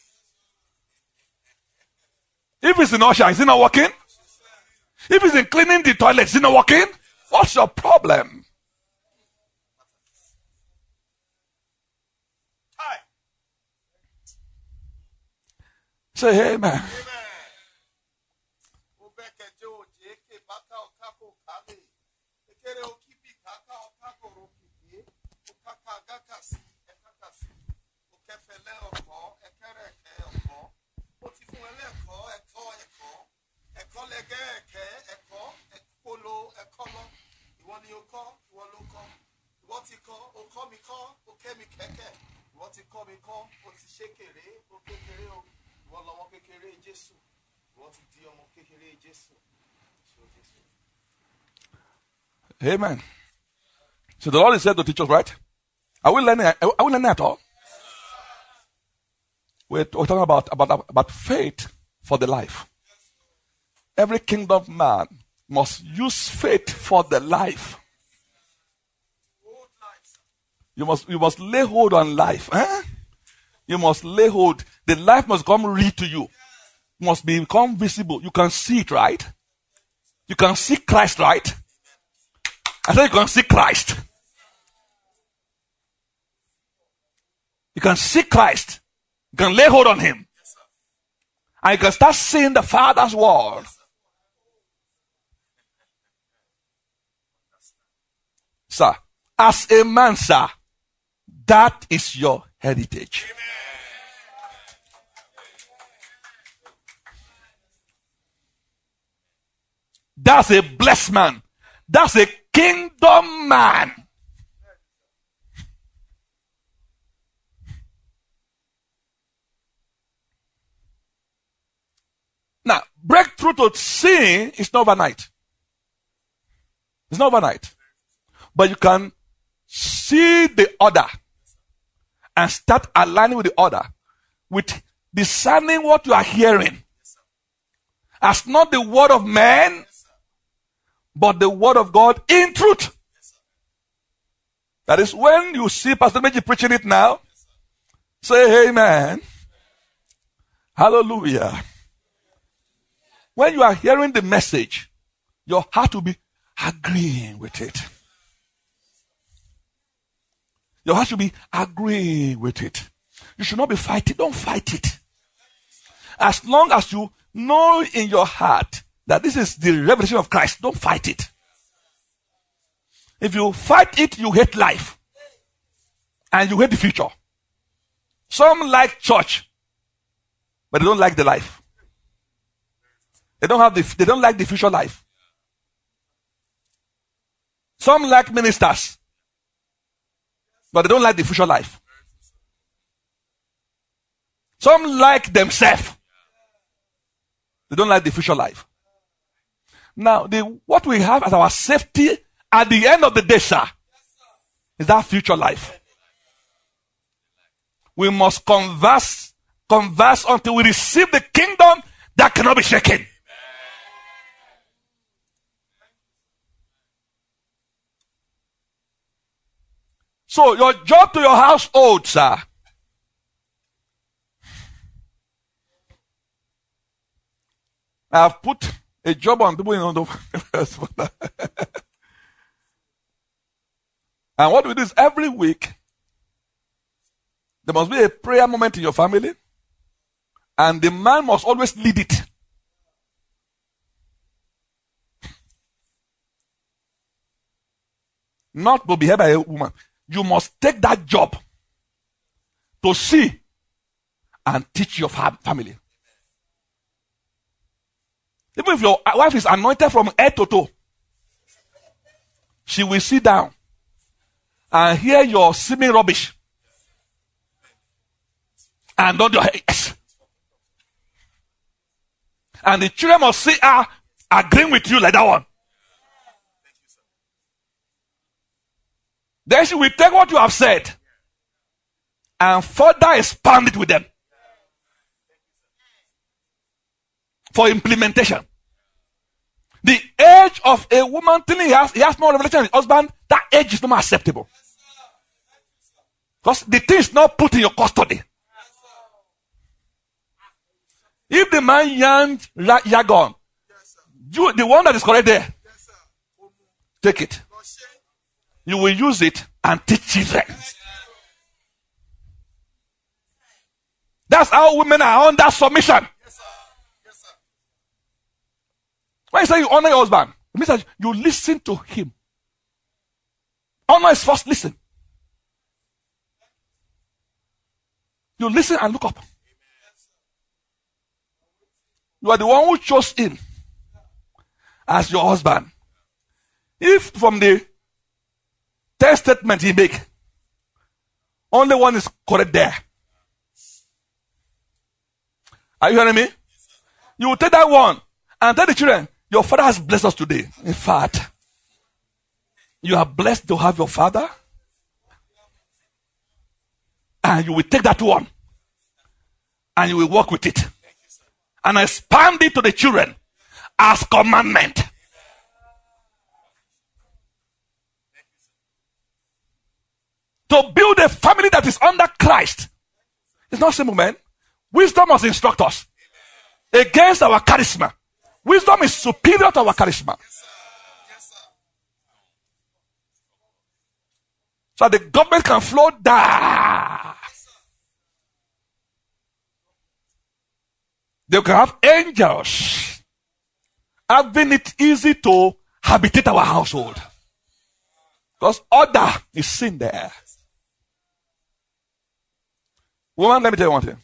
If he's in usher, is he not working? If he's in cleaning the toilet, is he not working? What's your problem? Say hey, man. Amen. So the Lord is said to teach us, right? Are we learning? Are we learning at all? We're, we're talking about, about, about faith for the life. Every kingdom man must use faith for the life. You must, you must lay hold on life. Eh? You must lay hold. The life must come real to you. It must become visible. You can see it, right? You can see Christ, right? I said you can see Christ. You can see Christ. You can lay hold on him. And you can start seeing the Father's word. Sir, as a man, sir, that is your heritage. That's a blessed man. That's a kingdom man. Now, breakthrough to sin is not overnight. It's not overnight. But you can see the order and start aligning with the order, with discerning what you are hearing as not the word of man, but the word of God in truth. That is when you see Pastor Meji preaching it now, say amen. Hallelujah. When you are hearing the message, your heart will be agreeing with it. Your heart should be agreeing with it. You should not be fighting. Don't fight it. As long as you know in your heart that this is the revelation of Christ, don't fight it. If you fight it, you hate life. And you hate the future. Some like church, but they don't like the life. They don't have the, they don't like the future life. Some like ministers, but they don't like the future life. Some like themselves. They don't like the future life. Now, the, what we have as our safety at the end of the day, sir, is that future life. We must converse, converse until we receive the kingdom that cannot be shaken. So, your job to your household, sir, I have put a job on people in the first one. And what we do is every week, there must be a prayer moment in your family, and the man must always lead it. Not to be held by a woman. You must take that job to see and teach your family. Even if your wife is anointed from head to toe, she will sit down and hear your seeming rubbish. And nod your head. Yes. And the children must see her agreeing with you like that one. Then she will take what you have said and further expand it with them for implementation. The age of a woman till he has, he has more revelation with his husband, that age is not more acceptable. Because the thing is not put in your custody. If the man yarned jargon, you, the one that is correct there, take it. You will use it and teach children. That's how women are under submission. When you say you honor your husband, it means that you listen to him. Honor is first listen. You listen and look up. You are the one who chose him as your husband. If from the ten statement he make, only one is correct there. Are you hearing me? You will take that one and tell the children, your father has blessed us today. In fact, you are blessed to have your father. And you will take that one and you will work with it and expand it to the children as commandment. To build a family that is under Christ. It's not simple, man. Wisdom must instruct us against our charisma. Wisdom is superior to our charisma. So the government can flow down. They can have angels having it easy to habitate our household. Because order is seen there. Woman, let me tell you one thing.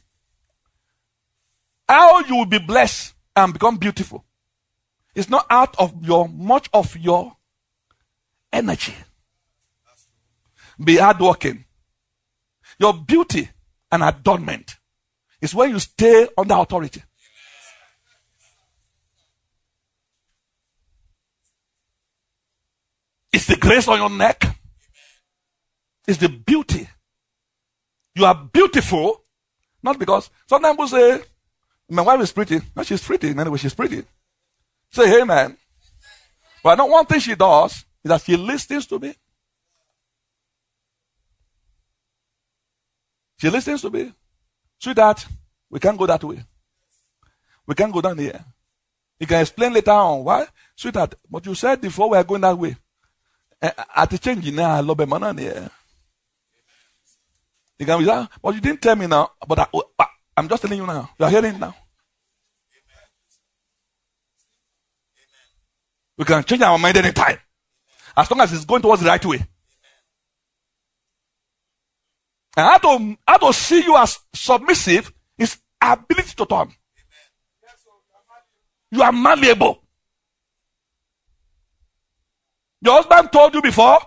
How you will be blessed and become beautiful is not out of your much of your energy. Be hardworking. Your beauty and adornment is when you stay under authority. It's the grace on your neck. It's the beauty. You are beautiful, not because sometimes people say, my wife is pretty. No, she's pretty. Anyway, she's pretty. Say, hey, man. But not one thing she does is that she listens to me. She listens to me. Sweetheart, we can't go that way. We can't go down here. You can explain later on why, sweetheart. But you said before we are going that way. At the change now, I love a man here. You can be that, but you didn't tell me now. But I, I'm just telling you now. You are hearing it now. We can change our mind anytime, as long as it's going towards the right way. And how to, how to see you as submissive is ability to turn. You are malleable. Your husband told you before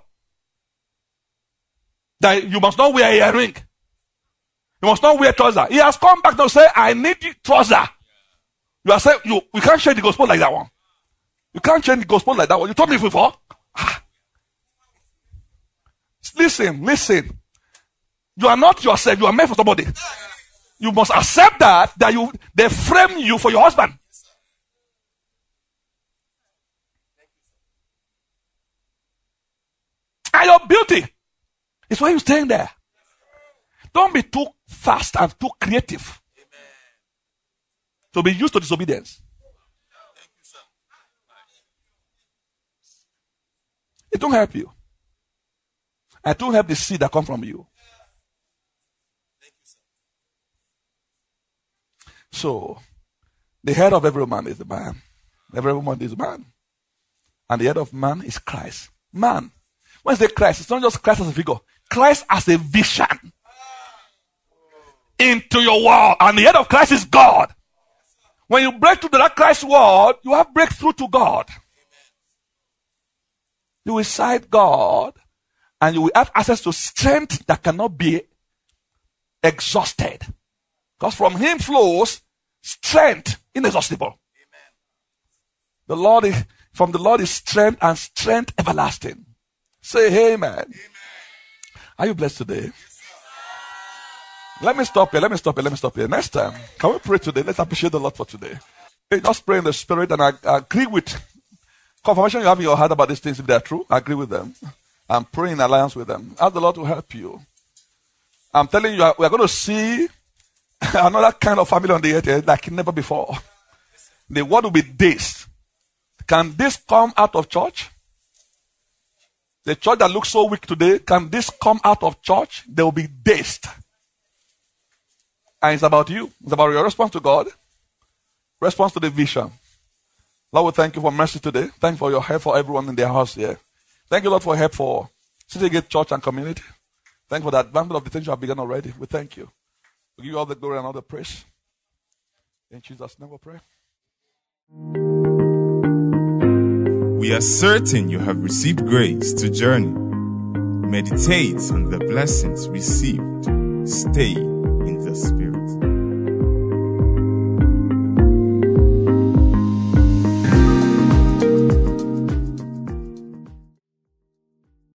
that you must not wear a earring. You must not wear trouser. He has come back to say, I need trouser. You are saying, you, you can't change the gospel like that one. You can't change the gospel like that one. You told me before. Ah. Listen, listen. You are not yourself. You are made for somebody. You must accept that, that you, they frame you for your husband. And your beauty is why you're staying there. Don't be too fast and too creative to be used to disobedience. It don't help you. And it don't help the seed that come from you. So, the head of every man is the man. Every woman is man. And the head of man is Christ. Man. When I say Christ, it's not just Christ as a figure. Christ as a vision into your world. And the head of Christ is God. When you break through that Christ world, you have breakthrough to God. You will sight God, and you will have access to strength that cannot be exhausted. Because from him flows strength inexhaustible. Amen. The Lord is, from the Lord is strength, and strength everlasting. Say amen. Amen. Are you blessed today? Yes, let me stop here. Let me stop here. Let me stop here. Next time, can we pray today? Let's appreciate the Lord for today. Hey, just pray in the spirit, and I, I agree with confirmation you have in your heart about these things. If they are true, I agree with them. I'm praying in alliance with them. Ask the Lord to help you. I'm telling you, we are going to see another kind of family on the earth like never before. The world will be dazed. Can this come out of church? The church that looks so weak today, can this come out of church? They will be dazed. And it's about you. It's about your response to God. Response to the vision. Lord, we thank you for mercy today. Thank you for your help for everyone in their house here. Thank you, Lord, for help for City Gate Church and community. Thank you for the advancement of the things you have begun already. We thank you. We give you all the glory and all the praise. In Jesus' name we pray. We are certain you have received grace to journey. Meditate on the blessings received. Stay in the Spirit.